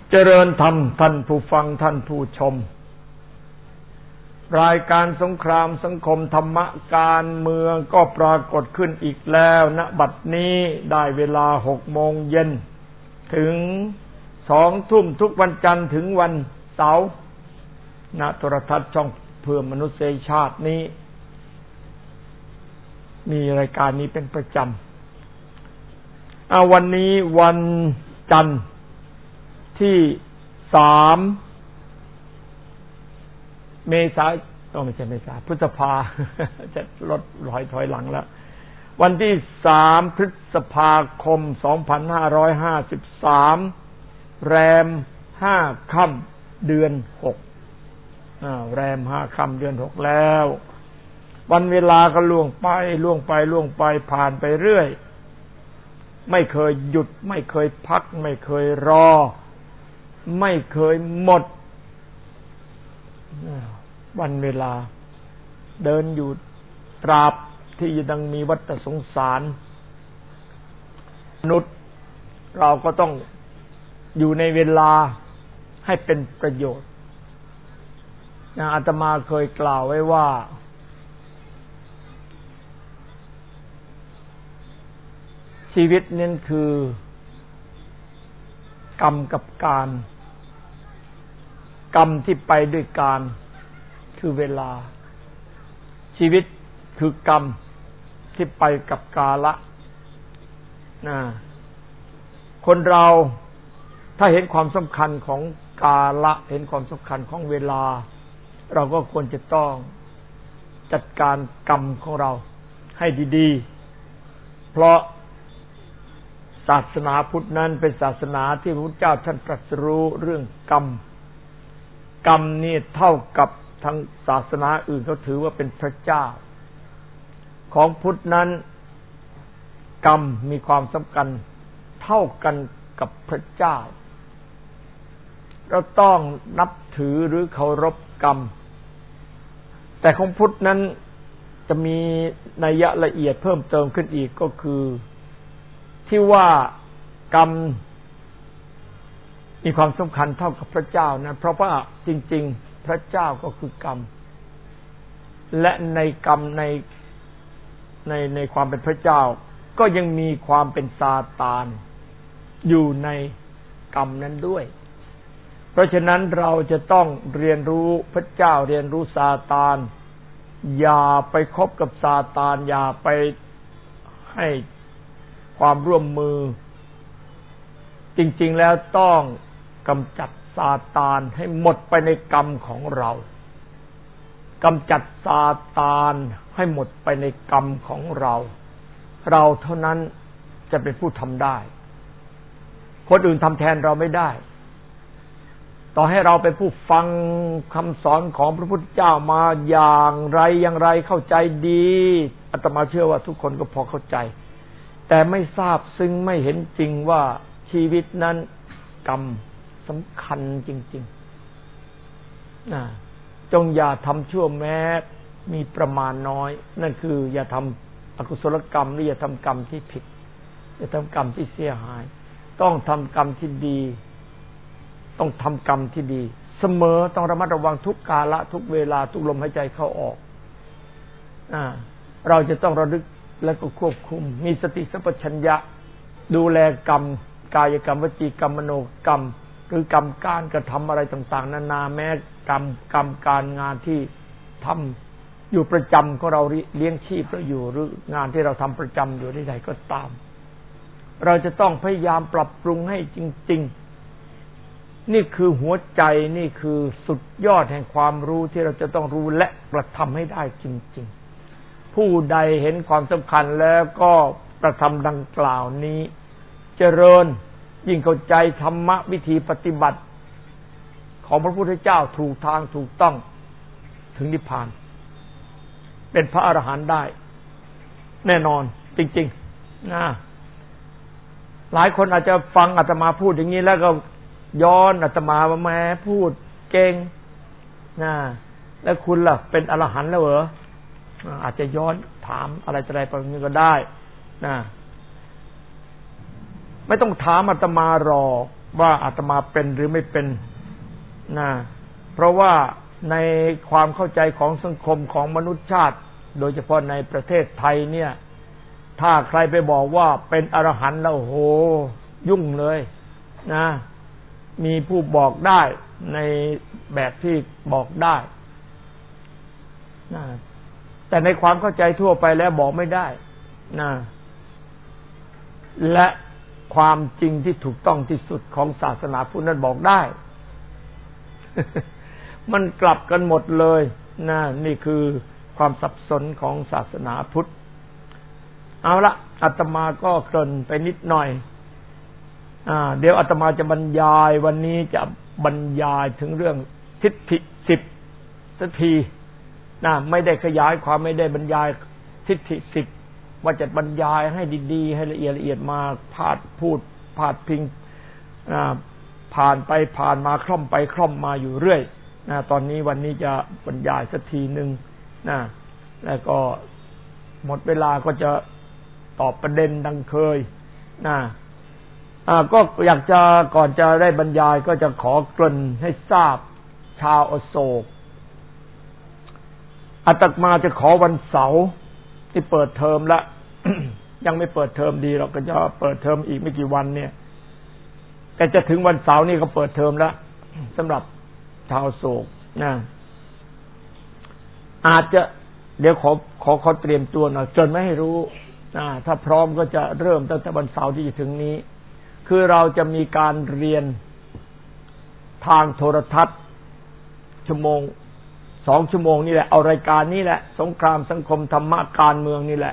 เจริญธรรมท่านผู้ฟังท่านผู้ชมรายการสงครามสังคมธรรมะการเมืองก็ปรากฏขึ้นอีกแล้วณบัดนี้ได้เวลา 6 โมงเย็นถึง 2 ทุ่มทุกวันจันทร์ถึงวันเสาร์ณโทรทัศน์ช่องเพื่อมนุษยชาตินี้มีรายการนี้เป็นประจำวันนี้วันจันทร์ที่3 เมษายนไม่ใช่เมษายนพฤษภาจะลดถอยหลังแล้ววันที่3 พฤษภาคม 2553 แรม 5 ค่ำเดือน 6แรม 5 ค่ำเดือน 6แล้ววันเวลาก็ล่วงไปผ่านไปเรื่อยไม่เคยหยุดไม่เคยพักไม่เคยรอไม่เคยหมดวันเวลาเดินอยู่ตราบที่ยังมีวัฏสงสารมนุษย์เราก็ต้องอยู่ในเวลาให้เป็นประโยชน์อาตมาเคยกล่าวไว้ว่าชีวิตนั้นคือกรรมกับการกรรมที่ไปด้วยการคือเวลาชีวิตคือกรรมที่ไปกับกาละคนเราถ้าเห็นความสำคัญของกาละเห็นความสำคัญของเวลาเราก็ควรจะต้องจัดการกรรมของเราให้ดีๆเพราะศาสนาพุทธนั้นเป็นศาสนาที่พระพุทธเจ้าท่านตรัสรู้เรื่องกรรมนี่เท่ากับทางศาสนาอื่นเขาถือว่าเป็นพระเจ้าของพุทธนั้นกรรมมีความสำคัญเท่ากันกับพระเจ้าเราต้องนับถือหรือเคารพกรรมแต่ของพุทธนั้นจะมีนัยยะละเอียดเพิ่มเติมขึ้นอีกก็คือที่ว่ากรรมมีความสำคัญเท่ากับพระเจ้านะเพราะว่าจริงๆพระเจ้าก็คือกรรมและในกรรมในความเป็นพระเจ้าก็ยังมีความเป็นซาตานอยู่ในกรรมนั้นด้วยเพราะฉะนั้นเราจะต้องเรียนรู้พระเจ้าเรียนรู้ซาตานอย่าไปคบกับซาตานอย่าไปให้ความร่วมมือจริงๆแล้วต้องกำจัดซาตานให้หมดไปในกรรมของเรากำจัดซาตานให้หมดไปในกรรมของเราเท่านั้นจะเป็นผู้ทำได้คนอื่นทำแทนเราไม่ได้ต่อให้เราเป็นผู้ฟังคำสอนของพระพุทธเจ้ามาอย่างไรเข้าใจดีอาตมาเชื่อว่าทุกคนก็พอเข้าใจแต่ไม่ทราบซึ่งไม่เห็นจริงว่าชีวิตนั้นกรรมสำคัญจริงๆจงอย่าทำชั่วแม้มีประมาณน้อยนั่นคืออย่าทำอกุศลกรรมหรืออย่าทำกรรมที่ผิดอย่าทำกรรมที่เสียหายต้องทำกรรมที่ดีต้องทำกรรมที่ดีเสมอต้องระมัดระวังทุกกาลทุกเวลาทุกลมหายใจเข้าออกเราจะต้องระลึกและก็ควบคุมมีสติสัมปชัญญะดูแลกรรมกายกรรมวจีกรรมมโนกรรมหรือกรรมการกระทำอะไรต่างๆนานาแม้กรรมการงานที่ทำอยู่ประจำของเราเลี้ยงชีพเราอยู่หรืองานที่เราทำประจำอยู่ที่ใดก็ตามเราจะต้องพยายามปรับปรุงให้จริงๆนี่คือหัวใจนี่คือสุดยอดแห่งความรู้ที่เราจะต้องรู้และกระทำให้ได้จริงๆผู้ใดเห็นความสำคัญแล้วก็กระทำดังกล่าวนี้เจริญยิ่งเข้าใจธรรมะวิธีปฏิบัติของพระพุทธเจ้าถูกทางถูกต้องถึงนิพพานเป็นพระอรหันต์ได้แน่นอนจริงๆนะหลายคนอาจจะฟังอาตมาพูดอย่างนี้แล้วก็ย้อนอาตมาว่าแม้พูดเก่งนะแล้วคุณล่ะเป็นอรหันต์แล้วเหรออาจจะย้อนถามอะไรประมาณนี้ก็ได้นะไม่ต้องถามอาตมาหรอกว่าอาตมาเป็นหรือไม่เป็นนะเพราะว่าในความเข้าใจของสังคมของมนุษยชาติโดยเฉพาะในประเทศไทยเนี่ยถ้าใครไปบอกว่าเป็นอรหันต์แล้วโอ้โหยุ่งเลยนะมีผู้บอกได้ในแบบที่บอกได้นะแต่ในความเข้าใจทั่วไปแล้วบอกไม่ได้นะและความจริงที่ถูกต้องที่สุดของศาสนาพุทธนั้นบอกได้ มันกลับกันหมดเลยนะนี่คือความสับสนของศาสนาพุทธเอาละอาตมาก็เกริ่นไปนิดหน่อยเดี๋ยวอาตมาจะบรรยายวันนี้จะบรรยายถึงเรื่องทิฏฐิ10 นาทีนะไม่ได้ขยายความไม่ได้บรรยายทิฏฐิ10ว่าจะบรรยายให้ดีๆให้ละเอียดมาพาดพิงผ่านไปผ่านมาคล่อมไปคล่อมมาอยู่เรื่อยนะตอนนี้วันนี้จะบรรยายสักทีนึงนะแล้วก็หมดเวลาก็จะตอบประเด็นดังเคยนะก็อยากจะก่อนจะได้บรรยายก็จะขอเกริ่นให้ทราบชาวอโศกอาตมาจะขอวันเสาร์ที่เปิดเทอมละ ยังไม่เปิดเทอมดีเราก็จะเปิดเทอมอีกไม่กี่วันเนี่ยแต่จะถึงวันเสาร์นี่ก็เปิดเทอมแล้วสำหรับชาวโศกนะอาจจะเดี๋ยวขอเตรียมตัวหน่อยจนไม่ให้รู้ถ้าพร้อมก็จะเริ่มตั้งแต่วันเสาร์ที่จะถึงนี้คือเราจะมีการเรียนทางโทรทัศน์2 ชั่วโมงนี่แหละเอารายการนี้แหละสงครามสังคมธรรมะการเมืองนี่แหละ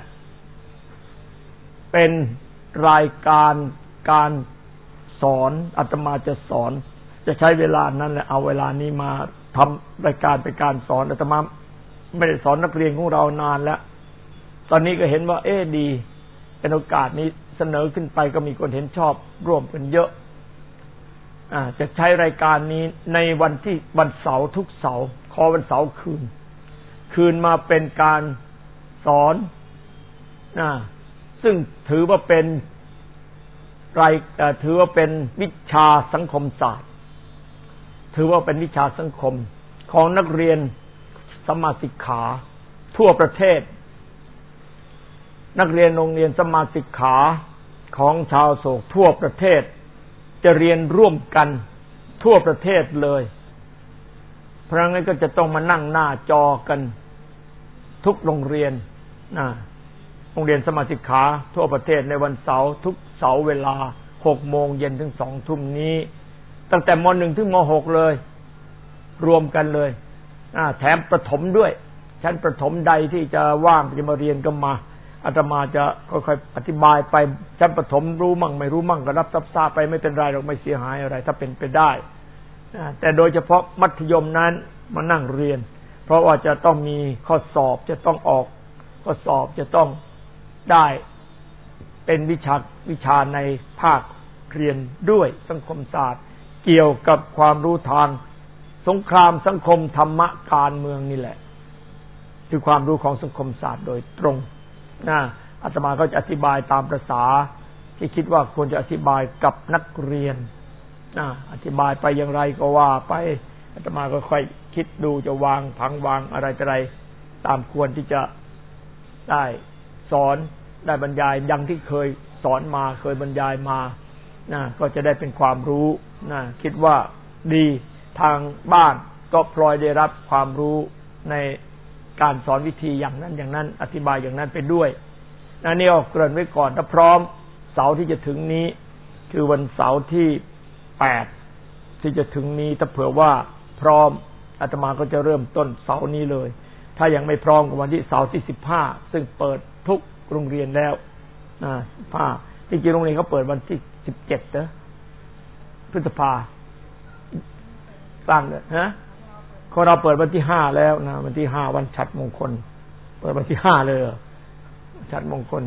เป็นรายการสอนอาตมาจะสอนจะใช้เวลานั้นแหละเอาเวลานี้มาทำรายการเป็นการสอนอาตมาไม่ได้สอนนักเรียนของเรานานแล้วตอนนี้ก็เห็นว่าดีเป็นโอกาสนี้เสนอขึ้นไปก็มีคนเห็นชอบร่วมกันเยอะจะใช้รายการนี้ในวันเสาร์ทุกเสาร์ขอวันเสาร์คืนมาเป็นการสอนซึ่งถือว่าเป็นวิชาสังคมศาสตร์ถือว่าเป็นวิชาสังคมของนักเรียนสมมาสิกขาทั่วประเทศนักเรียนโรงเรียนสมมาสิกขาของชาวโศกทั่วประเทศจะเรียนร่วมกันทั่วประเทศเลยเพราะงั้นก็จะต้องมานั่งหน้าจอกันทุกโรงเรียนโรงเรียนสมมาสิกขาทั่วประเทศในวันเสาร์ทุกเสาร์เวลา 18:00 น. ถึง 20:00 น. นี้ตั้งแต่ม.1 ถึงม.6 เลยรวมกันเลยแถมประถมด้วยชั้นประถมใดที่จะว่างจะมาเรียนก็มาอาตมาจะค่อยๆอธิบายไปชั้นประถมรู้มั่งไม่รู้มั่งก็รับทราบไปไม่เป็นไรหรอกไม่เสียหายอะไรถ้าเป็นไปได้แต่โดยเฉพาะมัธยมนั้นมานั่งเรียนเพราะว่าจะต้องมีข้อสอบจะต้องออกข้อสอบจะต้องได้เป็นวิชาในภาคเรียนด้วยสังคมศาสตร์เกี่ยวกับความรู้ทางสงครามสังคมธรรมะการเมืองนี่แหละคือความรู้ของสังคมศาสตร์โดยตรงอาตมาก็จะอธิบายตามประสาที่คิดว่าควรจะอธิบายกับนักเรียนอธิบายไปอย่างไรก็ว่าไปอาตมาก็ค่อยคิดดูจะวางผังวางอะไรตามควรที่จะได้สอนได้บรรยายอย่างที่เคยสอนมาเคยบรรยายมาก็จะได้เป็นความรู้คิดว่าดีทางบ้านก็พลอยได้รับความรู้ในการสอนวิธีอย่างนั้นอธิบายอย่างนั้นไปด้วยนี่เอาเกริ่นไว้ก่อนถ้าพร้อมเสาร์ที่จะถึงนี้คือวันเสาร์ที่8ที่จะถึงนี้ถ้าเผื่อว่าพร้อมอาตมาก็จะเริ่มต้นเสาร์นี้เลยถ้ายังไม่พร้อมก็วันที่เสาร์ที่15ซึ่งเปิดทุกโรงเรียนแล้วจริงๆโรงเรียนเขาเปิดวันที่17พฤษภาคมกลางเลยของเราเปิดวันที่5แล้วนะวันที่5วันฉัตรมงคลเปิดวันที่5เลยฉัตรมงคล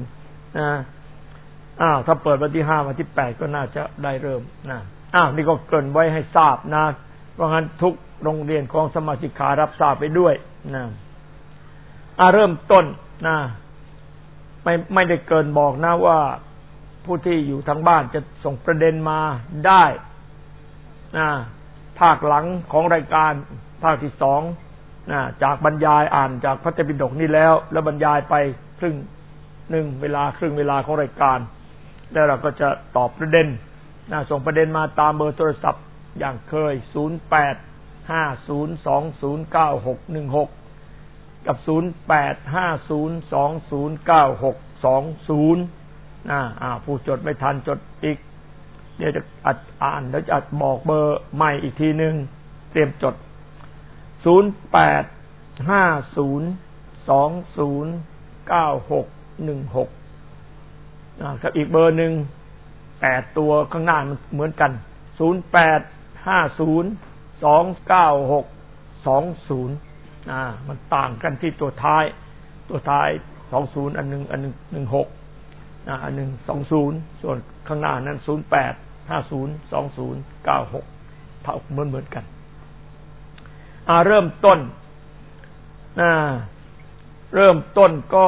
ถ้าเปิดวันที่5วันที่8ก็น่าจะได้เริ่มนี่ก็เกริ่นไว้ให้ทราบนะเพราะงั้นทุกโรงเรียนของสมมาสิกขารับทราบไปด้วยเริ่มต้นไม่ได้เกินบอกนะว่าผู้ที่อยู่ทางบ้านจะส่งประเด็นมาได้ภาคหลังของรายการภาคที่2จากบรรยายอ่านจากพระไตรปิฎกนี้แล้วบรรยายไปครึ่งเวลาของรายการแล้วเราก็จะตอบประเด็นส่งประเด็นมาตามเบอร์โทรศัพท์อย่างเคย0850209616กับ0850209620ผู้จดไม่ทันจดอีกเดี๋ยวจะอ่านแล้วจะบอกเบอร์ใหม่อีกทีนึงเตรียมจด0850209616กับอีกเบอร์หนึ่ง8ตัวข้างหน้ามันเหมือนกัน0850299620มันต่างกันที่ตัวท้าย20อันนึง16อันนึง20ส่วนข้างหน้านั้น08502096เท่าเหมือนกันเริ่มต้นก็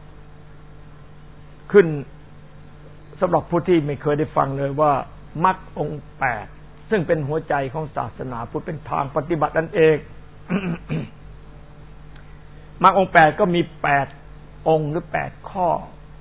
ขึ้นสำหรับผู้ที่ไม่เคยได้ฟังเลยว่ามรรคองค์8ซึ่งเป็นหัวใจของศาสนาพุทธเป็นทางปฏิบัตินั่นเอง มรรคองค์8ก็มี8องค์หรือ8ข้อ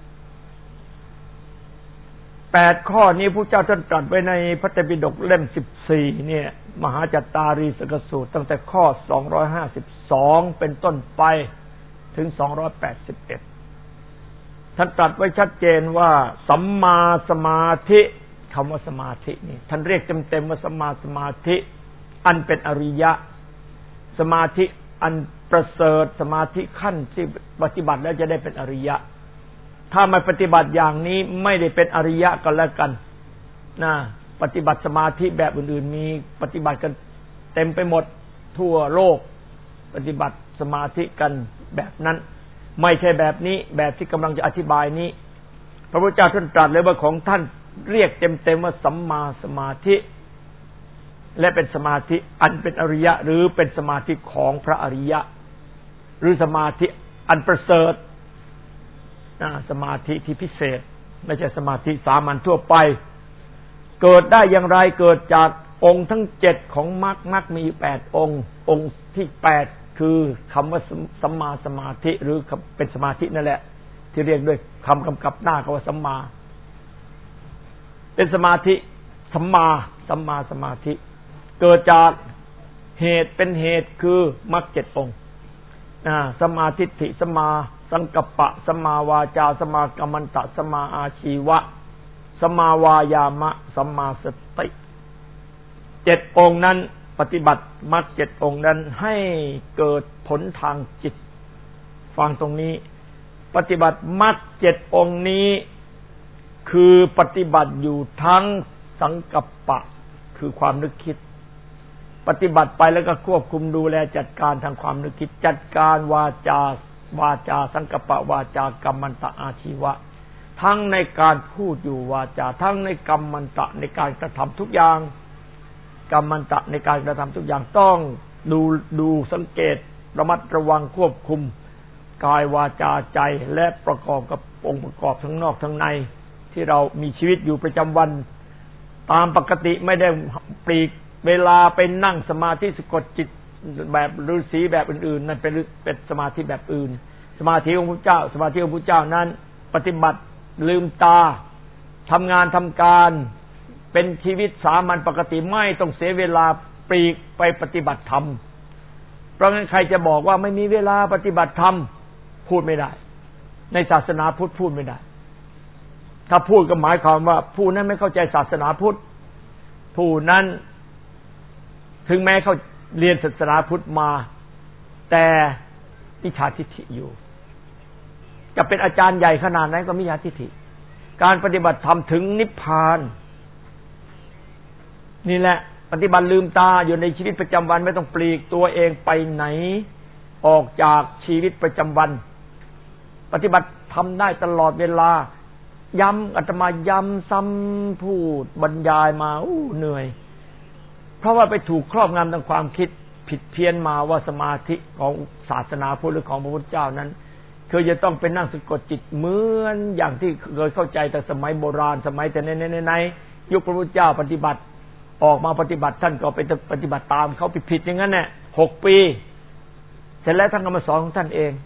8ข้อนี้พระเจ้าท่านตรัสไว้ในพระไตรปิฎกเล่ม14เนี่ยมหาจัตตารีสกสูตรตั้งแต่ข้อ252เป็นต้นไปถึง281ท่านตรัสไว้ชัดเจนว่าสัมมาสมาธิคำว่าสมาธินี่ท่านเรียกเต็มๆว่าสัมมาสมาธิอันเป็นอริยะสมาธิอันประเสริฐสมาธิขั้นที่ปฏิบัติแล้วจะได้เป็นอริยะถ้าไม่ปฏิบัติอย่างนี้ไม่ได้เป็นอริยะกันแล้วกันปฏิบัติสมาธิแบบอื่นๆมีปฏิบัติกันเต็มไปหมดทั่วโลกปฏิบัติสมาธิกันแบบนั้นไม่ใช่แบบนี้แบบที่กำลังจะอธิบายนี้พระพุทธเจ้าท่านตรัสเลยว่าของท่านเรียกเต็มๆว่าสัมมาสมาธิและเป็นสมาธิอันเป็นอริยะหรือเป็นสมาธิของพระอริยะหรือสมาธิอันประเสริฐสมาธิที่พิเศษไม่ใช่สมาธิสามัญทั่วไปเกิดได้อย่างไรเกิดจากองค์ทั้ง7ของมรรคมี8องค์ที่8คือคำว่าสัมมาสมาธิหรือเป็นสมาธินั่นแหละที่เรียกด้วยคำกำกับหน้าคำว่าสัมมาเป็นสมาธิสัมมาสมาธิเกิดจากเหตุเป็นเหตุคือมรรค7องค์สัมมาทิฏฐิสัมมาสังกัปปะสัมมาวาจาสัมมากัมมันตะสัมมาอาชีวะสัมมาวายามะสัมมาสติ7องค์นั้นปฏิบัติมรรค7องค์นั้นให้เกิดผลทางจิตฟังตรงนี้ปฏิบัติมรรค7องค์นี้คือปฏิบัติอยู่ทั้งสังกัปปะคือความนึกคิดปฏิบัติไปแล้วก็ควบคุมดูแลจัดการทางความนึกคิดจัดการวาจาสังกัปปะวาจากัมมันตะอาชีวะทั้งในการพูดอยู่วาจาทั้งในกัมมันตะในการกระทำทุกอย่างกัมมันตะในการกระทำทุกอย่างต้องดูสังเกตระมัดระวังควบคุมกายวาจาใจและประกอบกับองค์ประกอบทั้งนอกทั้งในที่เรามีชีวิตอยู่ประจำวันตามปกติไม่ได้ปลีกเวลาไปนั่งสมาธิสะกดจิตแบบฤาษีแบบอื่นๆนั่นเป็นสมาธิแบบอื่นสมาธิของพระเจ้าสมาธิของพระเจ้านั้นปฏิบัติลืมตาทำงานทำการเป็นชีวิตสามัญปกติไม่ต้องเสียเวลาปลีกไปปฏิบัติธรรมเพราะงั้นใครจะบอกว่าไม่มีเวลาปฏิบัติธรรมพูดไม่ได้ในศาสนาพุทธพูดไม่ได้ถ้าพูดก็หมายความว่าผู้นั้นไม่เข้าใจศาสนาพุทธผู้นั้นถึงแม้เขาเรียนศาสนาพุทธมาแต่มิจฉาทิฏฐิอยู่จะเป็นอาจารย์ใหญ่ขนาดไหนก็มิจฉาทิฏฐิการปฏิบัติธรรมถึงนิพพานนี่แหละปฏิบัติลืมตาอยู่ในชีวิตประจำวันไม่ต้องปลีกตัวเองไปไหนออกจากชีวิตประจำวันปฏิบัติทำได้ตลอดเวลาย้ำอาตมาย้ำซ้ำพูดบรรยายมาเหนื่อยเพราะว่าไปถูกครอบงำทางความคิดผิดเพี้ยนมาว่าสมาธิของศาสนาพุทธหรือของพระพุทธเจ้านั้นคือจะต้องเป็นนั่งสะกดจิตเหมือนอย่างที่เคยเข้าใจแต่สมัยโบราณสมัยแต่ในยุคพระพุทธเจ้าปฏิบัติออกมาปฏิบัติท่านก็ไปปฏิบัติตามเขาผิดอย่างนั้นแหละ6 ปีเสร็จแล้วท่านก็มาสอนของท่านเอง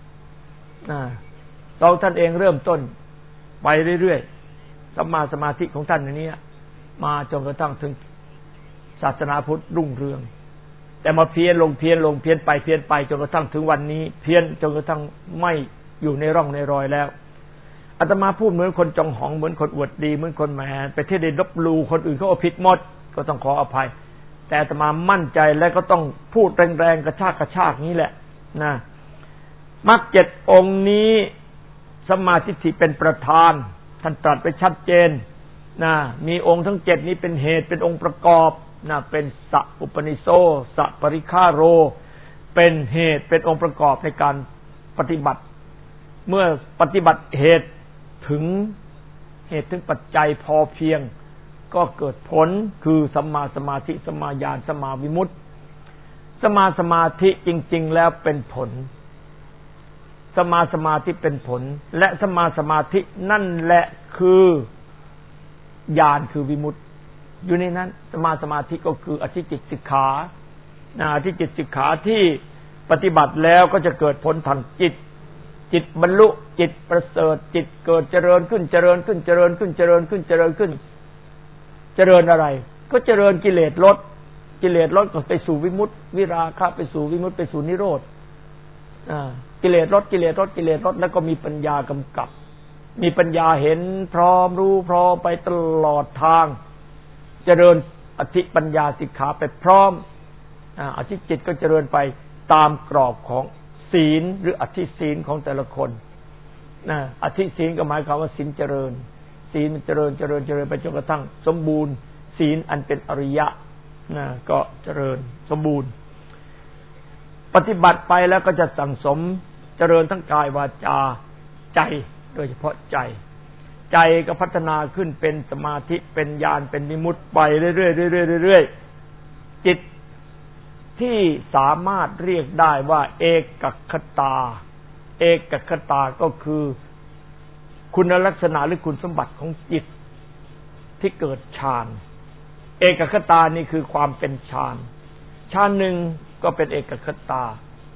เราท่านเองเริ่มต้นไปเรื่อยๆสัมมาสมาธิของท่านอย่างนี้มาจนกระทั่งถึงศาสนาพุทธรุ่งเรืองแต่มาเพี้ยนลงเพี้ยนไปจนกระทั่งถึงวันนี้เพี้ยนจนกระทั่งไม่อยู่ในร่องในรอยแล้วอาตมาพูดเหมือนคนจองหองเหมือนคนอวดดีเหมือนคนแหมไปเที่ยวได้ลบลู่คนอื่นเขาเอาผิดหมดก็ต้องขออภัยแต่อาตมามั่นใจและก็ต้องพูดแรงๆกระชากนี้แหละนะมรรค7 องค์นี้สัมมาทิฏฐิเป็นประธานท่านตรัสไปชัดเจนนะมีองค์ทั้ง7นี้เป็นเหตุเป็นองค์ประกอบนะเป็นสัพอุปนิโสสัพปริฆาโรเป็นเหตุเป็นองค์ประกอบในการปฏิบัติเมื่อปฏิบัติเหตุถึงปัจจัยพอเพียงก็เกิดผลคือสัมมาสมาธิสัมมาญาณสัมมาวิมุตติสัมมาสมาธิจริงๆแล้วเป็นผลสัมมาสมาธิเป็นผลและสัมมาสมาธินั่นแหละคือญาณคือวิมุตติอยู่ในนั้นสัมมาสมาธิก็คืออธิจิตสิกขาอธิจิตสิกขาที่ปฏิบัติแล้วก็จะเกิดผลทางจิตบรรลุจิตประเสริฐจิตเกิดเจริญขึ้นเจริญขึ้นเจริญขึ้นเจริญขึ้นเจริญขึ้นเจริญอะไรก็เจริญกิเลสลดก็ไปสู่วิมุตติวิราคะไปสู่วิมุตติไปสู่นิโรธกิเลสลดแล้วก็มีปัญญากำกับมีปัญญาเห็นพร้อมรู้พร้อมไปตลอดทางเจริญอธิปัญญาสิกขาไปพร้อมอธิจิตก็เจริญไปตามกรอบของศีลหรืออธิศีลของแต่ละคนอธิศีลก็หมายความว่าศีลเจริญศีลมันเจริญไปจนกระทั่งสมบูรณ์ศีลอันเป็นอริยะก็เจริญสมบูรณ์ปฏิบัติไปแล้วก็จะสั่งสมเจริญทั้งกายวาจาใจโดยเฉพาะใจก็พัฒนาขึ้นเป็นสมาธิเป็นญาณเป็นวิมุตติไปเรื่อยๆจิตที่สามารถเรียกได้ว่าเอกคตาก็คือคุณลักษณะหรือคุณสมบัติของจิตที่เกิดฌานเอกคตานี่คือความเป็นฌานหนึ่งก็เป็นเอกคตา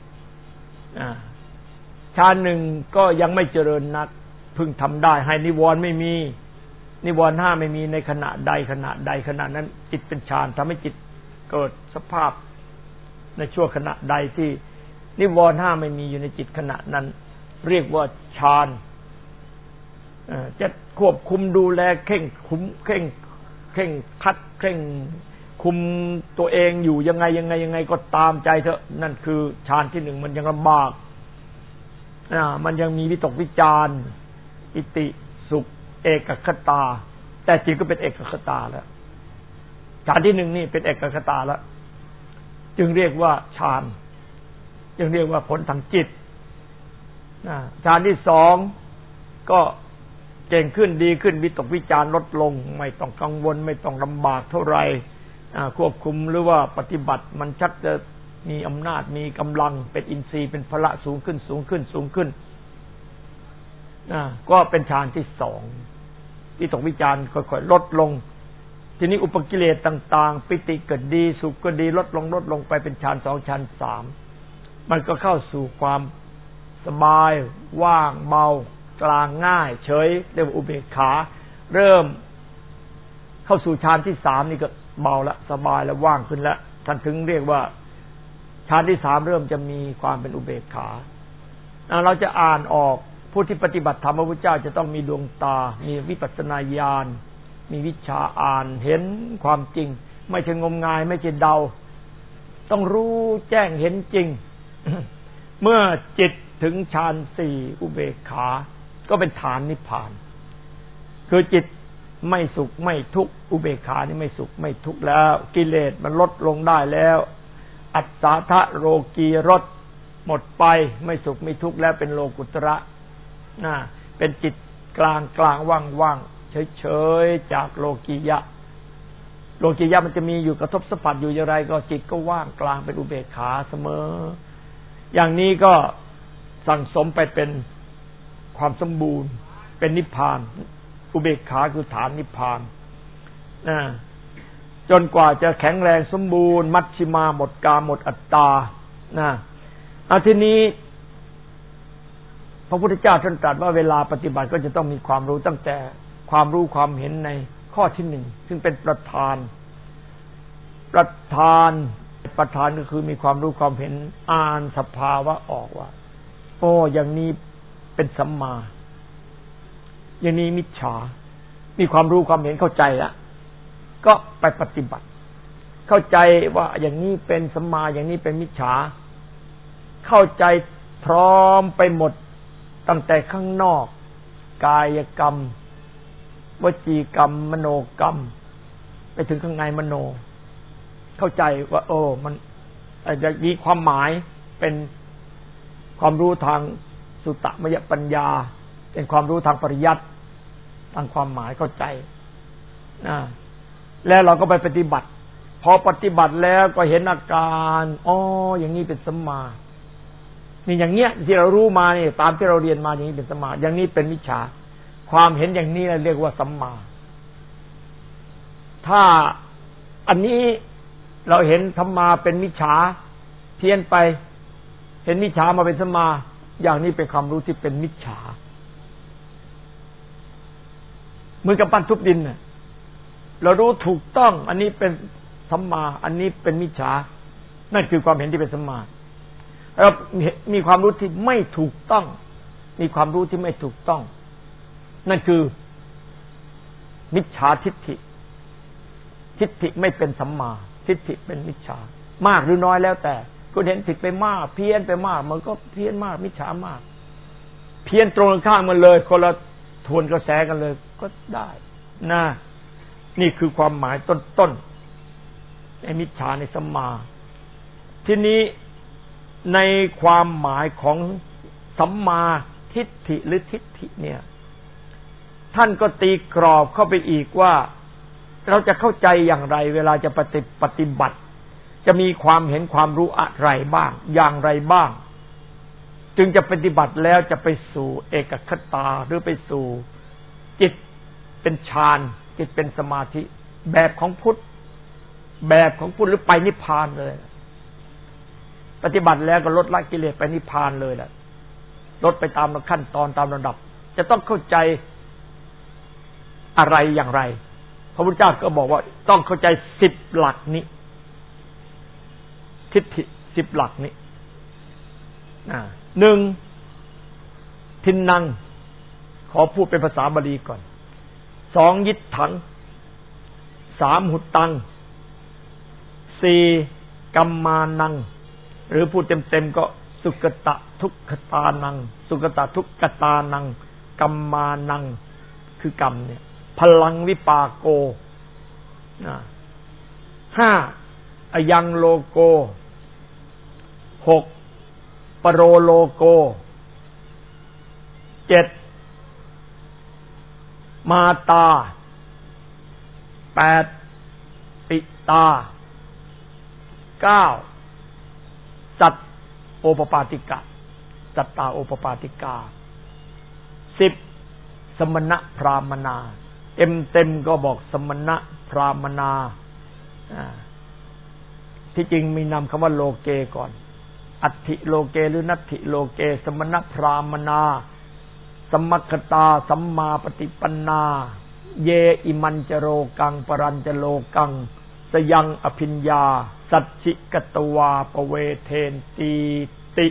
ฌานหนึ่งก็ยังไม่เจริญนักพึงทำได้ให้นิวรณ์ไม่มีนิวรณ์5ไม่มีในขณะใดขณะนั้นจิตเป็นฌานทำให้จิตเกิดสภาพในชั่วขณะใดที่นิวรณ์5ไม่มีอยู่ในจิตขณะนั้นเรียกว่าฌานจะควบคุมดูแลเข่งคัดเข่งคุมตัวเองอยู่ยังไงก็ตามใจเถอะนั่นคือฌานที่1มันยังลำบากมันยังมีวิตกวิจารอิติสุขเอกคตาแต่จิตก็เป็นเอกคตาแล้วฌานที่1นี่เป็นเอกคตาแล้วจึงเรียกว่าฌานจึงเรียกว่าผลทางจิตฌานที่2ก็เก่งขึ้นดีขึ้นวิตกวิจารลดลงไม่ต้องกังวลไม่ต้องลำบากเท่าไหร่ควบคุมหรือว่าปฏิบัติมันชักจะมีอำนาจมีกำลังเป็นอินทรีย์เป็นพละสูงขึ้นก็เป็นฌานที่2วิตกวิจารค่อยๆลดลงทีนี้อุปกิเลสต่างๆปิติก็ดีสุขก็ดีลดลงไปเป็นฌาน2ฌาน3มันก็เข้าสู่ความสบายว่างเบากลางง่ายเฉยเรียกว่าอุเบกขาเริ่มเข้าสู่ฌานที่3นี่ก็เบาละสบายแล้วว่างขึ้นแล้วท่านถึงเรียกว่าฌานที่3เริ่มจะมีความเป็นอุเบกขาเราจะอ่านออกผู้ที่ปฏิบัติธรรมพระพุทธเจ้าจะต้องมีดวงตามีวิปัสสนาญาณมีวิชาอ่านเห็นความจริงไม่ใช่งมงายไม่ใช่เดาต้องรู้แจ้งเห็นจริง เมื่อจิตถึงฌาน4อุเบกขาก็เป็นฐานนิพพานคือจิตไม่สุขไม่ทุกข์อุเบกขานี่ไม่สุขไม่ทุกข์แล้วกิเลสมันลดลงได้แล้วอัตตาทะโลกีรสหมดไปไม่สุขไม่ทุกข์แล้วเป็นโลกุตระเป็นจิตกลางว่างเฉยๆจากโลกียะมันจะมีอยู่กระทบสัมผัสอยู่อย่างไรก็จิตก็ว่างกลางเป็นอุเบกขาเสมออย่างนี้ก็สั่งสมไปเป็นความสมบูรณ์เป็นนิพพานอุเบกขาคือฐานนิพพานจนกว่าจะแข็งแรงสมบูรณ์มัชฌิมาหมดกามหมดอัตตานะทีนี้พระพุทธเจ้าท่านตรัสว่าเวลาปฏิบัติก็จะต้องมีความรู้ตั้งแต่ความรู้ความเห็นในข้อที่หนึ่งซึ่งเป็นประธานก็คือมีความรู้ความเห็นอ่านสภาวะออกว่าโอ้อย่างนี้เป็นสัมมาอย่างนี้มิจฉามีความรู้ความเห็นเข้าใจแล้วก็ไปปฏิบัติเข้าใจว่าอย่างนี้เป็นสัมมาอย่างนี้เป็นมิจฉาเข้าใจพร้อมไปหมดตั้งแต่ข้างนอกกายกรรมวจีกรรมมโนกรรมไปถึงข้างในมโนเข้าใจว่าโอ้มันจะมีความหมายเป็นความรู้ทางสุตตมยปัญญาเป็นความรู้ทางปริยัติทางความหมายเข้าใจแล้วเราก็ไปปฏิบัติพอปฏิบัติแล้วก็เห็นอาการอ๋ออย่างนี้เป็นสัมมานี่อย่างเงี้ยที่เรารู้มานี่ตามที่เราเรียนมาอย่างนี้เป็นสัมมาอย่างนี้เป็นมิจฉาความเห็นอย่างนี้เรียกว่าสัมมาถ้าอันนี้เราเห็นธรรมาเป็นมิจฉาเพี้ยนไปเห็นมิจฉามาเป็นสัมมาอย่างนี้เป็นความรู้ที่เป็นมิจฉาเหมือนกับปั้นทุบดินน่ะเรารู้ถูกต้องอันนี้เป็นสัมมาอันนี้เป็นมิจฉานั่นคือความเห็นที่เป็นสัมมาเรามีความรู้ที่ไม่ถูกต้องมีความรู้ที่ไม่ถูกต้องนั่นคือมิจฉาทิฏฐิไม่เป็นสัมมาทิฏฐิเป็นมิจฉามากหรือน้อยแล้วแต่คุณเห็นผิดไปมากเพี้ยนไปมากมันก็เพี้ยนมากมิจฉามากเพี้ยนตรงข้ามมันเลยคนละทวนกระแสกันเลยก็ได้นะนี่คือความหมายต้นๆในมิจฉาในสัมมาทีนี้ในความหมายของสัมมาทิฏฐิหรือทิฏฐิเนี่ยท่านก็ตีกรอบเข้าไปอีกว่าเราจะเข้าใจอย่างไรเวลาจะปฏิบัติจะมีความเห็นความรู้อะไรบ้างอย่างไรบ้างจึงจะปฏิบัติแล้วจะไปสู่เอกคตาหรือไปสู่จิตเป็นฌานจิตเป็นสมาธิแบบของพุทธหรือไปนิพพานเลยปฏิบัติแล้วก็ลดละกิเลสไปนิพพานเลยแหละลดไปตามขั้นตอนตามระดับจะต้องเข้าใจอะไรอย่างไรพระพุทธเจ้าก็บอกว่าต้องเข้าใจ10หลักนี้ทิฏฐิ10หลักนี้1ทินนังขอพูดเป็นภาษาบาลีก่อน2ยิตถัง3หุตตัง4กัมมานังหรือพูดเต็มๆก็สุกตะทุกขตานังสุกตะทุกขตานังกัมมานังคือกรรมเนี่ยพลังวิปากโก5อยังโลโก6ปโรโลโก7มาตา8ปิตา9สัตโอปปาติกะสัตตาโอปปาติกา10สมณะพรามนาเต็มก็บอกสมณะพรามนาที่จริงมีนำคำว่าโลเกก่อนอัตถิโลเกหรือนัตถิโลเกสมณะพรามนาสัมมัคคตาสัมมาปฏิปันนาเยอิมันจโรกังปรัญจโลกังสยังอภิญญาสัจฉิกตวาปเวเทนตีติ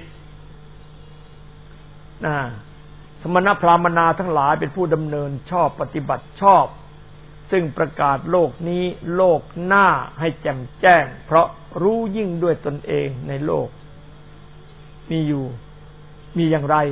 สมณพราหมณาทั้งหลายเป็นผู้ดำเนินชอบปฏิบัติชอบซึ่งประกาศโลกนี้โลกหน้าให้แจ่มแจ้งเพราะรู้ยิ่งด้วยตนเองในโลกมีอยู่มีอย่างไร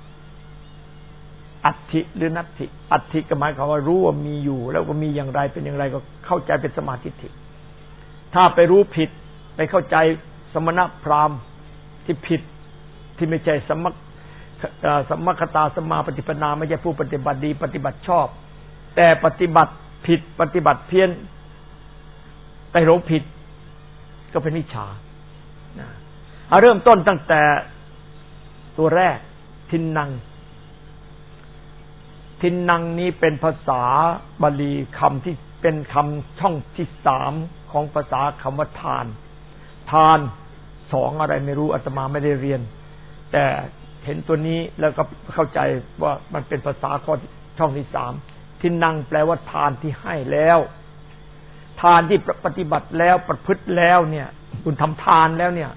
อัตถิหรือนัตถิอัตถิก็หมายความว่ารู้ว่ามีอยู่แล้วก็มีอย่างไรเป็นอย่างไรก็เข้าใจเป็นสมาธิทิถ้าไปรู้ผิดไปเข้าใจสมณพราหมณ์ที่ผิดที่ไม่ใช่สัมมัคคตาสัมมาปฏิปนาไม่ใช่ผู้ปฏิบัติดีปฏิบัติชอบแต่ปฏิบัติผิดปฏิบัติเพี้ยนไปหลงผิดก็เป็นมิจฉาเริ่มต้นตั้งแต่ตัวแรกทินนังนี้เป็นภาษาบาลีคำที่แเป็นคำช่องที่3ของภาษาคำว่าทานทาน2อะไรไม่รู้อาตมาไม่ได้เรียนแต่เห็นตัวนี้แล้วก็เข้าใจว่ามันเป็นภาษาข้อช่องที่3ทินังแปลว่าทานที่ให้แล้วทานที่ปฏิบัติแล้วประพฤติแล้วเนี่ยคุณทำทานแล้วเนี่ย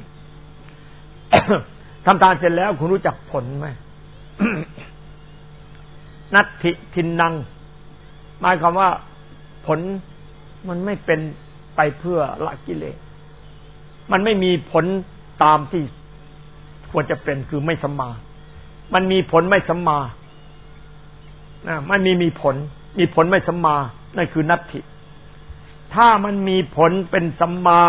ทำทานเสร็จแล้วคุณรู้จักผลไหม นัตถิทินังหมายความว่าผลมันไม่เป็นไปเพื่อละกิเลสมันไม่มีผลตามที่ควรจะเป็นคือไม่สัมมามันมีผลไม่สัมมามันมีผลไม่สัมมานั่นคือนัตถิถ้ามันมีผลเป็นสัมมา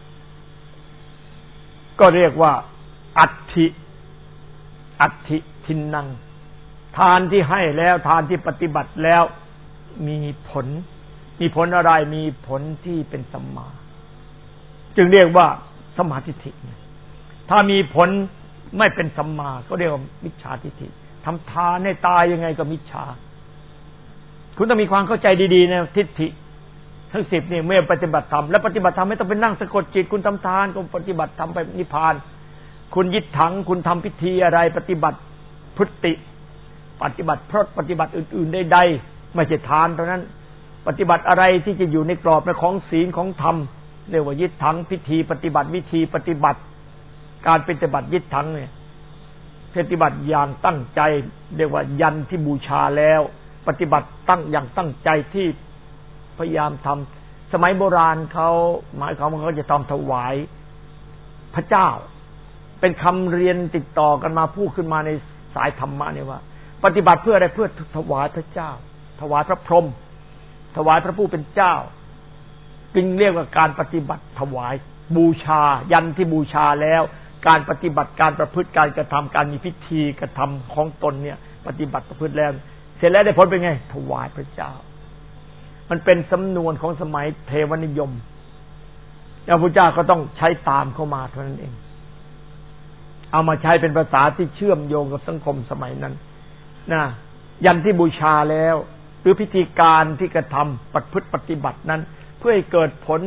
ก็เรียกว่าอัตถิทินังทานที่ให้แล้วทานที่ปฏิบัติแล้วมีผลอะไรมีผลที่เป็นสัมมาจึงเรียกว่าสัมมาทิฏฐิถ้ามีผลไม่เป็นสัมมาก็เรียกว่ามิจฉาทิฏฐิทำทานให้ตายยังไงก็มิจฉาคุณต้องมีความเข้าใจดีๆนะทิฏฐิทั้ง10นี่เมื่อปฏิบัติธรรมและปฏิบัติธรรมไม่ต้องไปนั่งสะกดจิตคุณทำทานคุณปฏิบัติธรรมไปนิพพานคุณยึดถังคุณทำพิธีอะไรปฏิบัติพุทธิปฏิบัติพรตปฏิบัติอื่นๆใดๆไม่ใช่ทานเท่านั้นปฏิบัติอะไรที่จะอยู่ในกรอบของศีลของธรรมเรียกว่ายึดถังพิธีปฏิบัติวิธีปฏิบัติการปฏิบัติยึดถังเนี่ยปฏิบัติอย่างตั้งใจเรียกว่ายันที่บูชาแล้วปฏิบัติตั้งอย่างตั้งใจที่พยายามทำสมัยโบราณเขาหมายความว่าเขาจะทำถวายพระเจ้าเป็นคำเรียนติดต่อกันมาพูดขึ้นมาในสายธรรมะเนี่ยว่าปฏิบัติเพื่ออะไรเพื่อถวายพระเจ้าถวายพระพรหมถวายพระผู้เป็นเจ้าจึงเรียกว่าการปฏิบัติถวายบูชายันที่บูชาแล้วการปฏิบัติการประพฤติการกระทำการมีพิธีกระทำของตนเนี่ยปฏิบัติประพฤติแล้วเสร็จแล้วได้ผลเป็นไงถวายพระเจ้ามันเป็นสำนวนของสมัยเทวนิยมแล้วพระเจ้าก็ต้องใช้ตามเข้ามาเท่านั้นเองเอามาใช้เป็นภาษาที่เชื่อมโยงกับสังคมสมัยนั้นนะยันที่บูชาแล้วหรือพิธีการที่กระทำประพฤติปฏิบัตินั้นเพื่อให้เกิดผล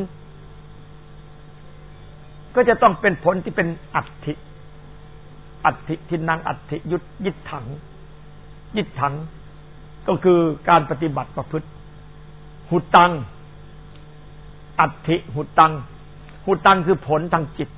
ก็จะต้องเป็นผลที่เป็นอัตถิทินังอัตถิยึดถังก็คือการปฏิบัติประพฤติหุตังอัตถิหุตังคือผลทางจิต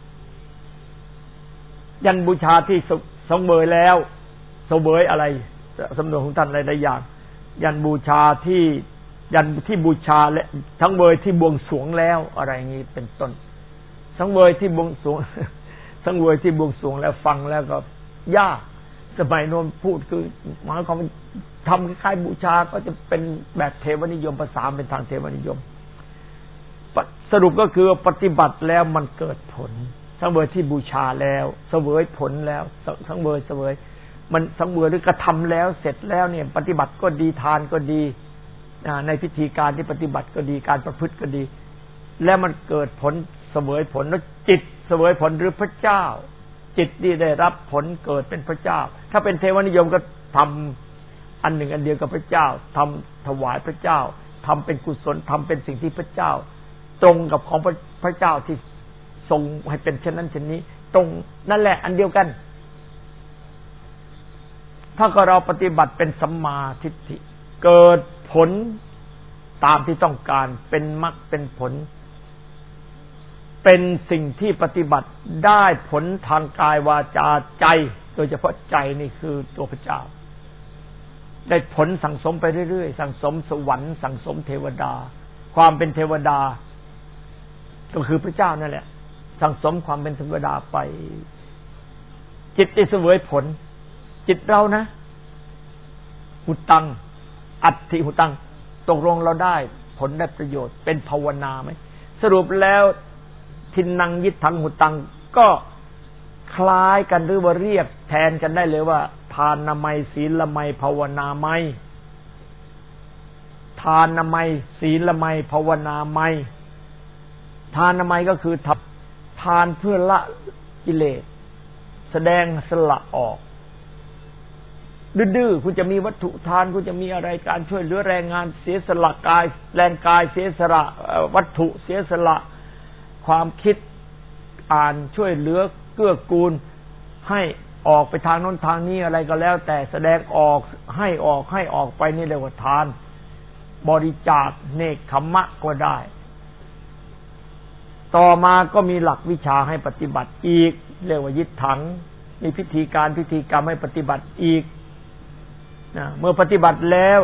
ยันบูชาที่สังเวยแล้วสังเวยอะไรสำนวนของท่านหลายๆอย่างยันบูชาที่บูชาและทั้งเวยที่บวงสรวงแล้วอะไรอย่างนี้เป็นต้นสังเวยที่บวงสรวงสังเวยที่บวงสรวงแล้วฟังแล้วก็ยากสมัยโน้นพูดคือหมายความทำคล้ายๆบูชาก็จะเป็นแบบเทวนิยมภาษาเป็นทางเทวนิยมสรุปก็คือปฏิบัติแล้วมันเกิดผลสังเวยที่บูชาแล้วเสวยผลแล้วสังเวยมันสังเวยหรือกระทำแล้วเสร็จแล้วเนี่ยปฏิบัติก็ดีทานก็ดีในพิธีการที่ปฏิบัติก็ดีการประพฤติก็ดีแล้วมันเกิดผลเสวยผลแล้วจิตเสวยผลหรือพระเจ้าจิตที่ได้รับผลเกิดเป็นพระเจ้าถ้าเป็นเทวนิยมก็ทำอันหนึ่งอันเดียวกับพระเจ้าทำถวายพระเจ้าทำเป็นกุศลทำเป็นสิ่งที่พระเจ้าตรงกับของพระเจ้าที่ทรงให้เป็นเช่นนั้นเช่นนี้ตรงนั่นแหละอันเดียวกันถ้าเราปฏิบัติเป็นสัมมาทิฏฐิเกิดผลตามที่ต้องการเป็นมรรคเป็นผลเป็นสิ่งที่ปฏิบัติได้ผลทางกายวาจาใจโดยเฉพาะใจนี่คือตัวพระเจ้าได้ผลสั่งสมไปเรื่อยๆสั่งสมสวรรค์สั่งสมเทวดาความเป็นเทวดาก็คือพระเจ้านั่นแหละสั่งสมความเป็นเทวดาไปจิตได้เสวยผลจิตเรานะหุตังอัตถิหุตังตกลงเราได้ผลได้ประโยชน์เป็นภาวนาไหมสรุปแล้วทินังยึดถังหุตังก็คล้ายกันหรือว่าเรียกแทนกันได้เลยว่าทานนามัยศีลมัยภาวนามัยทานนามัยศีลมัยภาวนามัยทานนามัยก็คือทานเพื่อละกิเลสแสดงสละออกดื้อๆคุณจะมีวัตถุทานคุณจะมีอะไรการช่วยเหลือแรงงานเสียสละกายแรงกายเสียสละวัตถุเสียสละความคิดอ่านช่วยเหลือเกื้อกูลให้ออกไปทางโน้นทางนี้อะไรก็แล้วแต่แสดงออกให้ออกไปนี่เรียกว่าทานบริจาคเนกขัมมะก็ได้ต่อมาก็มีหลักวิชาให้ปฏิบัติอีกเรียกว่ายิตถังมีพิธีการพิธีกรรมให้ปฏิบัติอีกนะเมื่อปฏิบัติแล้ว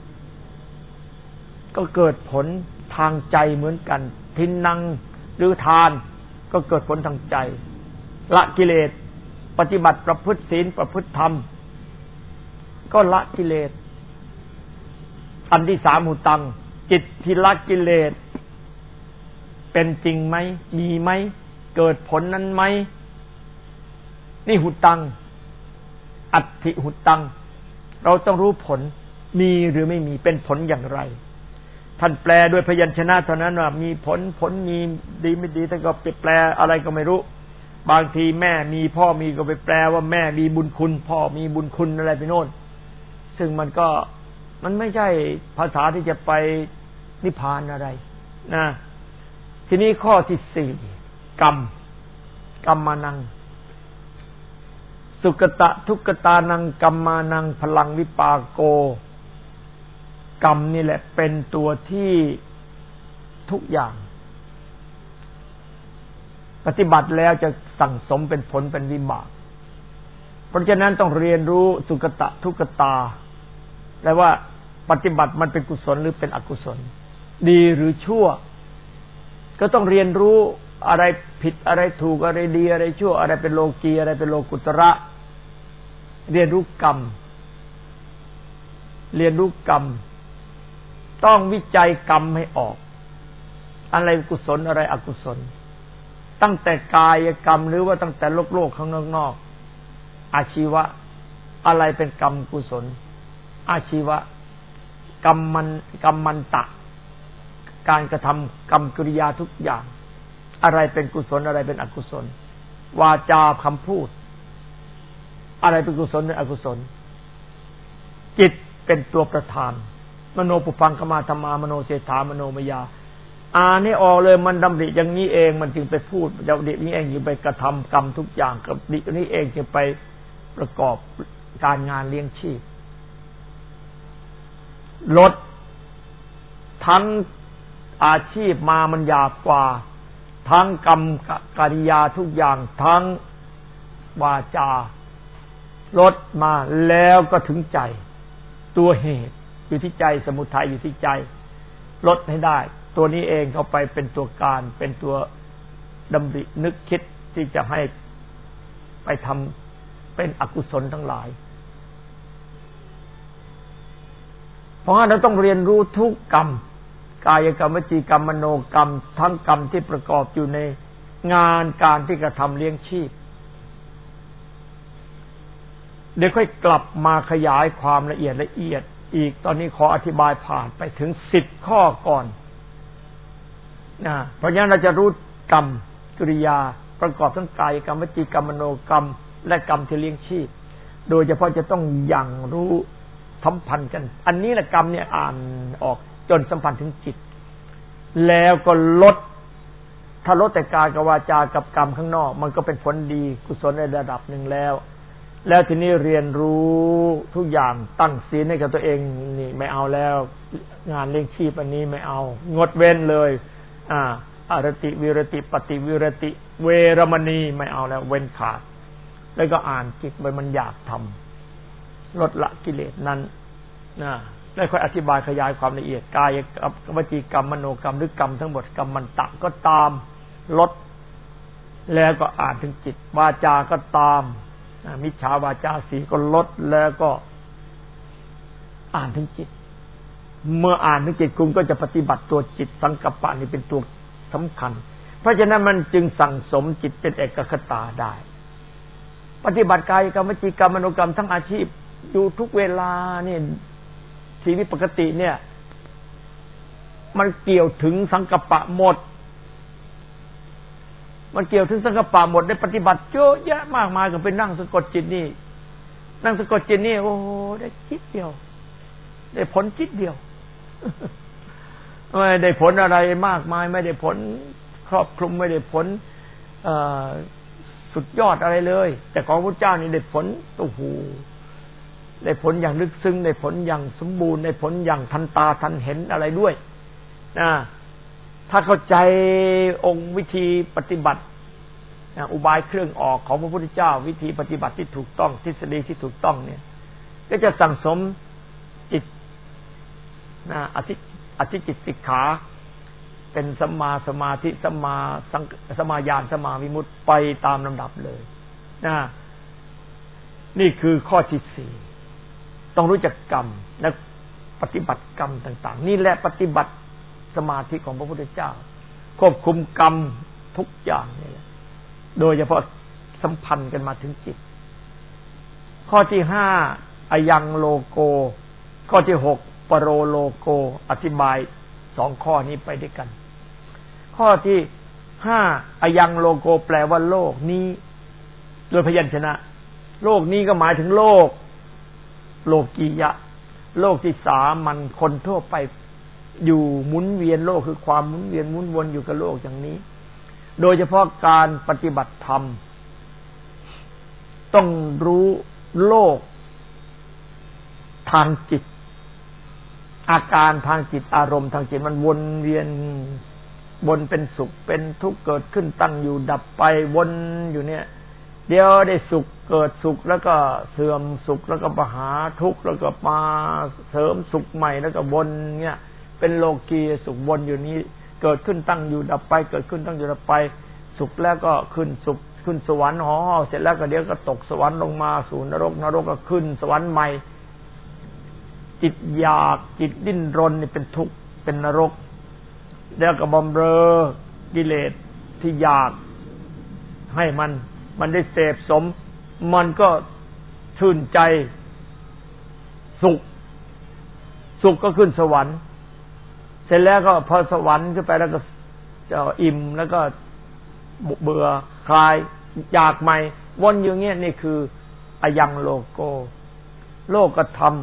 ก็เกิดผลทางใจเหมือนกันทินนังหรือทานก็เกิดผลทางใจละกิเลสปฏิบัติประพฤติศีลประพฤติธรรมก็ละกิเลสอันที่สามหุตังจิตที่ละกิเลสเป็นจริงไหมมีไหมเกิดผลนั้นไหมนี่หุตังอัตถิหุตังเราต้องรู้ผลมีหรือไม่มีเป็นผลอย่างไรท่านแปลด้วยพยัญชนะเท่านั้นว่ามีผลมีดีไม่ดีท่านก็ไปแปลอะไรก็ไม่รู้บางทีแม่มีพ่อมีก็ไปแปลว่าแม่มีบุญคุณพ่อมีบุญคุณอะไรไปโน่นซึ่งมันไม่ใช่ภาษาที่จะไปนิพพานอะไรนะทีนี้ข้อที่สี่กรรมานังสุกตะทุกตานังกัมมานังพลังวิปากโกกรรมนี่แหละเป็นตัวที่ทุกอย่างปฏิบัติแล้วจะสั่งสมเป็นผลเป็นวิบากเพราะฉะนั้นต้องเรียนรู้สุกตะทุกตาแปลว่าปฏิบัติมันเป็นกุศลหรือเป็นอกุศลดีหรือชั่วก็ต้องเรียนรู้อะไรผิดอะไรถูกอะไรดีอะไรชั่วอะไรเป็นโลกีอะไรเป็นโลกุตระเรียนรู้กรรมต้องวิจัยกรรมให้ออกอะไรกุศลอะไรอกุศลตั้งแต่กายกรรมหรือว่าตั้งแต่โลกข้างนอกอาชีวะอะไรเป็นกรรมกุศลอาชีวะกรรมันตะการกระทำกรรมกิริยาทุกอย่างอะไรเป็นกุศลอะไรเป็นอกุศลวาจาคำพูดอะไรเป็นกุศลเป็นอกุศลจิตเป็นตัวประธานมโนปุพังคมาธรรมามโนเสถามโนมยานี่ออกเลยมันดำริอย่างนี้เองมันจึงไปพูดดำรินี้เองจึงไปกระทำกรรมทุกอย่างกับดินี้เองจึงไปประกอบการงานเลี้ยงชีพลดทั้งอาชีพมามันหยาบกว่าทั้งกรรมกิริยาทุกอย่างทั้งวาจาลดมาแล้วก็ถึงใจตัวเหตุอยู่ที่ใจสมุทัยอยู่ที่ใจลดให้ได้ตัวนี้เองเข้าไปเป็นตัวการเป็นตัวดำรินึกคิดที่จะให้ไปทำเป็นอกุศลทั้งหลายเพราะฉะนั้นเราต้องเรียนรู้ทุกกรรมกายกรรมวจีกรรมมโนกรรมทั้งกรรมที่ประกอบอยู่ในงานการที่กระทำเลี้ยงชีพเดี๋ยวค่อยกลับมาขยายความละเอียดอีกตอนนี้ขออธิบายผ่านไปถึง10ข้อก่อนนะเพราะงั้นเราจะรู้กรรมกิริยาประกอบทั้งกายกรรมวจีกรรมมโนกรรมและกรรมที่เลี้ยงชีพโดยเฉพาะจะต้องอย่างรู้สัมพันธ์กันอันนี้แหละกรรมเนี่ยอ่านออกจนสัมพันธ์ถึงจิตแล้วก็ลดถ้าลดแต่กายกับวาจากับกรรมข้างนอกมันก็เป็นผลดีกุศลในระดับหนึ่งแล้วทีนี้เรียนรู้ทุกอย่างตั้งศีลให้กับตัวเองนี่ไม่เอาแล้วงานเลี้ยงชีพอันนี้ไม่เอางดเว้นเลยอรติวิรติปฏิวิรติเวรมณีไม่เอาแล้วเว้นขาดแล้วก็อ่านจิตไว้มันอยากทำลดละกิเลสนั้นแล้วค่อยอธิบายขยายความละเอียดกายกับวจีกรรมมโนกรรมหรือกรรมทั้งหมดกรรมมันตะก็ตามลดแล้วก็อ่านถึงจิตวาจาก็ตามมิจฉาวาจาสีก็ลดแล้วก็อ่านถึงจิตเมื่ออ่านถึงจิตคุณก็จะปฏิบัติตัวจิตสังกัปปะนี่เป็นตัวสำคัญเพราะฉะนั้นมันจึงสั่งสมจิตเป็นเอกคตาได้ปฏิบัติกายกรรมวจีกรรมมโนกรรมทั้งอาชีพอยู่ทุกเวลานี่ชีวิตปกติเนี่ยมันเกี่ยวถึงสังกัปปะหมดมันเกี่ยวถึงสังกัปปะหมดได้ปฏิบัติเยอะแยะมากมายก็ไปนั่งสะกดจิตนี่นั่งสะกดจิตนี่โอ้ได้จิตเดียวได้ผลจิตเดียวไม่ได้ผลอะไรมากมายไม่ได้ผลครอบคลุมไม่ได้ผลสุดยอดอะไรเลยแต่ของพระเจ้านี่ได้ผลโอ้โหได้ผลอย่างลึกซึ้งได้ผลอย่างสมบูรณ์ได้ผลอย่างทันตาทันเห็นอะไรด้วยนะถ้าเข้าใจองค์วิธีปฏิบัติอุบายเครื่องออกของพระพุทธเจ้าวิธีปฏิบัติที่ถูกต้องทฤษฎีที่ถูกต้องเนี่ยก็จะสั่งสมจิตอธิจิตสิกขาเป็นสัมมาสมาธิสัมมาญาณสัมมาวิมุตติไปตามลำดับเลยนี่คือข้อที่สี่ต้องรู้จักกรรมและปฏิบัติกรรมต่างๆนี่แหละปฏิบัติสมาธิของพระพุทธเจ้าควบคุมกรรมทุกอย่างนี่แหละโดยเฉพาะสัมพันธ์กันมาถึงจิตข้อที่ห้าอยังโลโกข้อที่หกปโรโลโกอธิบายสองข้อนี้ไปด้วยกันข้อที่ห้าอยังโลโกแปลว่าโลกนี้โดยพยัญชนะโลกนี้ก็หมายถึงโลกโลกียะโลกที่สามัญคนทั่วไปอยู่หมุนเวียนโลกคือความหมุนเวียนหมุนวนอยู่กับโลกอย่างนี้โดยเฉพาะการปฏิบัติธรรมต้องรู้โลกทางจิตอาการทางจิตอารมณ์ทางจิตมันวนเวียนวนเป็นสุขเป็นทุกข์เกิดขึ้นตั้งอยู่ดับไปวนอยู่เนี่ยเดี๋ยวได้สุขเกิดสุขแล้วก็เสื่อมสุขแล้วก็มาหาทุกข์แล้วก็มาเสริมสุขใหม่แล้วก็วนเนี่ยเป็นโลกียสุขวนอยู่นี้เกิดขึ้นตั้งอยู่ดับไปเกิดขึ้นตั้งอยู่ดับไปสุขแล้วก็ขึ้นสุขขึ้นสวรรค์ห่อเสร็จแล้วก็เดี๋ยวก็ตกสวรรค์ลงมาสู่นรกนรกก็ขึ้นสวรรค์ใหม่จิตอยากจิตดิ้นรนนี่เป็นทุกข์เป็นนรกแล้วก็บำเรอกิเลสที่อยากให้มันได้เสพสมมันก็ชื่นใจสุขก็ขึ้นสวรรค์เสร็จแล้วก็พอสวรรค์ขึ้นไปแล้วก็จะอิ่มแล้วก็เบื่อคลายอยากใหม่วนอยู่เงี้ยนี่คืออยังโลโกโลกธรรม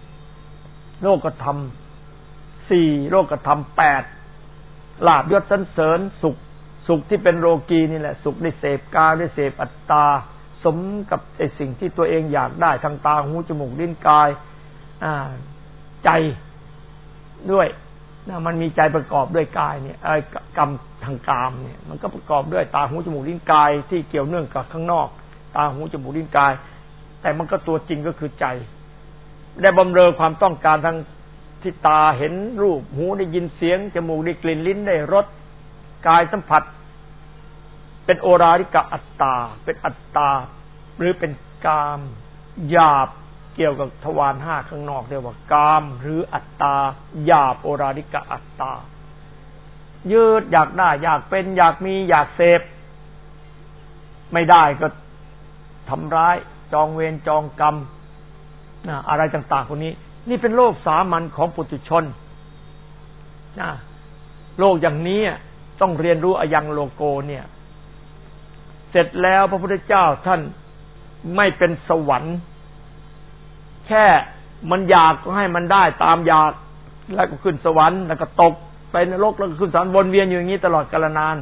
สี่โลกธรรมแปดลาภยศสรรเสริญสุขที่เป็นโลกีนี่แหละสุขได้เสพกายได้เสพอัตตาสมกับไอ้สิ่งที่ตัวเองอยากได้ทางตาหูจมูกลิ้นกายใจด้วยมันมีใจประกอบด้วยกายเนี่ยกรรมทางกามเนี่ยมันก็ประกอบด้วยตาหูจมูกลิ้นกายที่เกี่ยวเนื่องกับข้างนอกตาหูจมูกลิ้นกายแต่มันก็ตัวจริงก็คือใจได้บำเรอความต้องการทางที่ตาเห็นรูปหูได้ยินเสียงจมูกได้กลิ่นลิ้นได้รสกายสัมผัสเป็นโอราริกะอัตตาเป็นอัตตาหรือเป็นกามหยาบเกี่ยวกับทวารห้าข้างนอกเรียกว่ากามหรืออัตตาหยาบโอราริกะอัตตายืดอยากได้อยากเป็นอยากมีอยากเสพไม่ได้ก็ทำร้ายจองเวรจองกรรมอะไรต่างๆพวกนี้นี่เป็นโลกสามัญของปุถุชนโลกอย่างนี้ต้องเรียนรู้อยังโลโกเนี่ยเสร็จแล้วพระพุทธเจ้าท่านไม่เป็นสวรรค์แค่มันอยากก็ให้มันได้ตามอยากแล้วก็ขึ้นสวรรค์แล้วก็ตกไปนรกแล้วก็ขึ้นสวรรค์วนเวียนอยู่อย่างนี้ตลอดกาลนาน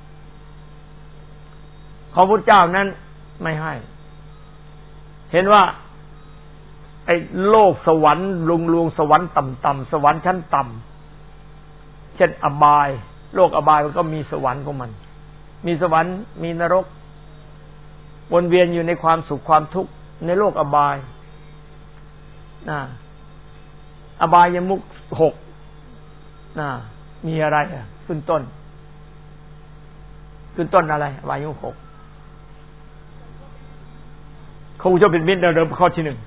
ของพระพุทธเจ้านั้นไม่ให้เห็นว่าไอ้โลกสวรรค์ลวงสวรรค์ต่ำๆสวรรค์ชั้นต่ำเช่นอบายโลกอบายมันก็มีสวรรค์ของมันมีสวรรค์มีนรกวนเวียนอยู่ในความสุขความทุกข์ในโลกอบายอบายมุข6มีอะไรขึ้นต้นอะไรอบายมุข6คงจะเป็นมิตรเดิมข้อที่1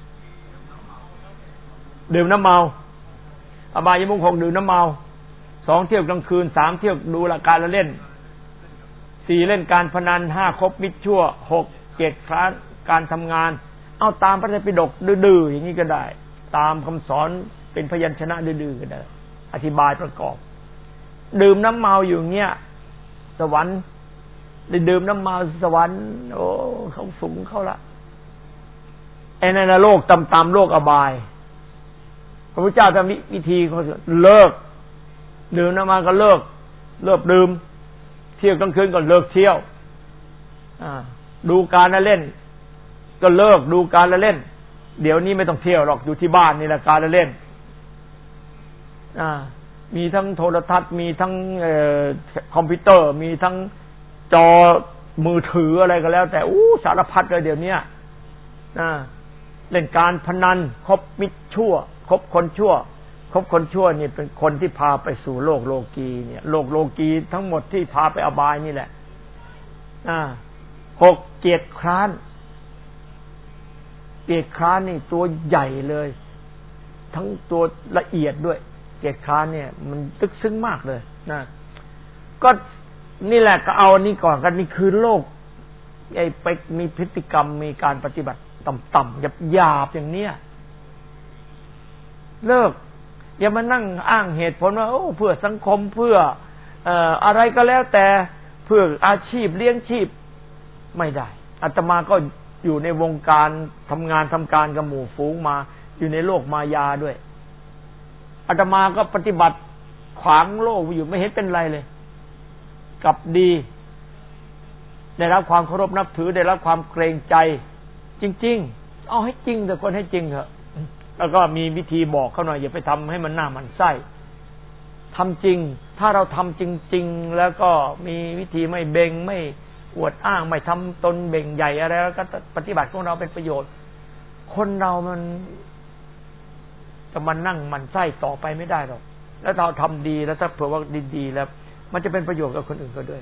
ดื่มน้ำเมาอบายมุข6ดื่มน้ำเมา2เที่ยวกลางคืน3เที่ยวดูละการละเล่น4เล่นการพนัน5คบมิตรชั่ว6เกียรติคร้านการทำงานเอาตามพระไตรปิฎกดื้อๆอย่างนี้ก็ได้ตามคำสอนเป็นพยัญชนะดื้อๆก็ได้อธิบายประกอบดื่มน้ำเมาอยู่เงี้ยสวรรค์ได้ดื่มน้ำเมาสวรรค์โอ้เขาสูงเขาละไอ้นั่นโลกต่ำๆโลกอบายพระพุทธเจ้าทำวิธีเขาเลิกดื่มน้ำมันก็เลิกดื่มเที่ยวกลางคืนก็เลิกเที่ยวดูการละเล่นก็เลิกดูการละเล่นเดี๋ยวนี้ไม่ต้องเที่ยวหรอกอยู่ที่บ้านนี่แหละการละเล่นมีทั้งโทรทัศน์มีทั้งคอมพิวเตอร์มีทั้งจอมือถืออะไรก็แล้วแต่สารพัดเลยเดี๋ยวนี้เล่นการพนันคบมิตรชั่วคบคนชั่วนี่เป็นคนที่พาไปสู่โลกโลกีเนี่ยโลกโลกีทั้งหมดที่พาไปอบายนี่แหละ6 เกียรติคร้านนี่ตัวใหญ่เลยทั้งตัวละเอียดด้วยเกียรติคร้านเนี่ยมันลึกซึ้งมากเลยนะก็นี่แหละก็เอานี่ก่อนกันนี่คือโลกไอ้ไปมีพฤติกรรมมีการปฏิบัติต่ำๆหยาบๆอย่างเนี้ยเลิกอย่ามานั่งอ้างเหตุผลว่าเพื่อสังคมเพื่ออะไรก็แล้วแต่เพื่ออาชีพเลี้ยงชีพไม่ได้อาตมาก็อยู่ในวงการทำงานทำการกับหมู่ฝูงมาอยู่ในโลกมายาด้วยอาตมาก็ปฏิบัติขวางโลกอยู่ไม่เห็นเป็นไรเลยกลับดีได้รับความเคารพนับถือได้รับความเกรงใจจริงๆเอาให้จริงแต่คนให้จริงเถอะแล้วก็มีวิธีบอกเขาหน่อยอย่าไปทำให้มันหน้ามันไส้ทำจริงถ้าเราทำจริงๆแล้วก็มีวิธีไม่เบ่งไม่อวดอ้างไม่ทำตนเบ่งใหญ่อะไรแล้วก็ปฏิบัติของเราเป็นประโยชน์คนเรามันจะมานั่งมันไส้ต่อไปไม่ได้หรอกแล้วเราทำดีแล้วถ้าเผื่อว่าดีๆแล้วมันจะเป็นประโยชน์กับคนอื่นก็ด้วย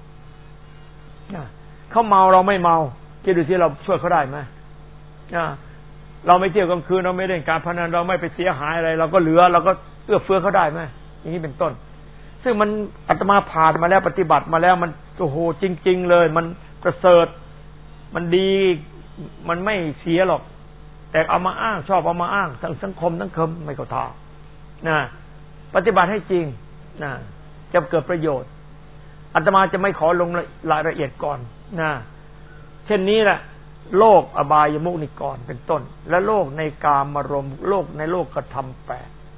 เขาเมาเราไม่เมาคิดดูสิเราช่วยเขาได้ไหมเราไม่เที่ยวกลางคืนเราไม่เล่นการพนันเราไม่ไปเสียหายอะไรเราก็เหลือเราก็เอื้อเฟื้อเขาได้ไหมอย่างนี้เป็นต้นซึ่งมันอาตมาผ่านมาแล้วปฏิบัติมาแล้วมันโอ้โหจริงๆเลยมันประเสริฐมันดีมันไม่เสียหรอกแต่เอามาอ้างชอบเอามาอ้างทั้งสังคมทั้งคมไม่เข้าท่าปฏิบัติให้จริงจะเกิดประโยชน์อาตมาจะไม่ขอลงรายละเอียดก่อนเช่นนี้แหละโลกอบายมุขนิกรเป็นต้นและโลกในกามารมณ์โลกในโลกกระทำ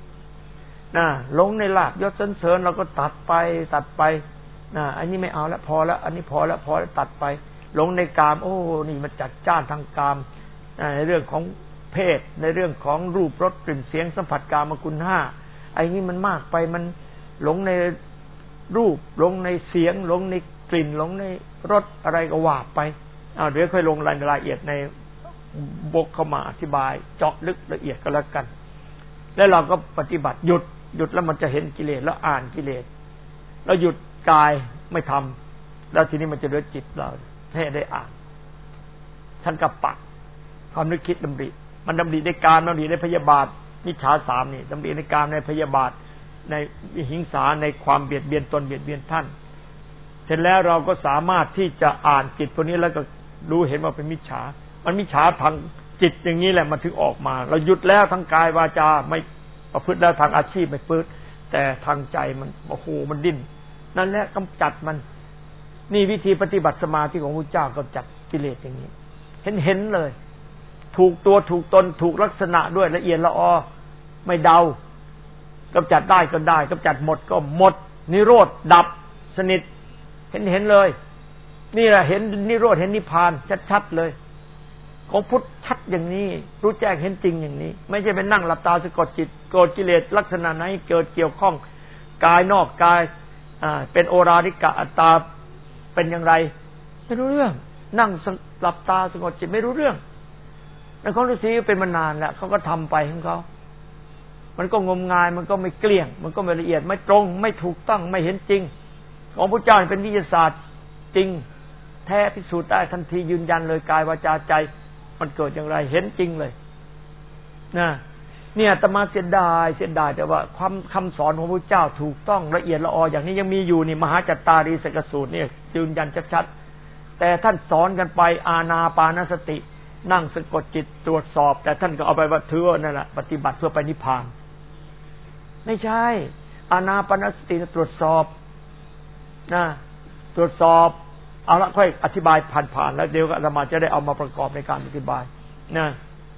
8หลงในลาภยศสรรเสริญเราก็ตัดไปอันนี้ไม่เอาแล้วพอแล้วอันนี้พอแล้วตัดไปหลงในกามนี่มันจัดจ้านทางกามในเรื่องของเพศในเรื่องของรูปรสกลิ่นเสียงสัมผัสกามคุณ5ไอ้นี่มันมากไปมันหลงในรูปหลงในเสียงหลงในกลิ่นหลงในรสอะไรก็ว่าไปเดี๋ยวค่อยลงรายละเอียดในบกเข้ามาอธิบายเจาะลึกละเอียดก็แล้วกันแล้วเราก็ปฏิบัติหยุดแล้วมันจะเห็นกิเลสแล้วอ่านกิเลสแล้วหยุดกายไม่ทำแล้วทีนี้มันจะเหลือจิตเราให้ได้อ่านทั้งกับปักความนึกคิดดำริมันดำริในกามดำริในพยาบาทมิจฉา3นี่ดำริในกามในพยาบาทในหิงสาในความเบียดเบียนตนเบียดเบียนท่านเสร็จแล้วเราก็สามารถที่จะอ่านจิตตัวนี้แล้วก็รู้เห็นว่าเป็นมิจฉามันมิจฉาทางจิตอย่างนี้แหละมันถึงออกมาเราหยุดแล้วทางกายวาจาไม่ประพฤติแล้วทางอาชีพไม่ประพฤติแต่ทางใจมันโอ้โหมันดิ้นนั่นแหละกำจัดมันนี่วิธีปฏิบัติสมาธิของพระเจ้ากำจัดกิเลสอย่างนี้เห็นเลยถูกตัวถูกตนถูกลักษณะด้วยละเอียดละออไม่เดากำจัดได้ก็ได้กำจัดหมดก็หมดนิโรธดับสนิทเห็นเลยนี่แหละเห็นนิโรธเห็นนิพพานชัดๆเลยของพุทธชัดอย่างนี้รู้แจ้งเห็นจริงอย่างนี้ไม่ใช่ไปนั่งหลับตาสะกดจิตโกรธกิเลสลักษณะไหนเกิดเกี่ยวข้องกายนอกกายเป็นโอราริกะอัตตาเป็นอย่างไรไม่รู้เรื่องนั่งหลับตาสะกดจิตไม่รู้เรื่องแล้วเขาฤาษีเป็นมานานแล้วเขาก็ทำไปของเขามันก็งมงายมันก็ไม่เกลี้ยงมันก็ไม่ละเอียดไม่ตรงไม่ถูกต้องไม่เห็นจริงของพระเจ้าเป็นวิทยาศาสตร์จริงแท้พิสูจน์ได้ทันทียืนยันเลยกายวาจาใจมันเกิดอย่างไรเห็นจริงเลยเนี่ยอาตมาเสียดายแต่ว่าคำสอนของพระเจ้าถูกต้องละเอียดละอออย่างนี้ยังมีอยู่นี่มหาจัตตารีสกสูตรเนี่ยยืนยันชัดๆแต่ท่านสอนกันไปอานาปานสตินั่งสะกดจิตตรวจสอบแต่ท่านก็เอาไปว่าถือนั่นแหละปฏิบัติเพื่อไปนิพพานไม่ใช่อานาปานสติตรวจสอบตรวจสอบเอาละค่อยอธิบายผ่านๆแล้วเดี๋ยวอาตมาจะได้เอามาประกอบในการอธิบาย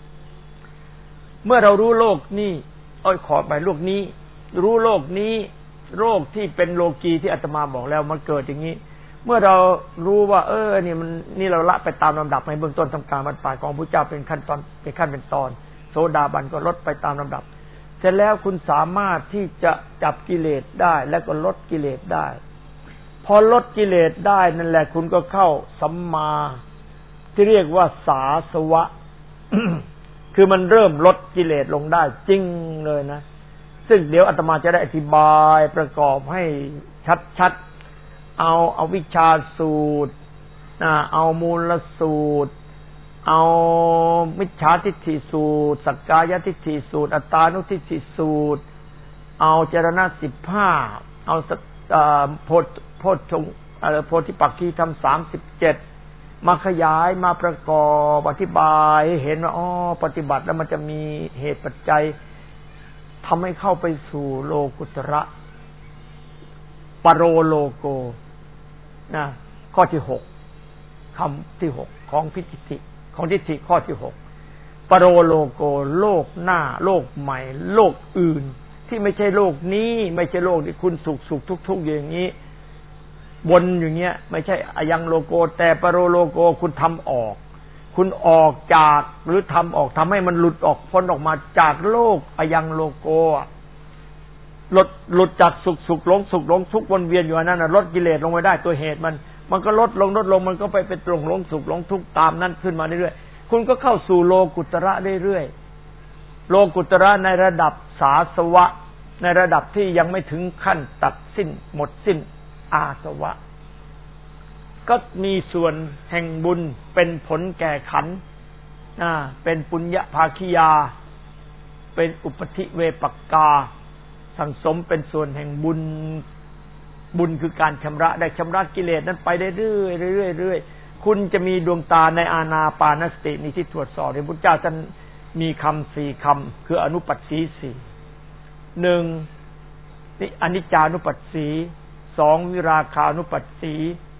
เมื่อเรารู้โลกนี้ขอไปโลกนี้รู้โลกนี้โรคที่เป็นโลกีที่อาตมาบอกแล้วมันเกิดอย่างนี้เมื่อเรารู้ว่านี่เราละไปตามลำดับในเบื้องต้นทำการบรรพายของพระเจ้าเป็นขั้นตอนเป็นตอนโสดาบันก็ลดไปตามลำดับเสร็จแล้วคุณสามารถที่จะจับกิเลสได้แล้วก็ลดกิเลสได้พอลดกิเลสได้นั่นแหละคุณก็เข้าสัมมาที่เรียกว่าสาสวะ คือมันเริ่มลดกิเลสลงได้จริงเลยนะซึ่งเดี๋ยวอาตมาจะได้อธิบายประกอบให้ชัดๆเอาวิชาสูตรเอามูลสูตรเอามิจฉาทิฏฐิสูตรสักกายทิฏฐิสูตรอัตตานุทิฏฐิสูตรเอาจรณะ15เอาโพชฌงค์โพธิปักขีธรรม37มาขยายมาประกอบอธิบายให้เห็นว่าปฏิบัติแล้วมันจะมีเหตุปัจจัยทำให้เข้าไปสู่โลกุตระปโรโลโกนะข้อที่6คำที่6ของทิฏฐิข้อที่6ปโรโลโกโลกหน้าโลกใหม่โลกอื่นที่ไม่ใช่โลกนี้ไม่ใช่โลกที่คุณสุขทุกๆอย่างนี้บนอย่างเงี้ยไม่ใช่อยังโลโกแต่ปโรโลโกคุณทำออกคุณออกจากหรือทำออกทำให้มันหลุดออกพ้นออกมาจากโลกอยังโลโกหลุดจากสุขหลงทุกข์วนเวียนอยู่อันนั้นลดกิเลสลงไปได้ตัวเหตุมันก็ลดลงมันก็ไปเป็นตรงหลงสุขหลงทุกข์ตามนั้นขึ้นมาเรื่อยๆคุณก็เข้าสู่โลกุตระเรื่อยๆโลกุตระในระดับสาสวะในระดับที่ยังไม่ถึงขั้นตัดสิ้นหมดสิ้นอาสวะก็มีส่วนแห่งบุญเป็นผลแก่ขันธ์เป็นปุญญภาคิยาเป็นอุปธิเวปักกาสังสมเป็นส่วนแห่งบุญคือการชำระได้ชำระกิเลสนั้นไปได้เรื่อยๆคุณจะมีดวงตาในอานาปานสตินี้ที่ตรวจสอบพระพุทธเจ้าท่านมีคำ4คำคืออนุปัสสี4 1นี่อนิจจานุปัสสี2วิราคานุปัสสี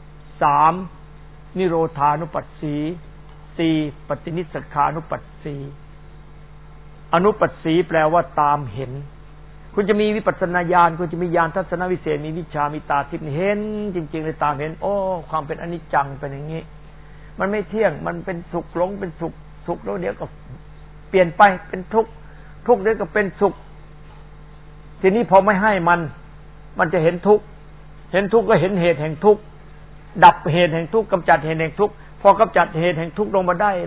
3นิโรธานุปัสสี4ปฏินิสสขานุปัสสีอนุปัสสีแปลว่าตามเห็นคุณจะมีวิปัสสนาญาณคุณจะมีญาณทัศนวิเศษมีวิชามีตาทิพย์เห็นจริงๆเลยตามเห็นความเป็นอนิจจังเป็นอย่างนี้มันไม่เที่ยงมันเป็นสุขหลงเป็นสุขแล้วเดี๋ยวก็เปลี่ยนไปเป็นทุกข์เดี๋ยวก็เป็นสุขทีนี้พอไม่ให้มันจะเห็นทุกข์ก็เห็นเหตุแห่งทุกข์ดับเหตุแห่งทุกข์กำจัดเหตุแห่งทุกข์พอกำจัดเหตุแห่งทุกข์ลงมาได้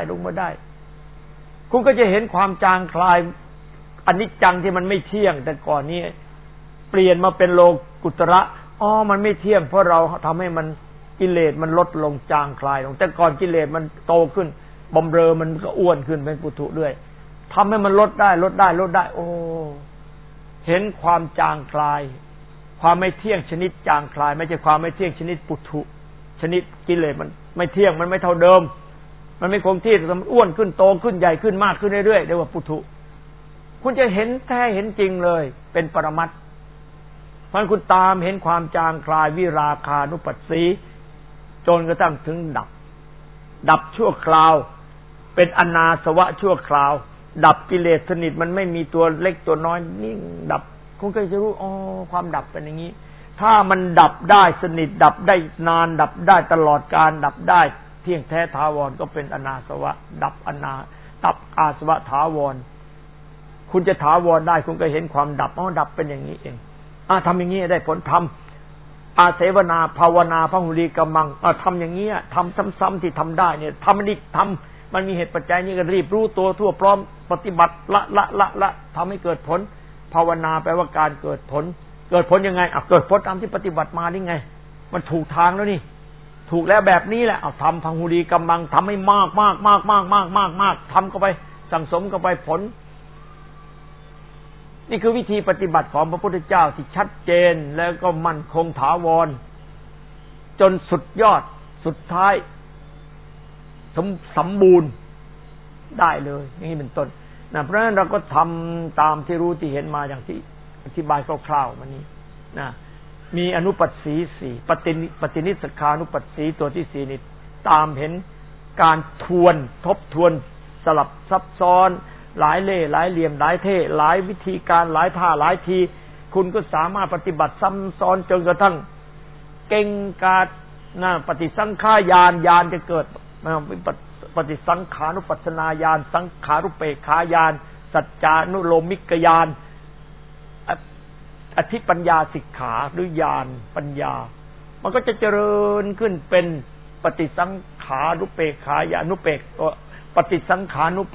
คุณก็จะเห็นความจางคลายอนิจจังที่มันไม่เที่ยงแต่ก่อนนี้เปลี่ยนมาเป็นโลกุตระมันไม่เที่ยงเพราะเราทำให้มันกิเลสมันลดลงจางคลายลงแต่ก่อนกิเลสมันโตขึ้นบำเรอมันก็อ้วนขึ้นเป็นปุถุด้วยทำให้มันลดได้เห็นความจางคลายความไม่เที่ยงชนิดจางคลายไม่ใช่ความไม่เที่ยงชนิดปุถุชนิดกิเลสมันไม่เที่ยงมันไม่เท่าเดิมมันไม่คงที่มันอ้วนขึ้นโตขึ้นใหญ่ขึ้นมากขึ้นเรื่อยๆเรียกว่าปุถุคุณจะเห็นแท้เห็นจริงเลยเป็นปรมัตถ์เพราะคุณตามเห็นความจางคลายวิราคานุปัสสีจนกระทั่งถึงดับชั่วคราวเป็นอนาสวะชั่วคราวดับกิเลสสนิทมันไม่มีตัวเล็กตัวน้อยนิ่งดับคุณก็จะรู้ความดับเป็นอย่างนี้ถ้ามันดับได้สนิทดับได้นานดับได้ตลอดกาลดับได้เที่ยงแท้ถาวรก็เป็นอนาสวะดับอาสวะถาวรคุณจะถาวรได้คุณก็เห็นความดับดับเป็นอย่างนี้เองทำอย่างนี้ได้ผลทำอาเสวนาภาวนาพหุลีกัมมังทำอย่างนี้ทำซ้ำๆที่ทำได้เนี่ยทำมันมีเหตุปัจจัยนี้ก็รีบรู้ตัวทั่วพร้อมปฏิบัติละทำให้เกิดผลภาวนาแปลว่าการเกิดผลยังไงเกิดผลตามที่ปฏิบัติมานี่ไงมันถูกทางแล้วนี่ถูกแล้วแบบนี้แหละทำพหุลีกัมมังทำให้มากทำเข้าไปสั่งสมเข้าไปผลนี่คือวิธีปฏิบัติของพระพุทธเจ้าที่ชัดเจนแล้วก็มั่นคงถาวรจนสุดยอดสุดท้ายสมบูรณ์ได้เลยอย่างนี้เป็นต้นเพราะฉะนั้นเราก็ทำตามที่รู้ที่เห็นมาอย่างที่อธิบายคร่าวๆมานี้มีอนุปัสสี4ปฏินิสสขานุปัสสีตัวที่4นี่ตามเห็นการทบทวนสลับซับซ้อนหลายเล่ห์หลายเหลี่ยมหลายเท่หลายวิธีการหลายท่าหลายทีคุณก็สามารถปฏิบัติซ้ำซ้อนจนกระทั่งเก่งกาจปฏิสังขายานญาณจะเกิดปฏิสังขานุปัสสนาญาณสังขารุปเปกขายานสัจจานุโลมิกญาณอธิปัญญาสิกขาหรือญาณปัญญามันก็จะเจริญขึ้นเป็นปฏิสังขานุเปกขายานุเปกปฏิสังขานุ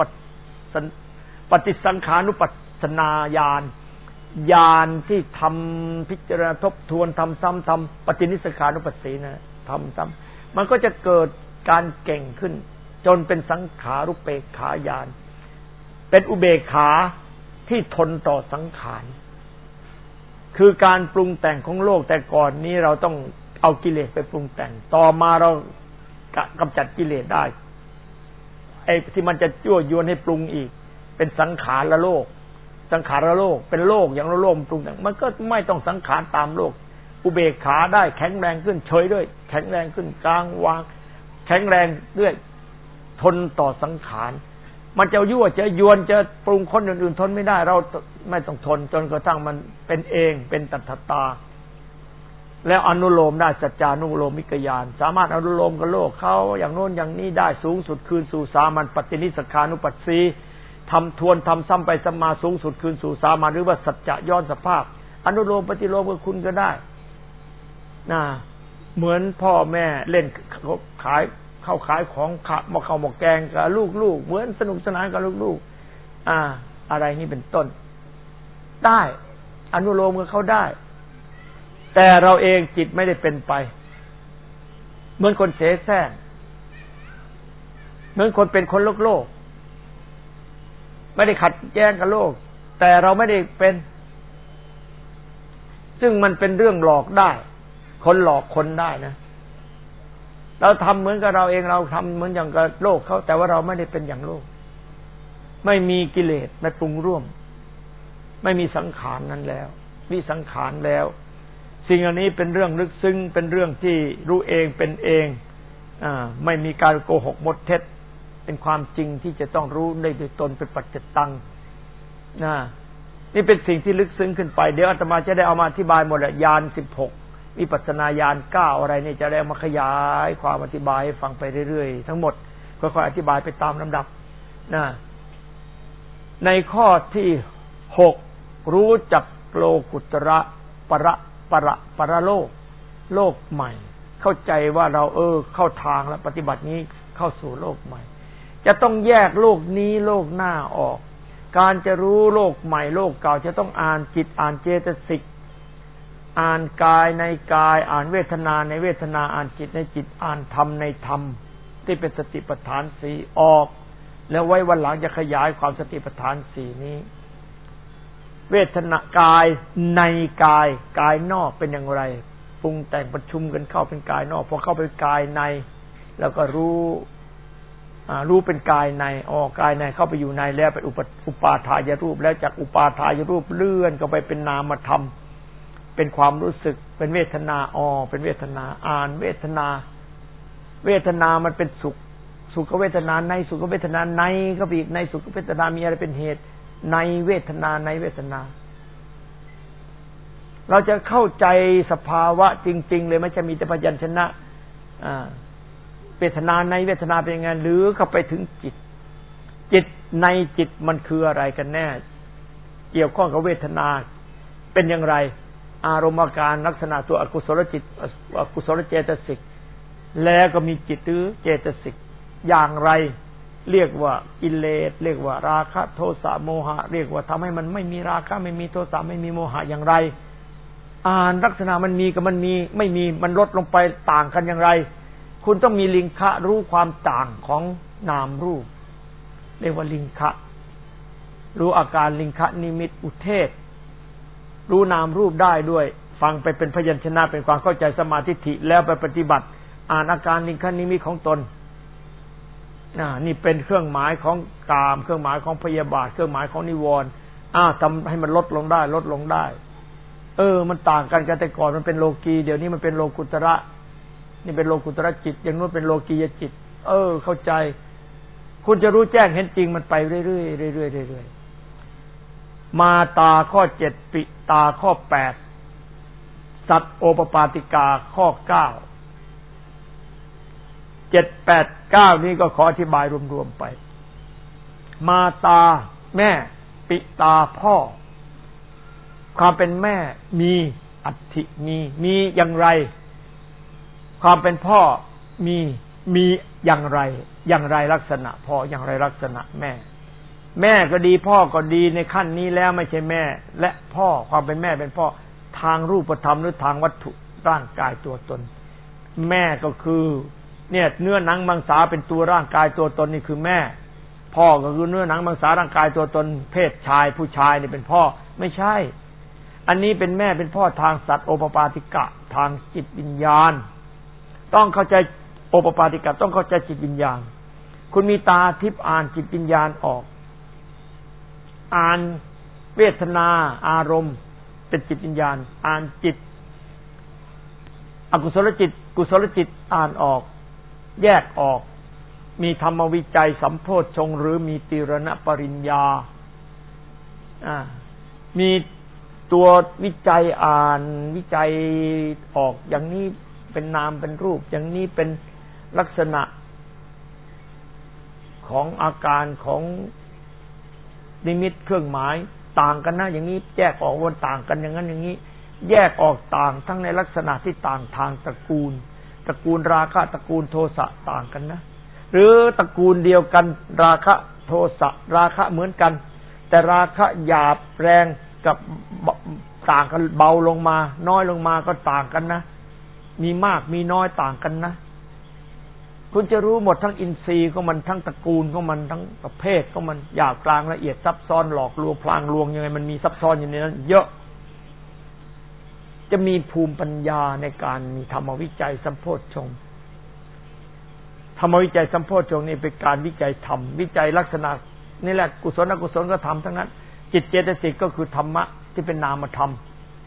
ปัสสนาญาณญาณที่ทำพิจารณาทบทวนทำซ้ำทำปฏินิสขานุปัสสีนะทำซ้ำมันก็จะเกิดการเก่งขึ้นจนเป็นสังขารุปเปกขายานเป็นอุเบกขาที่ทนต่อสังขารคือการปรุงแต่งของโลกแต่ก่อนนี้เราต้องเอากิเลสไปปรุงแต่งต่อมาเรากำจัดกิเลสได้ไอ้ที่มันจะยั่วยวนให้ปรุงอีกเป็นสังขารละโลกสังขารละโลกเป็นโลกอย่างละโลกปรุงแต่งมันก็ไม่ต้องสังขารตามโลกอุเบกขาได้แข็งแรงขึ้นเฉยด้วยแข็งแรงขึ้นกลางวางแข็งแรงด้วยทนต่อสังขารมันจะยั่วจะยวนจะปรุงคนอื่นๆทนไม่ได้เราไม่ต้องทนจนกระทั่งมันเป็นเองเป็นตัทตาแล้วอนุโลมได้สัจจานุโลมิกญาณสามารถอนุโลมกับโลกเขาอย่างโน้นอย่างนี้ได้สูงสุดคืนสู่สามัญปฏินิสขานุปัสสีทำทวนทำซ้ำไปซ้ำมาสูงสุดคืนสู่สามัญหรือว่าสัจจะย้อนสภาพอนุโลมปฏิโลมกับคุณก็ได้เหมือนพ่อแม่เล่นขายเข้าขายของมาเข้าหมกแกงกับลูกๆเหมือนสนุกสนานกับลูกๆอะไรนี่เป็นต้นได้อนุโลมกับเขาได้แต่เราเองจิตไม่ได้เป็นไปเหมือนคนเสแสร้งเหมือนคนเป็นคนโลกไม่ได้ขัดแย้งกับโลกแต่เราไม่ได้เป็นซึ่งมันเป็นเรื่องหลอกได้คนหลอกคนได้นะเราทำเหมือนกับเราเองเราทำเหมือนอย่างกับโลกเขาแต่ว่าเราไม่ได้เป็นอย่างโลกไม่มีกิเลสไม่ปรุงร่วมไม่มีสังขารนั้นแล้ววิสังขารแล้วสิ่งอันนี้เป็นเรื่องลึกซึ้งเป็นเรื่องที่รู้เองเป็นเองไม่มีการโกหกมดเท็จเป็นความจริงที่จะต้องรู้ได้โดยตนเป็นปัจจตังนี่เป็นสิ่งที่ลึกซึ้งขึ้นไปเดี๋ยวอาตมาจะได้เอามาอธิบายหมดแหละญาณ16วิปัสสนาญาณ9อะไรนี่จะได้มาขยายความอธิบายให้ฟังไปเรื่อยๆทั้งหมดค่อยๆอธิบายไปตามลำดับในข้อที่6รู้จักโลกุตระปรโลกใหม่เข้าใจว่าเราเข้าทางแล้วปฏิบัตินี้เข้าสู่โลกใหม่จะต้องแยกโลกนี้โลกหน้าออกการจะรู้โลกใหม่โลกเก่าจะต้องอ่านจิตอ่านเจตสิกอ่านกายในกายอ่านเวทนาในเวทนาอ่านจิตในจิตอ่านธรรมในธรรมที่เป็นสติปัฏฐาน4ออกแล้วไว้วันหลังจะขยายความสติปัฏฐาน4นี้เวทนากายในกายนอกเป็นอย่างไรปรุงแต่งประชุมกันเข้าเป็นกายนอกพอเข้าไปกายในแล้วก็รู้เป็นกายในกายในเข้าไปอยู่ในแล้วเป็นอุปาทายรูปแล้วจากอุปาทายรูปเลื่อนก็ไปเป็นนามธรรมเป็นความรู้สึกเป็นเวทนาเป็นเวทนาอ่านเวทนามันเป็นสุขเวทนาในสุขเวทนาในก็อีกในสุขเวทนามีอะไรเป็นเหตุในเวทนาเราจะเข้าใจสภาวะจริงๆเลยไม่ใช่มีแต่พยัญชนะเวทนาในเวทนาเป็นยังไงหรือเข้าไปถึงจิตในจิตมันคืออะไรกันแน่เกี่ยวข้องกับเวทนาเป็นอย่างไรอารมณ์อาการลักษณะตัวอกุศลจิตอกุศลเจตสิกแล้วก็มีจิตหรือเจตสิกอย่างไรเรียกว่ากิเลสเรียกว่าราคะโทสะโมหะเรียกว่าทำให้มันไม่มีราคะไม่มีโทสะไม่มีโมหะอย่างไรอ่านลักษณะมันมีกับมันมีไม่มีมันลดลงไปต่างกันอย่างไรคุณต้องมีลิงคะรู้ความต่างของนามรูปเรียกว่าลิงคะรู้อาการลิงคะนิมิตอุเทศรู้นามรูปได้ด้วยฟังไปเป็นพยัญชนะเป็นความเข้าใจสมาธิฐิแล้วไปปฏิบัติอ่านอาการลิงคะนิมิตของตนนี่เป็นเครื่องหมายของกามเครื่องหมายของพยาบาทเครื่องหมายของนิวรณ์ทำให้มันลดลงได้มันต่างกันแต่ก่อนมันเป็นโลกีเดี๋ยวนี้มันเป็นโลกุตระนี่เป็นโลกุตระจิตอย่างนู้นเป็นโลกียจิตเข้าใจคุณจะรู้แจ้งเห็นจริงมันไปเรื่อยๆเรื่อยๆเรื่อยๆมาตาข้อ7ปิตาข้อ8สัตโอปปาติกาข้อ9 7 8 9นี้ก็ขออธิบายรวมๆไปมาตาแม่ปิตาพ่อความเป็นแม่มีอัตถิมีอย่างไรความเป็นพ่อมีอย่างไรลักษณะพ่ออย่างไรลักษณะแม่ก็ดีพ่อก็ดีในขั้นนี้แล้วไม่ใช่แม่และพ่อความเป็นแม่เป็นพ่อทางรูปธรรมหรือทางวัตถุร่างกายตัวตนแม่ก็คือเนี่ยเนื้อหนังมังสาเป็นตัวร่างกายตัวตนนี่คือแม่พ่อก็คือเนื้อหนังมังสาร่างกายตัวตนเพศชายผู้ชายนี่เป็นพ่อไม่ใช่อันนี้เป็นแม่เป็นพ่อทางสัตว์โอปปาติกะทางจิตวิญญาณต้องเข้าใจโอปปาติกะต้องเข้าใจจิตวิญญาณคุณมีตาทิพย์อ่านจิตวิญญาณออกอ่านเวทนาอารมณ์เป็นจิตวิญญาณอ่านจิตอกุศลจิตกุศลจิตอ่านออกแยกออกมีธรรมวิจัยสัมโพชฌงค์หรือมีติรณปริญญามีตัววิจัยอ่านวิจัยออกอย่างนี้เป็นนามเป็นรูปอย่างนี้เป็นลักษณะของอาการของนิมิตเครื่องหมายต่างกันนะอย่างนี้แยกออกวนต่างกันอย่างนั้นอย่างนี้แยกออกต่างทั้งในลักษณะที่ต่างทางตระกูลราคะตระกูลโทสะต่างกันนะหรือตระกูลเดียวกันราคะโทสะราคะเหมือนกันแต่ราคะหยาบแรงกับต่างกันเบาลงมาน้อยลงมาก็ต่างกันนะมีมากมีน้อยต่างกันนะคุณจะรู้หมดทั้งอินทรีย์ของมันทั้งตระกูลของมันทั้งประเภทของมันหยาบกลางละเอียดซับซ้อนหลอกลวงพลางลวงยังไงมันมีซับซ้อนอยู่ในนั้นเยอะจะมีภูมิปัญญาในการมีธรรมวิจัยสัมโพชฌงค์ธรรมวิจัยสัมโพชฌงค์นี่เป็นการวิจัยธรรมวิจัยลักษณะนี่แหละกุศลอกุศลก็ทำทั้งนั้นจิตเจตสิกก็คือธรรมะที่เป็นนามธรรม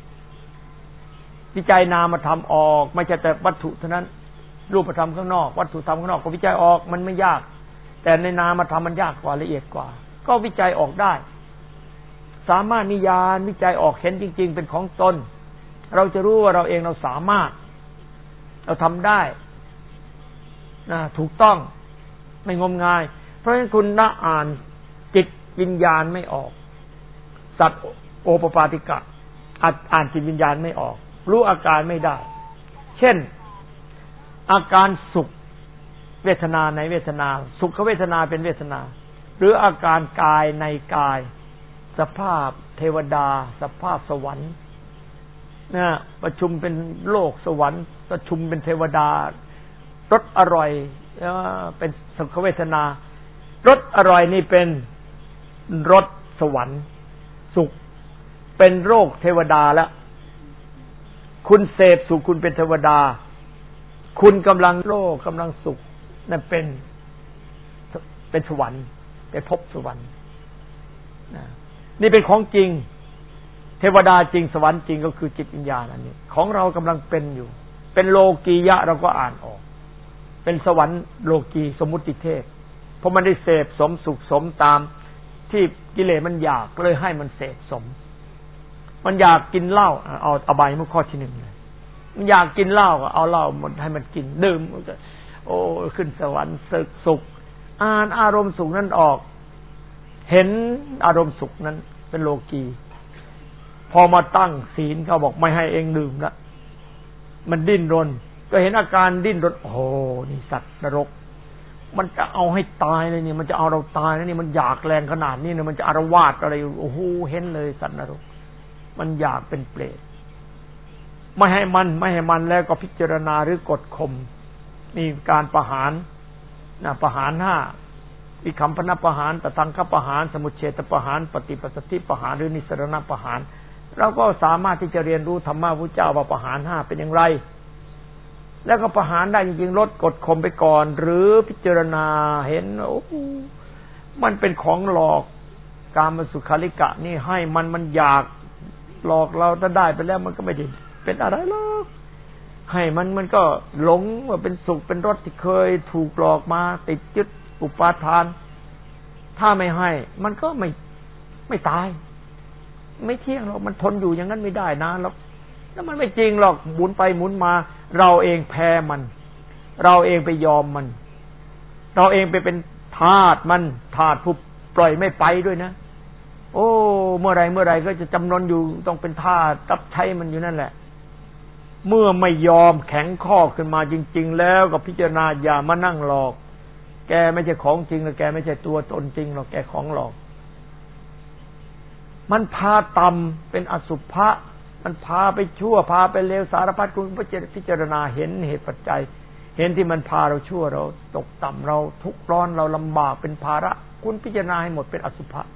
วิจัยนามธรรมออกไม่ใช่แต่วัตถุเท่านั้นรูปธรรมข้างนอกวัตถุธรรมข้างนอกก็วิจัยออกมันไม่ยากแต่ในนามธรรมมันยากกว่าละเอียดกว่าก็วิจัยออกได้สามารถนิยานวิจัยออกเห็นจริงๆเป็นของตนเราจะรู้ว่าเราเองเราสามารถเราทำได้ถูกต้องไม่งมงายเพราะฉะนั้นคุณอ่านจิตวิญญาณไม่ออกสัตว์โอปปาติกะอ่านจิตวิญญาณไม่ออกรู้อาการไม่ได้เช่นอาการสุขเวทนาในเวทนาสุขเวทนาเป็นเวทนาหรืออาการกายในกายสภาพเทวดาสภาพสวรรค์ประชุมเป็นโลกสวรรค์ประชุมเป็นเทวดารสอร่อยเป็นสุขเวทนารสอร่อยนี่เป็นรสสวรรค์สุขเป็นโลกเทวดาแล้วคุณเสพสุขคุณเป็นเทวดาคุณกำลังโลกกำลังสุขนั่นเป็นสวรรค์เป็นภพสวรรค์นี่เป็นของจริงเทวดาจริงสวรรค์จริงก็คือจิตวิญญาณอันนี้ของเรากำลังเป็นอยู่เป็นโลกียะเราก็อ่านออกเป็นสวรรค์โลกีสมมุติเทพเพราะมันได้เสพสมสุขสมตามที่กิเลสมันอยากเลยให้มันเสพสมมันอยากกินเหล้าเอาอบายมุขข้อที่ 1เลยมันอยากกินเหล้าก็เอาเหล้ามันให้มันกินดื่มโอ้ขึ้นสวรรค์สุขอ่านอารมณ์สุขนั้นออกเห็นอารมณ์สุขนั้นเป็นโลกีพอมาตั้งศีลเขาบอกไม่ให้เองดื่มละมันดิ้นรนก็เห็นอาการดิ้นรนโอ้นี่สัตว์นรกมันจะเอาให้ตายเลยนี่มันจะเอาเราตายนะนี่มันอยากแรงขนาดนี้เนี่ยมันจะอาละวาดอะไรโอ้โหเห็นเลยสัตว์นรกมันอยากเป็นเปรตไม่ให้มันแล้วก็พิจารณาหรือกดข่มมีการประหารประหาร5วิคัมพนประหารตทังคประหารสมุจเฉทประหารปฏิปัสสติประหารหรือนิสรณประหารเราก็สามารถที่จะเรียนรู้ธรรมะพระเจ้าว่าประหาร5เป็นอย่างไรแล้วก็ประหารได้จริงๆลดกดข่มไปก่อนหรือพิจารณาเห็นโอ้มันเป็นของหลอกกามสุขาริกะนี่ให้มันอยากหลอกเราถ้าได้ไปแล้วมันก็ไม่ได้เป็นอะไรหรอกให้มันก็หลงว่าเป็นสุขเป็นรสที่เคยถูกหลอกมาติดยึดอุปาทานถ้าไม่ให้มันก็ไม่ตายไม่เที่ยงหรอกมันทนอยู่อย่างนั้นไม่ได้นะหรอกแล้วมันไม่จริงหรอกหมุนไปหมุนมาเราเองแพ้มันเราเองไปยอมมันเราเองไปเป็นทาสมันทาสผู้ปล่อยไม่ไปด้วยนะโอ้เมื่อไรก็จะจำนนอยู่ต้องเป็นทาสรับใช้มันอยู่นั่นแหละเมื่อไม่ยอมแข็งข้อขึ้นมาจริงๆแล้วก็พิจารณาอย่ามานั่งหลอกแกไม่ใช่ของจริงหรอกแกไม่ใช่ตัวตนจริงหรอกแกของหลอกมันพาต่ำเป็นอสุภะมันพาไปชั่วพาไปเลวสารพัดคุณพิจารณาเห็นเหตุปัจจัยเห็นที่มันพาเราชั่วเราตกต่ำเราทุกข์ร้อนเราลำบากเป็นภาระคุณพิจารณาให้หมดเป็นอสุภะ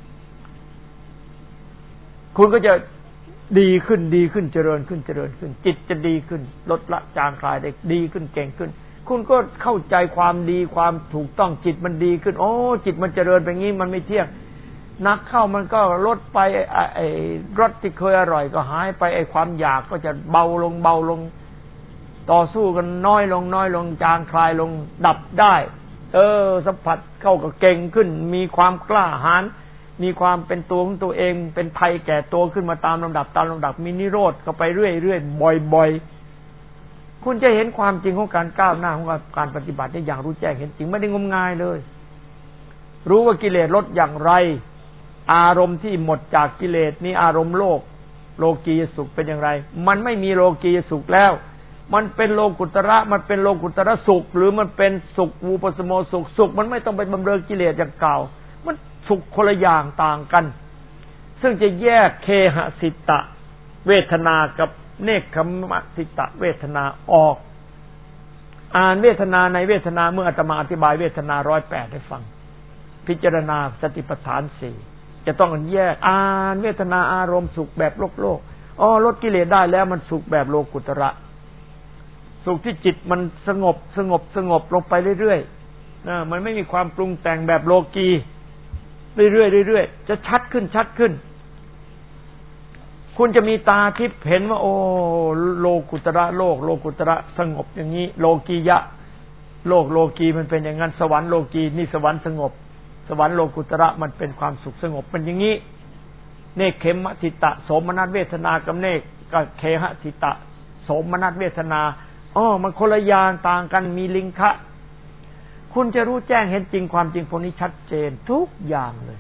คุณก็จะดีขึ้นเจริญขึ้นจิตจะดีขึ้นลดละจางคลายได้ดีขึ้นเก่งขึ้นคุณก็เข้าใจความดีความถูกต้องจิตมันดีขึ้นโอ้จิตมันเจริญไปงี้มันไม่เที่ยงนักเข้ามันก็ลดไปไอ้รสที่เคยอร่อยก็หายไปไอ้ความอยากก็จะเบาลงต่อสู้กันน้อยลงจางคลายลงดับได้สัมผัสเข้าก็เก่งขึ้นมีความกล้าหาญมีความเป็นตัวของตัวเองเป็นไทยแก่ตัวขึ้นมาตามลำดับมีนิโรธเข้าไปเรื่อยบ่อยคุณจะเห็นความจริงของการก้าวหน้าของการปฏิบัติได้อย่างรู้แจ้งเห็นจริงไม่ได้งมงายเลยรู้ว่ากิเลสลดอย่างไรอารมณ์ที่หมดจากกิเลสนี้อารมณ์โลกียสุขเป็นอย่างไรมันไม่มีโลกียสุขแล้วมันเป็นโลกุตระมันเป็นโลกุตระสุขหรือมันเป็นสุขวูปสโมสุขมันไม่ต้องไปบำเรอกิเลสอย่างเก่ามันสุขคนละอย่างต่างกันซึ่งจะแยกเคหสิตะเวทนากับเนคขมสิตะเวทนาออกอ่านเวทนาในเวทนาเมื่ออาตมาอธิบายเวทนา108ให้ฟังพิจารณาสติปัฏฐาน4จะต้องแยกอ่านเวทนาอารมณ์สุขแบบโลกลดกิเลสได้แล้วมันสุขแบบโลกุตระสุขที่จิตมันสงบลงไปเรื่อยๆมันไม่มีความปรุงแต่งแบบโลกีเรื่อยๆจะชัดขึ้นคุณจะมีตาทิพย์เห็นว่าโอ้โลกุตระโลกุตระสงบอย่างนี้โลกียะโลกีมันเป็นอย่างนั้นสวรรค์โลกีนี่สวรรค์สงบสวรรค์โลกุตระมันเป็นความสุขสงบเป็นอย่างนี้เนคเขมสิตะโสมนัสเวทนากับเนคกับเคหสิตะโสมนัสเวทนามันคนละอย่างต่างกันมีลิงคะคุณจะรู้แจ้งเห็นจริงความจริงพวกนี้ชัดเจนทุกอย่างเลย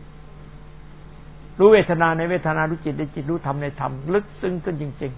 รู้เวทนาในเวทนารู้จิตในจิตรู้ธรรมในธรรมลึกซึ้งขึ้นจริง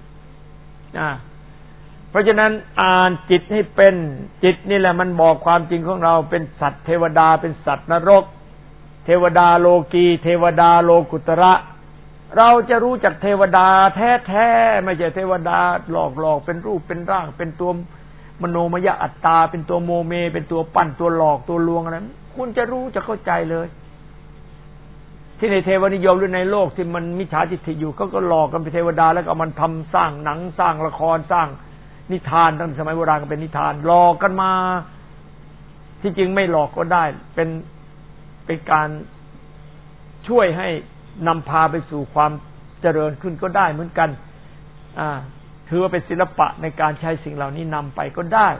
ๆเพราะฉะนั้นอ่านจิตให้เป็นจิตนี่แหละมันบอกความจริงของเราเป็นสัตว์เทวดาเป็นสัตว์นรกเทวดาโลกีเทวดาโลกุตระเราจะรู้จักเทวดาแท้ๆไม่ใช่เทวดาหลอกเป็นรูปเป็นร่างเป็นตัวมโนมยอัตตาเป็นตัวโมเมเป็นตัวปั้นตัวหลอกตัวลวงอะไรคุณจะรู้จะเข้าใจเลยที่ในเทวนิยมหรือในโลกที่มันมิจฉาทิฏฐิอยู่เขาก็หลอกกันเป็นเทวดาแล้วก็มันทำสร้างหนังสร้างละครสร้างนิทานตั้งสมัยโบราณก็เป็นนิทานหลอกกันมาที่จริงไม่หลอกก็ได้เป็นการช่วยให้นำพาไปสู่ความเจริญขึ้นก็ได้เหมือนกันถือว่าเป็นศิลปะในการใช้สิ่งเหล่านี้นำไปก็ได้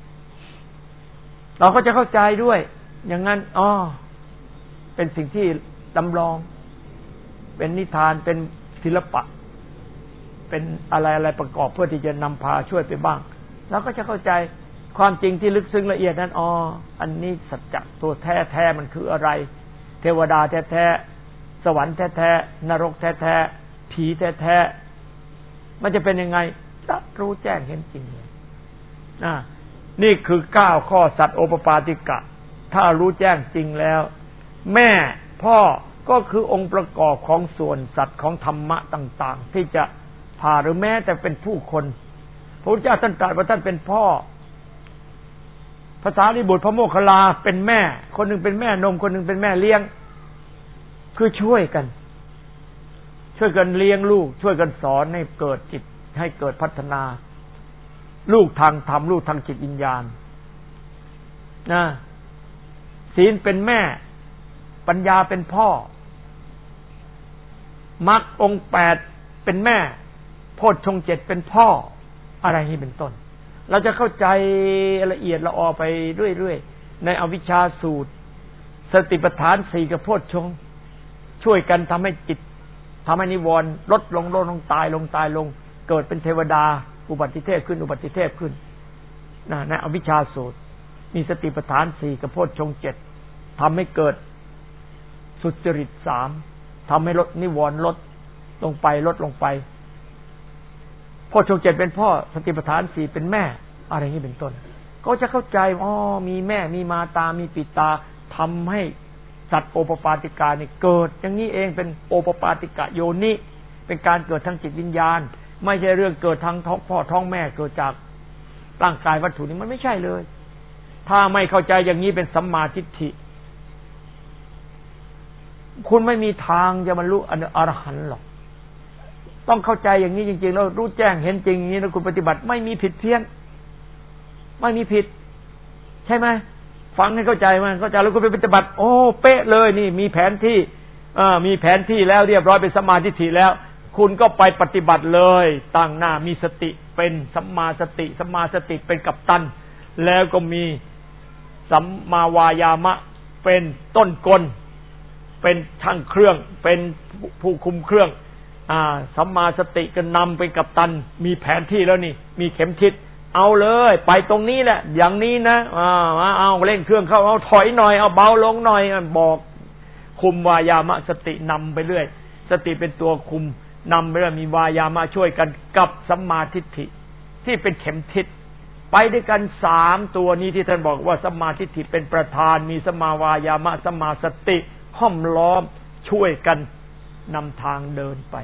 เราก็จะเข้าใจด้วยอย่างนั้นเป็นสิ่งที่จำลองเป็นนิทานเป็นศิลปะเป็นอะไรประกอบเพื่อที่จะนำพาช่วยไปบ้างเราก็จะเข้าใจความจริงที่ลึกซึ้งละเอียดนั้นอันนี้สัจจะตัวแท้มันคืออะไรเทวดาแท้ๆสวรรค์แท้ๆนรกแท้ๆผีแท้ๆมันจะเป็นยังไงจะรู้แจ้งเห็นจริงเลยนี่คือ9ข้อสัตว์โอปปาติกะถ้ารู้แจ้งจริงแล้วแม่พ่อก็คือองค์ประกอบของส่วนสัตว์ของธรรมะต่างๆที่จะพาหรือแม้แต่เป็นผู้คนพระพุทธเจ้าท่านตรัสว่าท่านเป็นพ่อภาษาลิบุตรพระโมคคัลลาเป็นแม่คนหนึ่งเป็นแม่นมคนหนึ่งเป็นแม่เลี้ยงคือช่วยกันเลี้ยงลูกช่วยกันสอนให้เกิดจิตให้เกิดพัฒนาลูกทางธรรมลูกทางจิตวิญญาณศีลเป็นแม่ปัญญาเป็นพ่อมรรคองค์8เป็นแม่โพชฌงค์7เป็นพ่ออะไรนี้เป็นต้นเราจะเข้าใจละเอียดละออไปเรื่อยๆในอวิชชาสูตรสติปัฏฐานสี่กับโพชฌงค์ช่วยกันทำให้จิตทำให้นิวรณ์ลดลงตายลงเกิดเป็นเทวดาอุบัติเทพขึ้นในอวิชชาสูตรมีสติปัฏฐานสี่กับโพชฌงค์เจ็ดทำให้เกิดสุจริตสามทำให้ลดนิวรณ์ลดลงไปโพชฌงค์เจ็ดเป็นพ่อสติปัฏฐานสี่เป็นแม่อะไรอย่างนี้เป็นต้นก็จะเข้าใจมีแม่มีมาตามีปิตาทำให้สัตว์โอปปาติกาเนี่ยเกิดอย่างนี้เองเป็นโอปปาติกะโยนิเป็นการเกิดทางจิตวิญญาณไม่ใช่เรื่องเกิดทางท้องพ่อท้องแม่เกิดจากร่างกายวัตถุนี้มันไม่ใช่เลยถ้าไม่เข้าใจอย่างนี้เป็นสัมมาทิฏฐิคุณไม่มีทางจะบรรลุอรหันต์หรอกต้องเข้าใจอย่างนี้จริงๆแล้วรู้แจ้งเห็นจริงอย่างนี้แล้วคุณปฏิบัติไม่มีผิดเพี้ยนไม่มีผิดใช่ไหมฟังให้เข้าใจมันเข้าใจแล้วคุณไปปฏิบัติเป๊ะเลยนี่มีแผนที่มีแผนที่แล้วเรียบร้อยเป็นสัมมาทิฏฐิแล้วคุณก็ไปปฏิบัติเลยตั้งหน้ามีสติเป็นสัมมาสติเป็นกัปตันแล้วก็มีสัมมาวายามะเป็นต้นกลเป็นช่างเครื่องเป็นผู้คุมเครื่องสัมมาสติก็นำเป็นกัปตันมีแผนที่แล้วนี่มีเข็มทิศเอาเลยไปตรงนี้แหละอย่างนี้นะเอาเร่งเครื่องเข้าเอาถอยหน่อยเอาเบาลงหน่อยบอกคุมวายามะสตินำไปเรื่อยสติเป็นตัวคุมนำไปเรื่อยมีวายามะช่วยกันกับสัมมาทิฏฐิที่เป็นเข็มทิศไปด้วยกัน3ตัวนี้ที่ท่านบอกว่าสัมมาทิฏฐิเป็นประธานมีสัมมาวายามะสัมมาสติห้อมล้อมช่วยกันนำทางเดินไป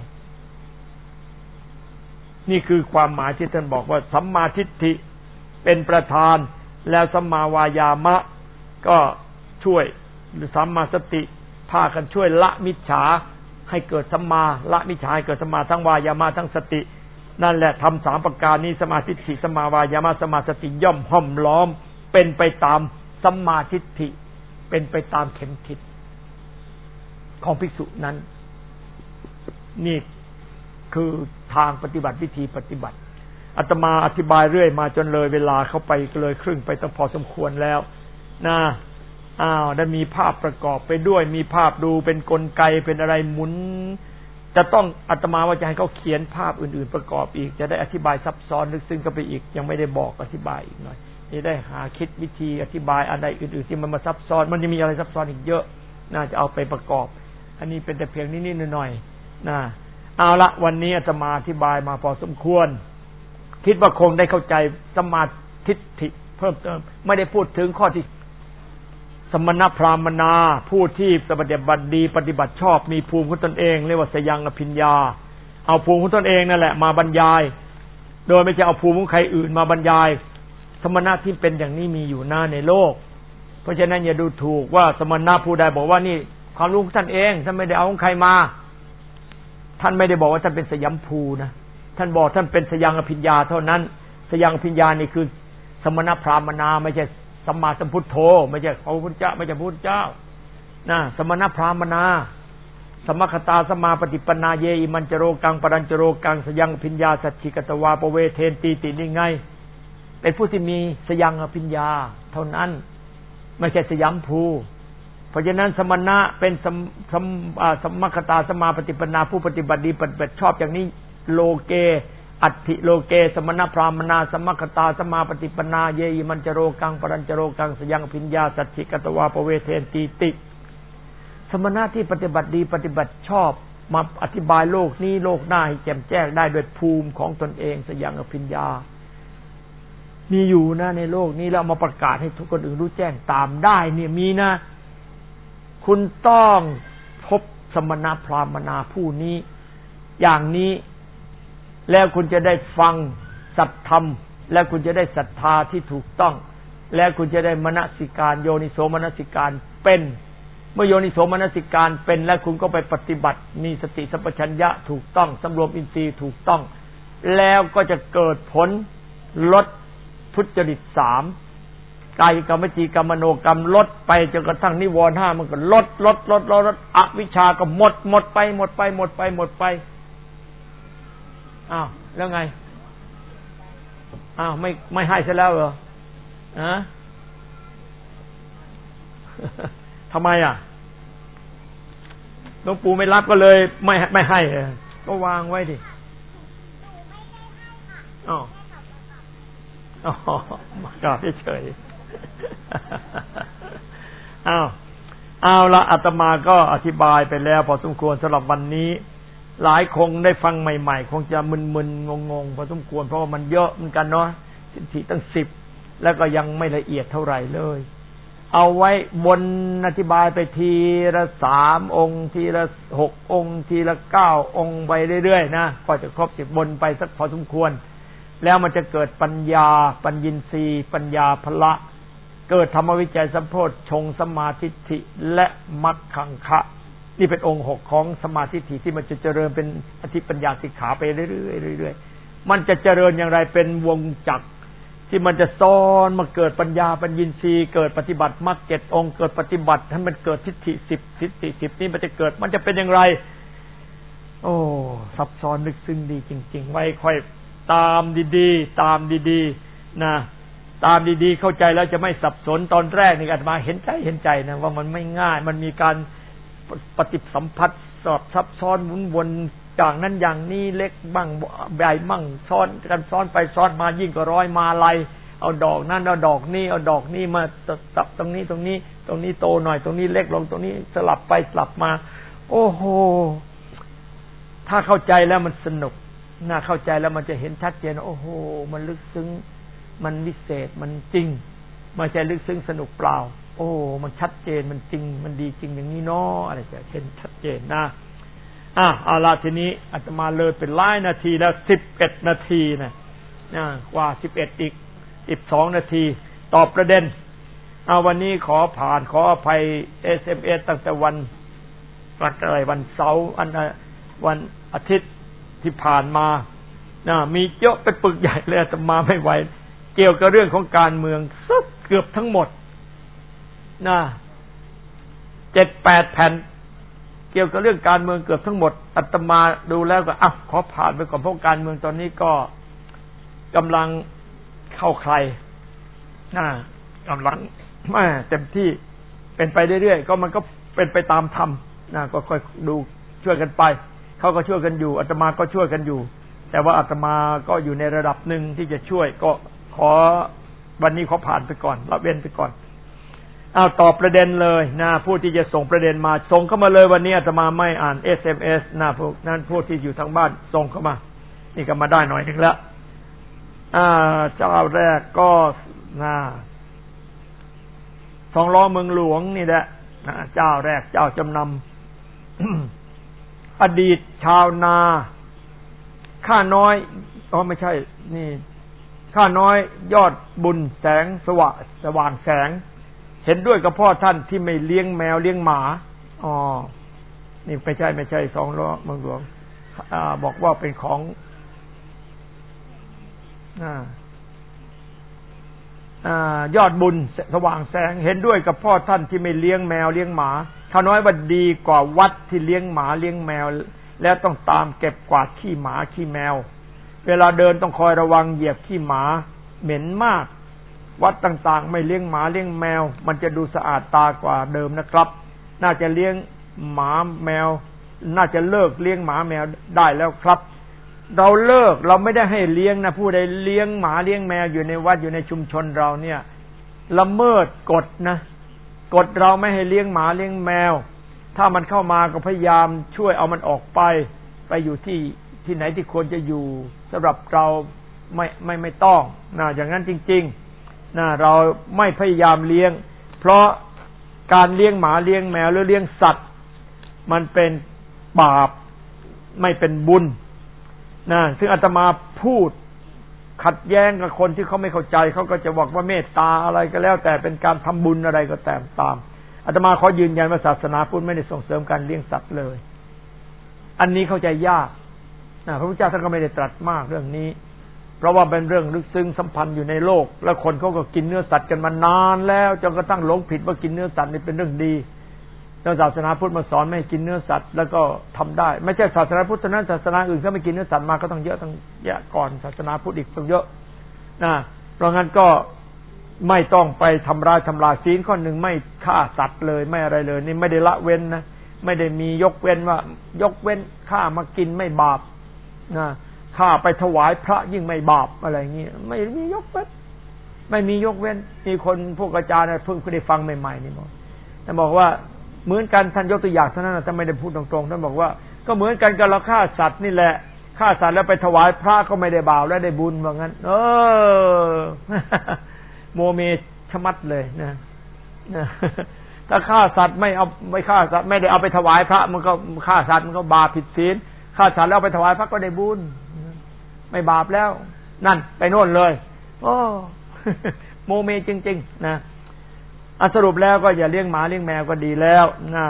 นี่คือความหมายที่ท่านบอกว่าสัมมาทิฏฐิเป็นประธานแล้วสัมมาวายามะก็ช่วยหรือสัมมาสติพากันช่วยละมิจฉาให้เกิดสัมมาละมิจฉาให้เกิดสัมมาทั้งวายามะทั้งสตินั่นแหละทำ3ประการนี้สัมมาทิฏฐิสัมมาวายามะสัมมาสติย่อมห้อมล้อมเป็นไปตามสัมมาทิฏฐิเป็นไปตามเข็มทิศของภิกษุนั้นนี่คือทางปฏิบัติวิธีปฏิบัติอาตมาอธิบายเรื่อยมาจนเลยเวลาเข้าไปเลยครึ่งไปต้องพอสมควรแล้วนะได้มีภาพประกอบไปด้วยมีภาพดูเป็นกลไกเป็นอะไรหมุนจะต้องอาตมาว่าจะให้เขาเขียนภาพอื่นๆประกอบอีกจะได้อธิบายซับซ้อนลึกซึ้งก็ไปอีกยังไม่ได้บอกอธิบายอีกหน่อยจะได้หาคิดวิธีอธิบายอะไรอื่นๆที่มันมาซับซ้อนมันจะมีอะไรซับซ้อนอีกเยอะน่าจะเอาไปประกอบอันนี้เป็นแต่เพียงนิดๆหน่อยๆนะเอาละวันนี้อาตมาอธิบายมาพอสมควรคิดว่าคงได้เข้าใจสัมมาทิฏฐิเพิ่มเติมไม่ได้พูดถึงข้อที่สมณพราหมณาผู้ที่ปฏิบัติดีปฏิบัติชอบมีภูมิของตนเองเรียกว่าสยังอภิญญาเอาภูมิของตนเองนั่นแหละมาบรรยายโดยไม่ใช่เอาภูมิของใครอื่นมาบรรยายสมณะที่เป็นอย่างนี้มีอยู่หน้าในโลกเพราะฉะนั้นอย่าดูถูกว่าสมณะผู้ใดบอกว่านี่ความรู้ของท่านเองท่านไม่ได้เอาของใครมาท่านไม่ได้บอกว่าท่านเป็นสยัมภูนะท่านบอกท่านเป็นสยังอภิญญาเท่านั้นสยังอภิญญานี่คือสมณพราหมณาไม่ใช่สัมมาสัมพุทโธไม่ใช่พระพุทธเจ้าไม่ใช่พระพุทธเจ้านะสมณพราหมณาสมคตาสมาปฏิปนาเยอิมันจโรกังปรัญจโรกังสยังอภิญญาสัจฉิกตวาปเวเทนตีตินี่ไงเป็นผู้ที่มีสยังอภิญญาเท่านั้นไม่ใช่สยัมภูเพราะฉะนั้นสมณะเป็นสมคตาสมาปฏิปนาผู้ปฏิบัติดีปฏิบัติชอบอย่างนี้โลเกอัตถิโลเกสมณพราหมณาสมคตาสมาปฏิปนาเยอิมันจโรกังปรัญจโรกังสยังอภิญญาสัจฉิกตวาปเวเทนตีติสมณะที่ปฏิบัติดีปฏิบัติชอบมาอธิบายโลกนี้โลกหน้าให้แจ่มแจ้งได้ด้วยภูมิของตนเองสยังอภิญญามีอยู่นะในโลกนี้แล้วมาประกาศให้ทุกคนอื่นรู้แจ้งตามได้เนี่ยมีนะคุณต้องพบสมณพราหมณาผู้นี้อย่างนี้แล้วคุณจะได้ฟังสัตธรรมและคุณจะได้ศรัทธาที่ถูกต้องและคุณจะได้มนสิการโยนิโสมนสิการเป็นเมื่อโยนิโสมนสิการเป็นแล้วคุณก็ไปปฏิบัติมีสติสัมปชัญญะถูกต้องสำรวมอินทรีย์ถูกต้องแล้วก็จะเกิดผลลดทุจริต3กายกรรมวจีกรรมมโนกรรมลดไปจนกระทั่งนิวรณ์5มันก็ลดอวิชชาก็หมดไปอ้าวแล้วไงอ้าวไม่ให้ซะแล้วเหรอฮะทำไมหลวงปู่ไม่รับก็เลยไม่ให้ก็วางไว้ดิอ๋อมากราบเฉยๆเอาละอาตมาก็อธิบายไปแล้วพอสมควรสำหรับวันนี้หลายคงได้ฟังใหม่ๆคงจะมึนๆงงๆพอสมควรเพราะว่ามันเยอะเหมือนกันเนาะทีตั้ง10แล้วก็ยังไม่ละเอียดเท่าไหร่เลยเอาไว้บนอธิบายไปทีละ3 องค์ทีละ6 องค์ทีละ9 องค์ไปเรื่อยๆนะก็จะครบ10บนไปสักพอสมควรแล้วมันจะเกิดปัญญาปัญญินทรีย์ปัญญาพละเกิดธรรมวิจัยสัมโพชฌงค์สัมมาทิฏฐิและมรรคังคะนี่เป็นองค์6ของสมาธิที่มันจะเจริญเป็นอธิปัญญาสิกขาไปเรื่อยๆมันจะเจริญอย่างไรเป็นวงจักรที่มันจะซ้อนมาเกิดปัญญาปัญญินทรีย์เกิดปฏิบัติมรรค7 องค์เกิดปฏิบัติให้มันเกิดทิฏฐิ10ทิฏฐิ10นี่มันจะเกิดมันจะเป็นอย่างไรโอ้ซับซ้อนลึกซึ้งดีจริงๆไว้ค่อยตามดีๆตามดีๆนะตามดีๆเข้าใจแล้วจะไม่สับสนตอนแรกนี่อาตมาเห็นใจนะว่ามันไม่ง่ายมันมีการปฏิสัมพัทธ์สอบซับซ้อนหมุนวนอย่างนั้นอย่างนี้เล็กบ้างใหญ่บ้างซ้อนกันซ้อนไปซ้อนมายิ่งกว่าร้อยมาลัยเอาดอกนั้นเอาดอกนี้เอาดอกนี้มาตับตรงนี้ตรงนี้โตหน่อยตรงนี้เล็กลงตรงนี้สลับไปสลับมาโอ้โหถ้าเข้าใจแล้วมันสนุกน่าเข้าใจแล้วมันจะเห็นชัดเจนโอ้โหมันลึกซึ้งมันวิเศษมันจริงไม่ใช่ลึกซึ้งสนุกเปล่าโอ้มันชัดเจนมันจริงมันดีจริงอย่างนี้เนาะอะไรจะเห็นชัดเจนนะเอาละทีนี้อาตมาเลยเป็นหลายนาทีแล้ว11 นาทีนะกว่า11อีก12 นาทีตอบประเด็นวันนี้ขอผ่านขออภัย SMS ตั้งแต่วันอะไรวันเสาร์วันอาทิตย์ที่ผ่านมามีเยอะเป็นปึกใหญ่เลยอาตมาไม่ไหวเกี่ยวกับเรื่องของการเมืองเกือบทั้งหมด7-8 แผ่นเกี่ยวกับเรื่องการเมืองเกือบทั้งหมดอาตมาดูแล้วก็ขอผ่านไปก่อนเพราะการเมืองตอนนี้ก็กำลังเข้าใครกำลังเต็มที่เป็นไปเรื่อยๆก็มันก็เป็นไปตามธรรมก็ค่อยดูช่วยกันไปเขาก็ช่วยกันอยู่อาตมาก็ช่วยกันอยู่แต่ว่าอาตมาก็อยู่ในระดับหนึ่งที่จะช่วยก็ขอวันนี้ขอผ่านไปก่อนละเว้นไปก่อนตอบประเด็นเลยผู้ที่จะส่งประเด็นมาส่งเข้ามาเลยวันนี้อาตมาไม่อ่าน SMS พวกนั้นผู้ที่อยู่ทางบ้านส่งเข้ามานี่ก็มาได้หน่อยนึงแล้วเจ้าแรกก็2 ล้อเมืองหลวงนี่แหละเจ้าแรกเจ้าจำนำ อดีตชาวนาข้าน้อยไม่ใช่นี่ข้าน้อยยอดบุญแสงสว่างแสงเห็นด้วยกับพ่อท่านที่ไม่เลี้ยงแมวเลี้ยงหมานี่ไม่ใช่2 ล้อเมืองหลวงบอกว่าเป็นของยอดบุญสว่างแสงเห็นด้วยกับพ่อท่านที่ไม่เลี้ยงแมวเลี้ยงหมาข้าน้อยว่าดีกว่าวัดที่เลี้ยงหมาเลี้ยงแมวแล้วต้องตามเก็บกวาดขี้หมาขี้แมวเวลาเดินต้องคอยระวังเหยียบขี้หมาเหม็นมากวัดต่างๆไม่เลี้ยงหมาเลี้ยงแมวมันจะดูสะอาดตากว่าเดิมนะครับน่าจะเลี้ยงหมาแมวน่าจะเลิกเลี้ยงหมาแมวได้แล้วครับเราเลิกเราไม่ได้ให้เลี้ยงนะผู้ใดเลี้ยงหมาเลี้ยงแมวอยู่ในวัดอยู่ในชุมชนเราเนี่ยละเมิดกฎนะกฎเราไม่ให้เลี้ยงหมาเลี้ยงแมวถ้ามันเข้ามาก็พยายามช่วยเอามันออกไปอยู่ที่ไหนที่ควรจะอยู่สำหรับเราไม่ต้องอย่างนั้นจริงๆเราไม่พยายามเลี้ยงเพราะการเลี้ยงหมาเลี้ยงแมวหรือเลี้ยงสัตว์มันเป็นบาปไม่เป็นบุญซึ่งอาตมาพูดขัดแย้งกับคนที่เขาไม่เข้าใจเขาก็จะบอกว่าเมตตาอะไรก็แล้วแต่เป็นการทำบุญอะไรก็ตามอาตมาขอยืนยันว่าศาสนาพุทธไม่ได้ส่งเสริมการเลี้ยงสัตว์เลยอันนี้เข้าใจยากพระพุทธเจ้าท่านก็ไม่ได้ตรัสมากเรื่องนี้เพราะว่าเป็นเรื่องลึกซึ้งสัมพันธ์อยู่ในโลกแล้วคนเขาก็กินเนื้อสัตว์กันมานานแล้วจนกระทั่งหลงผิดว่ากินเนื้อสัตว์นี่เป็นเรื่องดีแล้วศาสนาพุทธมาสอนไม่ให้กินเนื้อสัตว์แล้วก็ทำได้ไม่ใช่ศาสนาพุทธเท่านั้นศาสนาอื่นถ้าไม่กินเนื้อสัตว์มาก็ต้องเยอะต้องแยะก่อนศาสนาพุทธอีกต้องเยอะเพราะงั้นก็ไม่ต้องไปทำลายศีลข้อหนึ่งไม่ฆ่าสัตว์เลยไม่อะไรเลยนี่ไม่ได้ละเว้นนะไม่ได้มียกเว้นว่ายกเว้นฆ่ามากินไม่บาปนะฆ่าไปถวายพระยิ่งไม่บาปอะไรเงี้ยไม่มียกเว้นไม่มียกเว้นมีคนพวกอาจารย์เพิ่งได้ฟังใหม่ๆนี่บอกท่านบอกว่าเหมือนกันท่านยกตัวอย่างเท่านั้นท่านไม่ได้พูดตรงๆท่านบอกว่าก็เหมือนกันกับเราฆ่าสัตว์นี่แหละฆ่าสัตว์แล้วไปถวายพระก็ไม่ได้บาปและได้บุญว่างั้นโมเมชมัดเลยนะถ้าฆ่าสัตว์ไม่ฆ่าสัตว์ไม่ได้เอาไปถวายพระมันก็ฆ่าสัตว์มันก็บาปผิดศีลฆ่าสัตว์แล้วไปถวายพระก็ได้บุญไม่บาปแล้วนั่นไปโน่นเลยโอ้โมเมจริงๆนะสรุปแล้วก็อย่าเลี้ยงหมาเลี้ยงแมวก็ดีแล้วนะ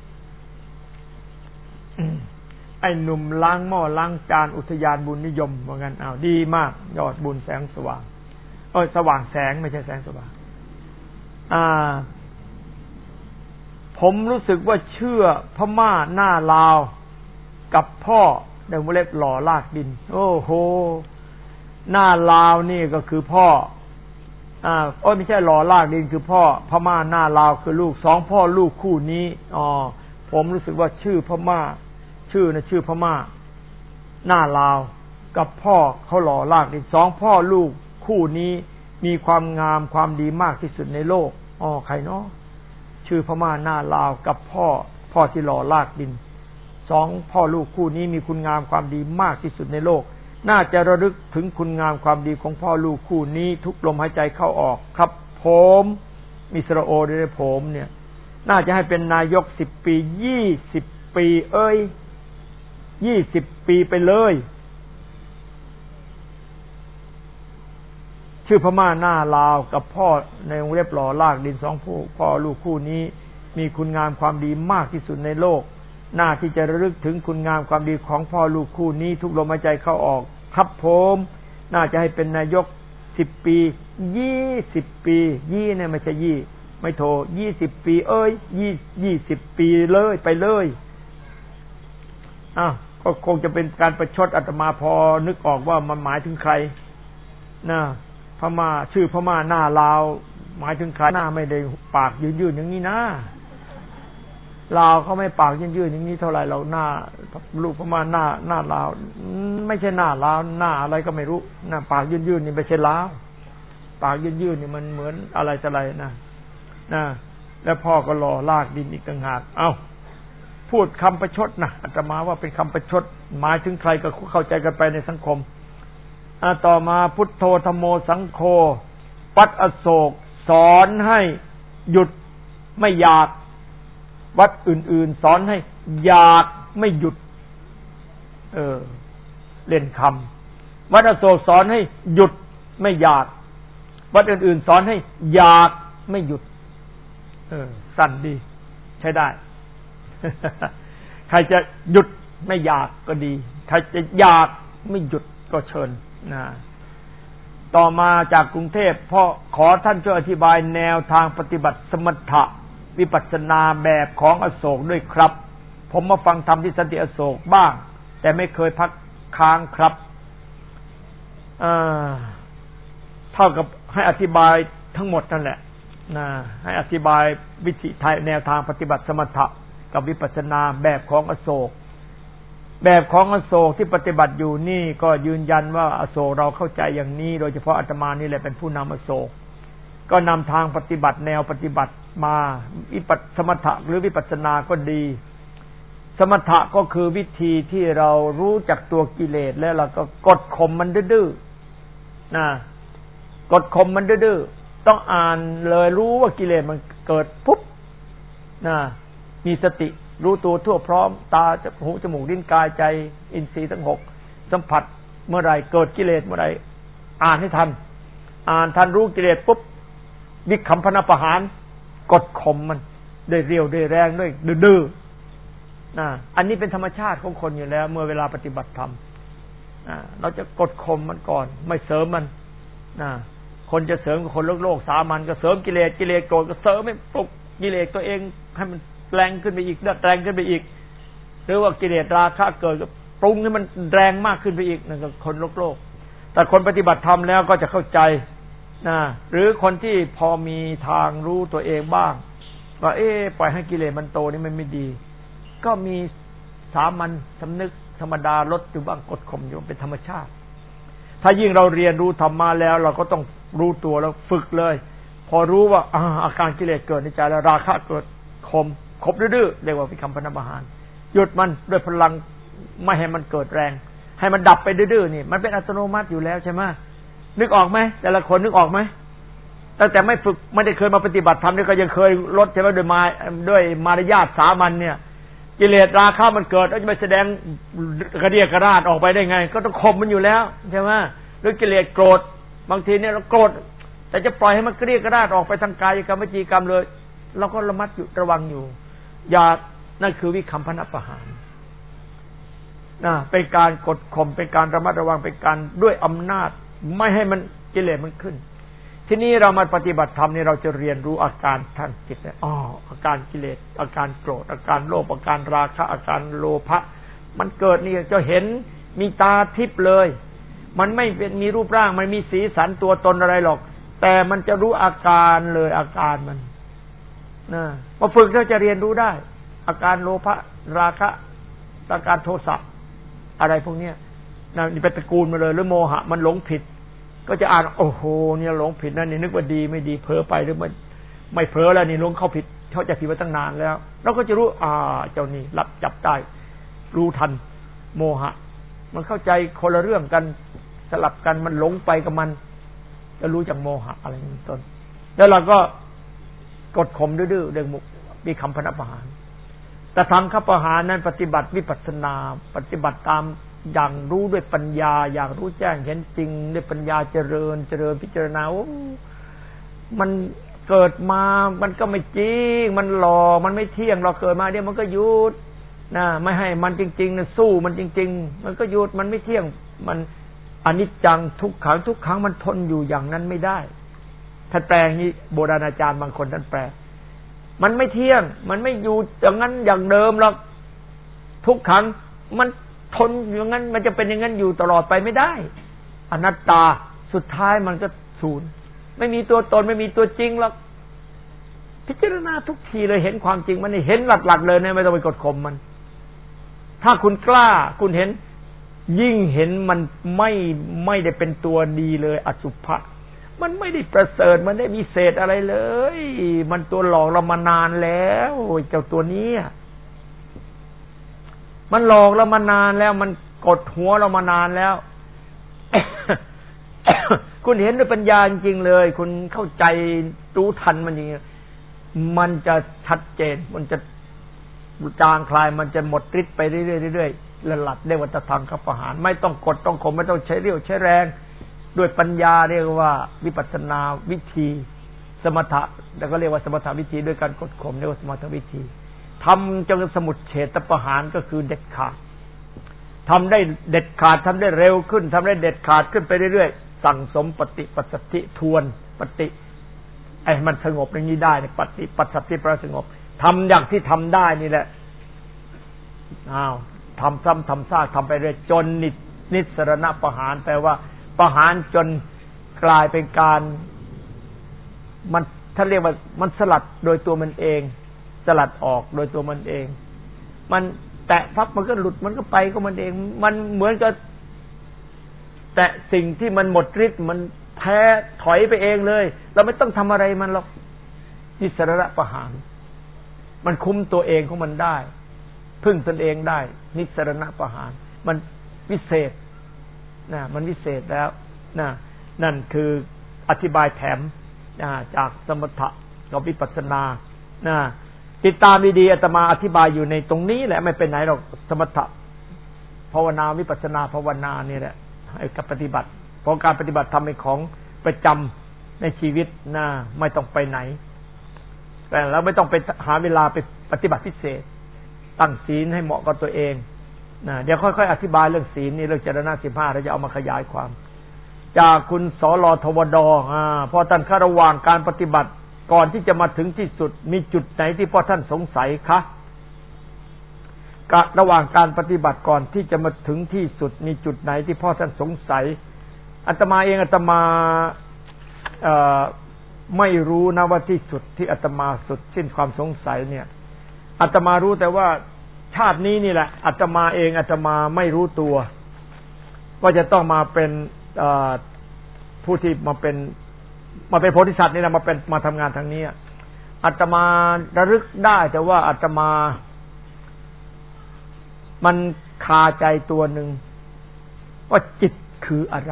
ไอ้หนุ่มล้างหม้อล้างจานอุทยานบุญนิยมว่างั้นดีมากยอดบุญแสงสว่างสว่างแสงไม่ใช่แสงสว่างผมรู้สึกว่าเชื่อพม่าหน้าลาวกับพ่อในวงเล็บหล่อลากดินโอ้โหหน้าลาวนี่ก็คือพ่อไม่ใช่หล่อลากดินคือพ่อพม่าหน้าลาวคือลูกสองพ่อลูกคู่นี้ผมรู้สึกว่าชื่อพม่าชื่อพม่าหน้าลาวกับพ่อเขาหล่อลากดินสองพ่อลูกคู่นี้มีความงามความดีมากที่สุดในโลกใครเนาะชื่อพม่าหน้าลาวกับพ่อที่หล่อลากดินสองพ่อลูกคู่นี้มีคุณงามความดีมากที่สุดในโลกน่าจะระลึกถึงคุณงามความดีของพ่อลูกคู่นี้ทุกลมหายใจเข้าออกครับผมมีสระโอด้วยผมเนี่ยน่าจะให้เป็นนายก10 ปี20 ปี20 ปีไปเลยชื่อพม่าหน้าลาวกับพ่อในวงเล็บหล่อลากดินสองพ่อลูกคู่นี้มีคุณงามความดีมากที่สุดในโลกน่าที่จะระลึกถึงคุณงามความดีของพ่อลูกคู่นี้ทุกลมหายใจเข้าออกครับผมน่าจะให้เป็นนายก10 ปี20 ปีเนี่ยไม่ใช่ไม่โท20 ปี20 ปีเลยไปเลยก็คงจะเป็นการประชดอาตมาพอนึกออกว่ามันหมายถึงใครนะพม่าชื่อพม่าหน้าลาวหมายถึงใครหน้าไม่ได้ปากยืนๆอย่างนี้นะลาวเขาไม่ปากยืนๆอย่างนี้เท่าไหร่เราหน้าลูกพม่าหน้าลาวไม่ใช่หน้าลาวหน้าอะไรก็ไม่รู้หน้าปากยืนๆนี่ไม่ใช่ลาวปากยืนๆนี่มันเหมือนอะไรต่ออะไรนะแล้วพ่อก็หล่อลากดินอีกต่างหากพูดคำประชดนะอาตมาว่าเป็นคำประชดหมายถึงใครก็เข้าใจกันไปในสังคมต่อมาพุทโธธัมโมสังโฆวัดอโศกสอนให้หยุดไม่อยากวัดอื่นๆสอนให้อยากไม่หยุดเล่นคำวัดอโศกสอนให้หยุดไม่อยากวัดอื่นๆสอนให้อยากไม่หยุดสั้นดีใช้ได้ ใครจะหยุดไม่อยากก็ดีใครจะอยากไม่หยุดก็เชิญต่อมาจากกรุงเทพพ่อขอท่านช่วยอธิบายแนวทางปฏิบัติสมถะวิปัสสนาแบบของอโศกด้วยครับผมมาฟังธรรมที่สันติอโศกบ้างแต่ไม่เคยพักค้างครับเท่ากับให้อธิบายทั้งหมดนั่นแหละให้อธิบายวิธีแนวทางปฏิบัติสมถะกับวิปัสสนาแบบของอโศกแบบของอโศกที่ปฏิบัติอยู่นี่ก็ยืนยันว่าอโศกเราเข้าใจอย่างนี้โดยเฉพาะอาตมานี่แหละเป็นผู้นำอโศกก็นำทางปฏิบัติแนวปฏิบัติมาวิปัสสมถะหรือวิปัสสนาก็ดีสมถะก็คือวิธีที่เรารู้จักตัวกิเลสแล้วเราก็กดข่มมันดื้อกดข่มมันดื้อต้องอ่านเลยรู้ว่ากิเลสมันเกิดปุ๊บมีสติรู้ตัวทั่วพร้อมตาหูจมูกลิ้นกายใจอินทรีย์ทั้ง6สัมผัสเมื่อไรเกิดกิเลสเมื่อไรอ่านให้ทันรู้กิเลสปุ๊บวิคัมพนประหารกดข่มมันด้วยเรี่ยวด้วยแรงด้วยดื้ออันนี้เป็นธรรมชาติของคนอยู่แล้วเมื่อเวลาปฏิบัติธรรมเราจะกดข่มมันก่อนไม่เสริมมันคนจะเสริมกับคนโลกสามัญก็เสริมกิเลสโกรธก็เสริมให้ปลุกกิเลสตัวเองให้มันแรงขึ้นไปอีกแรงขึ้นไปอีกหรือว่ากิเลสราคะเกิดก็ปรุงให้มันแรงมากขึ้นไปอีกนั่นก็คนโลกแต่คนปฏิบัติธรรมแล้วก็จะเข้าใจนะหรือคนที่พอมีทางรู้ตัวเองบ้างว่าปล่อยให้กิเลสมันโตนี่มันไม่ดีก็มีสามัญสำนึกธรรมดาลดอยู่บ้างกดข่มอยู่เป็นธรรมชาติถ้ายิ่งเราเรียนรู้ธรรมะแล้วเราก็ต้องรู้ตัวแล้วฝึกเลยพอรู้ว่าอาการกิเลสเกิดในใจแล้วราคะเกิดข่มดื้อเรียกว่าวิคัมพนประหารหยุดมันด้วยพลังไม่ให้มันเกิดแรงให้มันดับไปดื้อนี่มันเป็นอัตโนมัติอยู่แล้วใช่ไหมนึกออกไหมแต่ละคนนึกออกไหมตั้งแต่ไม่ฝึกไม่ได้เคยมาปฏิบัติธรรมนี่ก็ยังเคยลดใช่ไหมด้วยมารยาทสามัญเนี่ยกิเลสราคะมันเกิดแล้วจะไปแสดงกระเดียกระราดออกไปได้ไงก็ต้องข่มมันอยู่แล้วใช่ไหมหรือกิเลสโกรธบางทีเนี่ยเราโกรธแต่จะปล่อยให้มันกระเดียกระราดออกไปทางกายกรรมวจีกรรมเลยเราก็ระมัดระวังอยู่อย่านั่นคือวิคัมพนประหารเป็นการกดข่มเป็นการระมัดระวังเป็นการด้วยอำนาจไม่ให้มันกิเลสมันขึ้นทีนี้เรามาปฏิบัติธรรมนี่เราจะเรียนรู้อาการทางจิตอาการกิเลสอาการโกรธอาการโลภอาการราคะอาการโลภะมันเกิดนี่จะเห็นมีตาทิพย์เลยมันไม่เป็นมีรูปร่างมันมีสีสันตัวตนอะไรหรอกแต่มันจะรู้อาการเลยอาการมันพอฝึกเราจะเรียนรู้ได้อาการโลภะราคะอาการโทสะอะไรพวกนี้นี่เป็นตระกูลมาเลยหรือโมหะมันหลงผิดก็จะอ่านโอ้โหเนี่ยหลงผิดนั่นนี่นึกว่าดีไม่ดีเผลอไปหรือมันไม่เผลอแล้วนี่หลงเข้าผิดเข้าใจผิดมาตั้งนานแล้วเราก็จะรู้เจ้านี่รับจับได้รู้ทันโมหะมันเข้าใจคนละเรื่องกันสลับกันมันหลงไปกับมันจะรู้จากโมหะอะไรเป็นต้นแล้วเราก็กดข่มดื้อๆเรื่องมีคัมพนประหารแต่ทางคัมภประหารนั้นปฏิบัติวิปัสสนาปฏิบัติตามอย่างรู้ด้วยปัญญาอย่างรู้แจ้งเห็นจริงด้วยปัญญาเจริญพิจารณามันเกิดมามันก็ไม่จริงมันหลอกมันไม่เที่ยงเราเกิดมาเดี๋ยวมันก็หยุดไม่ให้มันจริงๆนะสู้มันจริงๆมันก็หยุดมันไม่เที่ยงมันอนิจจังทุกขังมันทนอยู่อย่างนั้นไม่ได้ท่านแปลงนี้โบราณอาจารย์บางคนท่านแปลมันไม่เที่ยงมันไม่อยู่อย่างนั้นอย่างเดิมหรอกทุกขังมันทนอย่างนั้นมันจะเป็นอย่างนั้นอยู่ตลอดไปไม่ได้อนัตตาสุดท้ายมันก็ศูนย์ไม่มีตัวตนไม่มีตัวจริงหรอกพิจารณาทุกทีเลยเห็นความจริงมันเห็นหลักๆเลยนะไม่ต้องไปกดข่มมันถ้าคุณกล้าคุณเห็นยิ่งเห็นมันไม่ได้เป็นตัวดีเลยอสุภะมันไม่ได้ประเสริฐมันได้มีเศษอะไรเลยมันตัวหลอกเรามานานแล้วเจ้าตัวนี้มันหลอกเรามานานแล้วมันกดหัวเรามานานแล้ว คุณเห็นด้วยปัญญาจริงๆเลยคุณเข้าใจรู้ทันมันจริงมันจะชัดเจนมันจะจางคลายมันจะหมดฤทธิ์ไปเรื่อยๆละหลัดได้วัตถังคัมภประหารไม่ต้องกดต้องข่มไม่ต้องใช้เรี่ยวใช้แรงด้วยปัญญาเรียกว่าวิปัสสนาวิธีสมถะแล้วก็เรียกว่าสมถะวิธีด้วยการกดข่มเรียกว่าสมถะวิธีทำจนสมุทเฉทประหารก็คือเด็ดขาดทำได้เด็ดขาดทำได้เร็วขึ้นทำได้เด็ดขาดขึ้นไปเรื่อยๆสั่งสมปฏิปัสสติทวนปฏิมันสงบอย่างนี้ได้ปฏิปัสสติแปลสงบทำอย่างที่ทำได้นี่แหละทำซ้ำทำซากทำไปเรื่อยจนนิสรณประหารแปลว่าประหารจนกลายเป็นการมันท่านเรียกว่ามันสลัดโดยตัวมันเองสลัดออกโดยตัวมันเองมันแตะพับมันก็หลุดมันก็ไปก็มันเองมันเหมือนกับแตะสิ่งที่มันหมดฤทธิ์มันแพ้ถอยไปเองเลยเราไม่ต้องทำอะไรมันหรอกนิสรณประหารมันคุมตัวเองของมันได้พึ่งตนเองได้นิสรณประหารมันวิเศษมันวิเศษแล้วนั่นคืออธิบายแถมจากสมถะกับวิปัสสนาติดตามดีๆอาตมาอธิบายอยู่ในตรงนี้แหละไม่เป็นไหนหรอกสมถะภาวนาวิปัสสนาภาวนานี่แหละให้กับปฏิบัติเพราะการปฏิบัติทำเป็นของประจำในชีวิตไม่ต้องไปไหนแต่เราไม่ต้องไปหาเวลาไปปฏิบัติพิเศษตั้งศีลให้เหมาะกับตัวเองเดี๋ยวค่อยๆอธิบายเรื่องศีลนี่เรื่องจรณะ15เราจะเอามาขยายความจากคุณสลทวดพอท่านระหว่างการปฏิบัติก่อนที่จะมาถึงที่สุดมีจุดไหนที่พ่อท่านสงสัยคะระหว่างการปฏิบัติก่อนที่จะมาถึงที่สุดมีจุดไหนที่พ่อท่านสงสัยอาตมาเองอาตมาไม่รู้นะว่าที่สุดที่อาตมาสุดสิ้นความสงสัยเนี่ยอาตมารู้แต่ว่าชาตินี้นี่แหละอาตมาเองอาตมาไม่รู้ตัวว่าจะต้องมาเป็นผู้ที่มาเป็นโพธิสัตว์นี่นะมาทำงานทางนี้อาตมาระลึกได้แต่ว่าอาตมามันคาใจตัวหนึ่งว่าจิตคืออะไร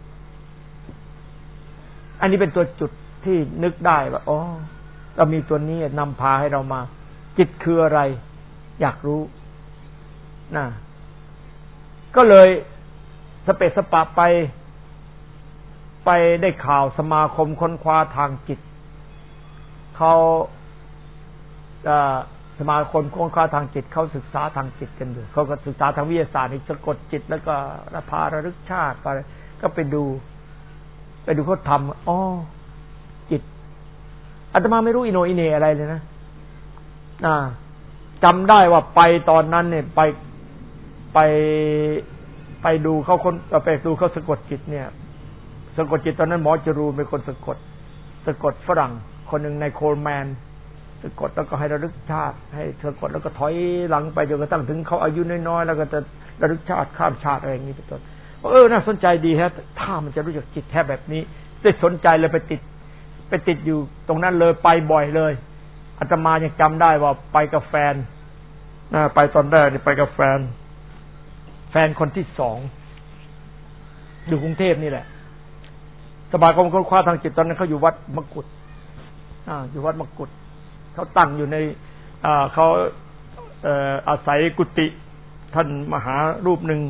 อันนี้เป็นตัวจุดที่นึกได้ว่าอ๋อเรามีตัวนี้นำพาให้เรามาจิตคืออะไรอยากรู้นะก็เลยสเปะสปะไปได้ข่าวสมาคมค้นคว้าทางจิตเขาสมาคมค้นคว้าทางจิตเขาศึกษาทางจิตกันอยู่เขาก็ศึกษาทางวิทยาศาสตร์นี่สะกดจิตแล้วก็ระลึกชาติไปก็ไปดูเขาทำอ๋อจิตอาตมาไม่รู้อิโนอิเนอะไรเลยนะจำได้ว่าไปตอนนั้นเนี่ยไปดูเขาไปดูเขาสะกดจิตเนี่ยสะกดจิตตอนนั้นหมอจรูนเป็นคนสะกดฝรั่งคนหนึ่งในโคลแมนสะกดแล้วก็ให้ระลึกชาติให้สะกดแล้วก็ถอยหลังไปจนกระทั่งถึงเขาอายุน้อยๆแล้วก็จะระลึกชาติข้ามชาติอะไรอย่างนี้เป็นต้นน่าสนใจดีฮะถ้ามันจะรู้จักจิตแท้แบบนี้ได้สนใจเลยไปติดอยู่ตรงนั้นเลยไปบ่อยเลยอาตมายังจำได้ว่าไปกับแฟนไปตอนแรกนี่ไปกับแฟนคนที่สองอยู่กรุงเทพนี่แหละสมาคมค้นคว้าทางจิตตอนนั้นเขาอยู่วัดมกุฏอยู่วัดมกุฏเขาตั้งอยู่ในเขาอาศัยกุฏิท่านมหารูปหนึ่ง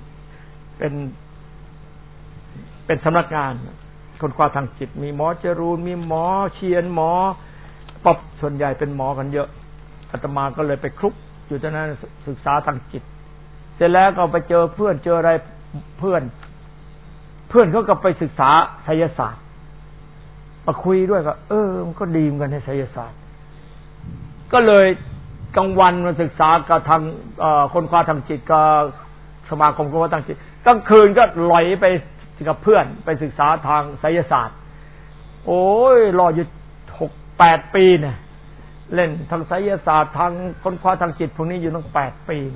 เป็นสำนักงานคนคว้าทางจิตมีหมอจรูนมีหมอเชียนหมอป๊อบส่วนใหญ่เป็นหมอกันเยอะอาตมาก็เลยไปคลุกอยู่ตรงนั้นศึกษาทางจิตเสร็จแล้วก็ไปเจอเพื่อนเจออะไรเพื่อนเขาก็ไปศึกษาไสยศาสตร์มาคุยด้วยก็มันก็ดีเหมือนกันในไสยศาสตร์ก็เลยกลางวันมาศึกษากับทางคนคว้าทางจิตกับสมาคมคนคว้าทางจิตกลางคืนก็ลอยไปกับเพื่อนไปศึกษาทางไสยศาสตร์โอ้ยรออยู่ 6-8 ปีเนี่ยเล่นทางไสยศาสตร์ทางคนคว้าทางจิตพวกนี้อยู่ตั้ง8 ปี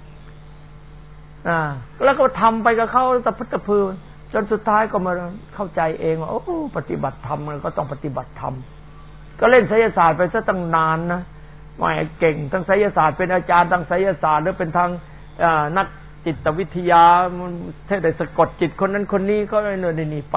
แล้วก็ทำไปกับเขาตะพึดตะพือจนสุดท้ายก็มาเข้าใจเองว่าโอ้ปฏิบัติธรรมมันก็ต้องปฏิบัติธรรมก็เล่นไสยศาสตร์ไปซะตั้งนานนะไม่เก่งทั้งไสยศาสตร์เป็นอาจารย์ทางไสยศาสตร์หรือเป็นทางนักจิตวิทยาเท่ได้สะกดจิตคนนั้นคนนี้ก็นี่ไป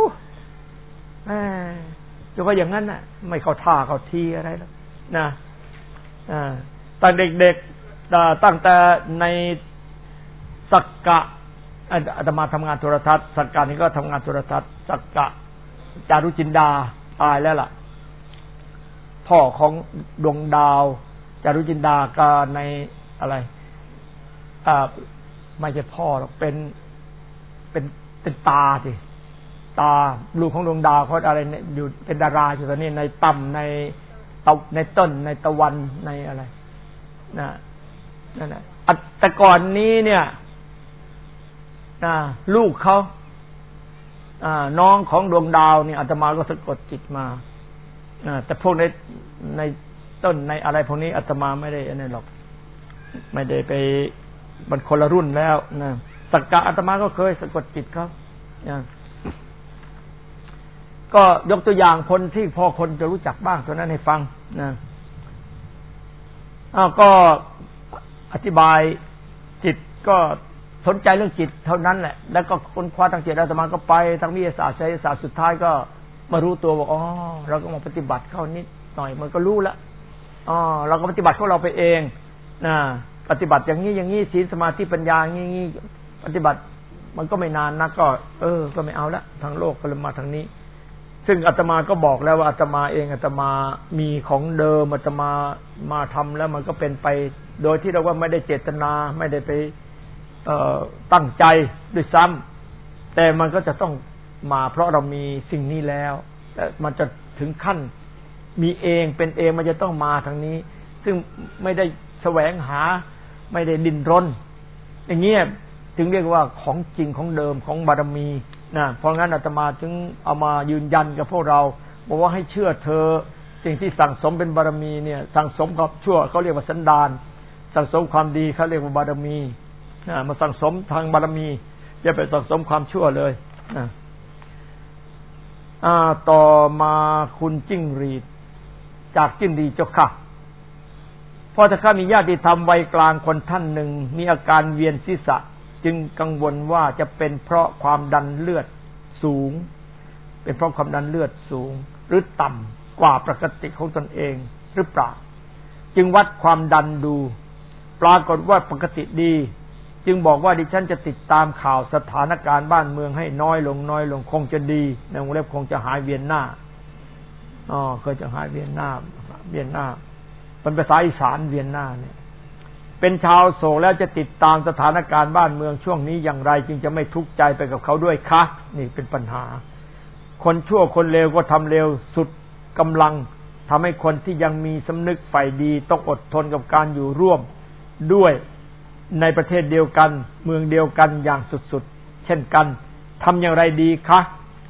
จะว่าอย่างนั้นน่ะไม่เข้าท่าเข้าทีอะไรแล้วนะตอนเด็กๆตั้งแต่ในสักกะอาตมาทำงานโทรทัศน์สักกะนี่ก็ทำงานโทรทัศน์สักกะจารุจินดาตายแล้วล่ะพ่อของดวงดาวจารุจินดาก็ในอะไรไม่ใช่พ่อหรอกเป็นตาสิตาลูกของดวงดาวเขาอะไรเนี่ยอยู่เป็นดาราอยู่ตอนนี้ในต่ำในต้นในตะวันในอะไรนั่นแหละแต่ก่อนนี้เนี่ยลูกเขาน้องของดวงดาวนี่อาตมาก็สะกดจิตมาแต่พวกในต้นในอะไรพวกนี้อาตมาไม่ได้อะไรหรอกไม่ได้ไปมันคนละรุ่นแล้วนะสักกะอาตมาก็เคยสะกดจิตเขาก็ยกตัวอย่างคนที่พอคนจะรู้จักบ้างตัวนั้นให้ฟังนะก็อธิบายจิตก็สนใจเรื่องจิตเท่านั้นแหละแล้วก็ค้นคว้าทางจิตอาตมาก็ไปทางวิทยาศาสตร์ไสยศาสตร์สุดท้ายก็มารู้ตัวว่าเราก็มาปฏิบัติเข้านิดหน่อยมันก็รู้แล้วเราก็ปฏิบัติของเราไปเองนะปฏิบัติอย่างนี้ศีลสมาธิปัญญาอย่างนี้ปฏิบัติมันก็ไม่นานนักก็ก็ไม่เอาละทางโลกก็เลยมาทางนี้ซึ่งอาตมาก็บอกแล้วว่าอาตมาเองอาตมามีของเดิมอาตมาทำแล้วมันก็เป็นไปโดยที่เราว่าไม่ได้เจตนาไม่ได้ไปตั้งใจด้วยซ้ำแต่มันก็จะต้องมาเพราะเรามีสิ่งนี้แล้วแต่มันจะถึงขั้นมีเองเป็นเองมันจะต้องมาทางนี้ซึ่งไม่ได้แสวงหาไม่ได้ดิ้นรนอย่างเงี้ยถึงเรียกว่าของจริงของเดิมของบารมีนะเพราะงั้นอาตมาถึงเอามายืนยันกับพวกเราบอกว่าให้เชื่อเธอสิ่งที่สั่งสมเป็นบารมีเนี่ยสั่งสมความชั่วเขาเรียกว่าสันดานสั่งสมความดีเขาเรียกว่าบารมีมาสั่งสมทางบารมีอย่าไปสั่งสมความชั่วเลยนะต่อมาคุณจิ้งหรีดจากจิ้งหรีดเจ้าค่ะพอถ้าข้ามีญาติธรรมวัยกลางคนท่านหนึ่งมีอาการเวียนศีรษะจึงกังวลว่าจะเป็นเพราะความดันเลือดสูงเป็นเพราะความดันเลือดสูงหรือต่ำกว่าปกติของตนเองหรือเปล่าจึงวัดความดันดูปรากฏว่าปกติดีจึงบอกว่าดิฉันจะติดตามข่าวสถานการณ์บ้านเมืองให้น้อยลงคงจะดีในวงเล็บคงจะหายเวียนหน้าก็จะหายเวียนหน้าเป็นภาษาอีสานเวียนหน้าเนี่ยเป็นชาวโศกแล้วจะติดตามสถานการณ์บ้านเมืองช่วงนี้อย่างไรจึงจะไม่ทุกข์ใจไปกับเขาด้วยคะนี่เป็นปัญหาคนชั่วคนเลวก็ทำเลวสุดกำลังทำให้คนที่ยังมีสำนึกใฝ่ดีต้องอดทนกับการอยู่ร่วมด้วยในประเทศเดียวกันเมืองเดียวกันอย่างสุดๆเช่นกันทำอย่างไรดีคะ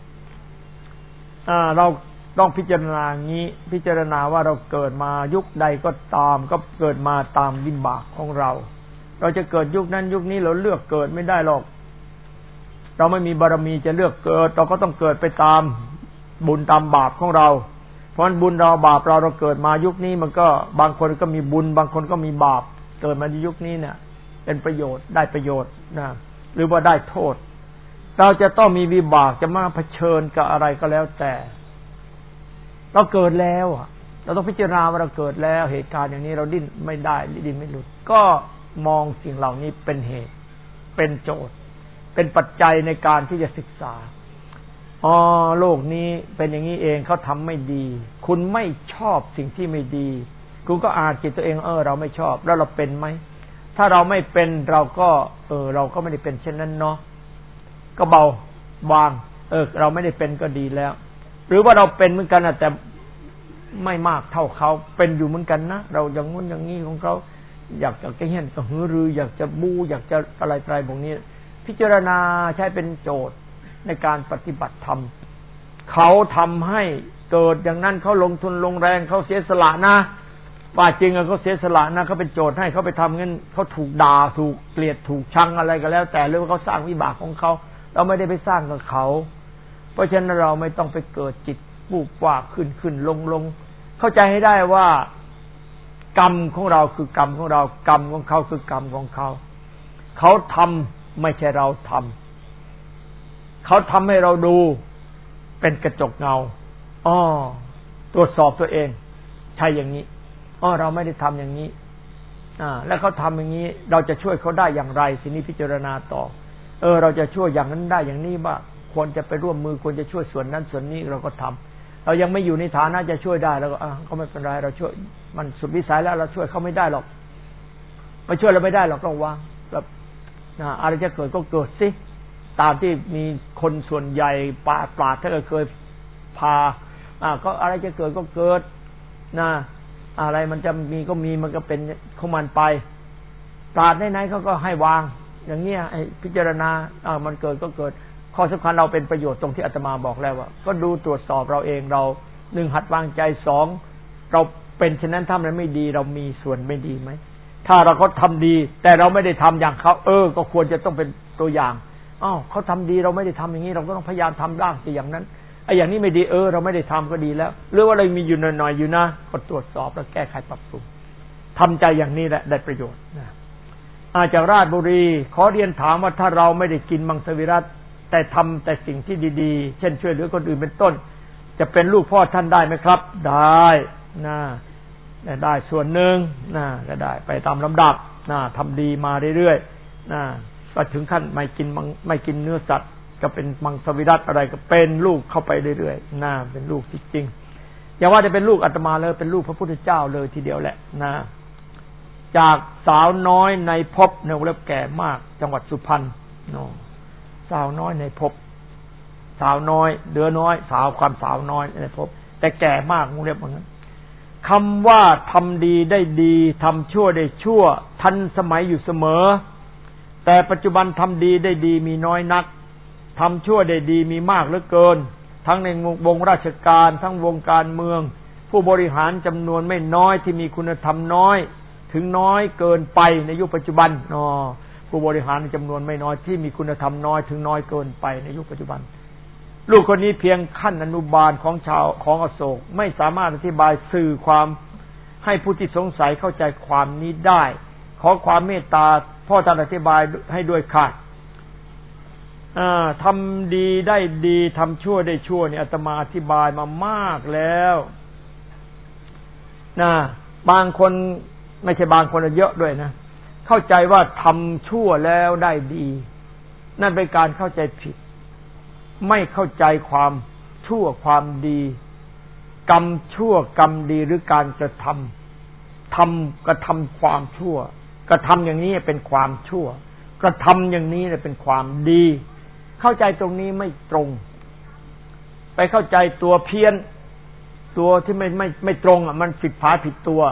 เราต้องพิจารณางี้พิจารณาว่าเราเกิดมายุคใดก็ตามก็เกิดมาตามวิบากของเราจะเกิดยุคนั้นยุคนี้เราเลือกเกิดไม่ได้หรอกเราไม่มีบารมีจะเลือกเกิดเราก็ต้องเกิดไปตามบุญตามบาปของเราเพราะฉะนั้นบุญเราบาปเราเกิดมายุคนี้มันก็บางคนก็มีบุญบางคนก็มีบาปเกิดมาในยุคนี้เนี่ยเป็นประโยชน์ได้ประโยชน์นะหรือว่าได้โทษเราจะต้องมีวิบากจะมาเผชิญกับอะไรก็แล้วแต่เราเกิดแล้วเราต้องพิจารณาว่าเราเกิดแล้วเหตุการณ์อย่างนี้เราดิ้นไม่ได้ดิ้นไม่หลุดก็มองสิ่งเหล่านี้เป็นเหตุเป็นโจทย์เป็นปัจจัยในการที่จะศึกษาโลกนี้เป็นอย่างนี้เองเขาทำไม่ดีคุณไม่ชอบสิ่งที่ไม่ดีคุณก็อาจจิตตัวเองเราไม่ชอบแล้วเราเป็นไหมถ้าเราไม่เป็นเราก็เราก็ไม่ได้เป็นเช่นนั้นเนาะก็เบาบางเราไม่ได้เป็นก็ดีแล้วหรือว่าเราเป็นเหมือนกันแต่ไม่มากเท่าเขาเป็นอยู่เหมือนกันนะเราอย่างงู้นอย่างนี้ของเขาอยากจะแก้เหี้ยนกระหือรืออยากจะบูอยากจะอะไรพวกนี้พิจารณาใช้เป็นโจทย์ในการปฏิบัติธรรมเขาทำให้เกิดอย่างนั้นเขาลงทุนลงแรงเขาเสียสละนะว่าจริงเขาเสียสละนะเขาเป็นโจทย์ให้เขาไปทำงั้นเขาถูกด่าถูกเกลียดถูกชังอะไรก็แล้วแต่หรือว่าเขาสร้างวิบากของเขาเราไม่ได้ไปสร้างกับเขาเพราะฉะนั้นเราไม่ต้องไปเกิดจิตวูบวาบขึ้นลงเข้าใจให้ได้ว่ากรรมของเราคือกรรมของเรากรรมของเขาคือกรรมของเขาเขาทำไม่ใช่เราทำเขาทำให้เราดูเป็นกระจกเงาตรวจสอบตัวเองใช่อย่างนี้เราไม่ได้ทำอย่างนี้แล้วเขาทำอย่างนี้เราจะช่วยเขาได้อย่างไรทีนี้พิจารณาต่อเราจะช่วยอย่างนั้นได้อย่างนี้บ้างควรจะไปร่วมมือควรจะช่วยส่วนนั้นส่วนนี้เราก็ทำเรายังไม่อยู่ในฐานะจะช่วยได้แล้วก็ไม่เป็นไรเราช่วยมันสุดวิสัยแล้วเราช่วยเขาไม่ได้หรอกไม่ช่วยเราไม่ได้หรอกต้องวางแบบอะไรจะเกิดก็เกิดสิตามที่มีคนส่วนใหญ่ปราดถ้าเคยพาก็อะไรจะเกิดก็เกิดอะไรมันจะมีก็มีมันก็เป็นของมันไปปราดไหนๆเขาก็ให้วางอย่างเงี้ยให้พิจารณามันเกิดก็เกิดข้อสำคัญเราเป็นประโยชน์ตรงที่อาตมาบอกแล้วว่าก็ดูตรวจสอบเราเองเรา1หัดวางใจ2เราเป็นฉะนั้นทำอะไรไม่ดีเรามีส่วนไม่ดีไหมถ้าเราก็ทำดีแต่เราไม่ได้ทำอย่างเขาก็ควรจะต้องเป็นตัวอย่างเขาทำดีเราไม่ได้ทำอย่างนี้เราก็ต้องพยายามทำบ้างสิอย่างนั้นอย่างนี้ไม่ดีเราไม่ได้ทำก็ดีแล้วหรือว่าเรามีอยู่หน่อยๆอยู่นะก็ตรวจสอบแล้วแก้ไขปรับปรุงทำใจอย่างนี้แหละได้ประโยชน์นะจากราชบุรีขอเรียนถามว่าถ้าเราไม่ได้กินมังสวิรัติแต่ทำแต่สิ่งที่ดีๆเช่นช่วยเหลือคนอื่นเป็นต้นจะเป็นลูกพ่อท่านได้ไหมครับได้ได้ส่วนหนึ่งก็ได้ไปตามลำดับทำดีมาเรื่อยๆก็ถึงขั้นไม่กินเนื้อสัตว์ก็เป็นมังสวิรัติอะไรก็เป็นลูกเข้าไปเรื่อยๆเป็นลูกจริงๆอย่าว่าจะเป็นลูกอาตมาเลยเป็นลูกพระพุทธเจ้าเลยทีเดียวแหละจากสาวน้อยในภพในวงเล็บแก่มากจังหวัดสุพรรณสาวน้อยในภพสาวน้อยเดือน้อยสาวความสาวน้อยในภพแต่แก่มากวงเล็บเหมือนกันคำว่าทำดีได้ดีทำชั่วได้ชั่วทันสมัยอยู่เสมอแต่ปัจจุบันทำดีได้ดีมีน้อยนักทำชั่วได้ดีมีมากเหลือเกินทั้งในวงราชการทั้งวงการเมืองผู้บริหารจำนวนไม่น้อยที่มีคุณธรรมน้อยถึงน้อยเกินไปในยุคปัจจุบันผู้บริหารจำนวนไม่น้อยที่มีคุณธรรมน้อยถึงน้อยเกินไปในยุคปัจจุบันลูกคนนี้เพียงขั้นอนุบาลของอโศกไม่สามารถอธิบายสื่อความให้ผู้ที่สงสัยเข้าใจความนี้ได้ขอความเมตตาพ่อท่านอธิบายให้ด้วยค่ะทำดีได้ดีทำชั่วได้ชั่วเนี่ยอาตมาอธิบายมามากแล้วบางคนไม่ใช่บางคนเยอะด้วยนะเข้าใจว่าทำชั่วแล้วได้ดีนั่นเป็นการเข้าใจผิดไม่เข้าใจความชั่วความดีกรรมชั่วกรรมดีหรือการกระทำความชั่วกระทำอย่างนี้เป็นความชั่วกระทำอย่างนี้เป็นความดีเข้าใจตรงนี้ไม่ตรงไปเข้าใจตัวเพี้ยนตัวที่ไม่ตรงมันผิดพลาดผิดตัว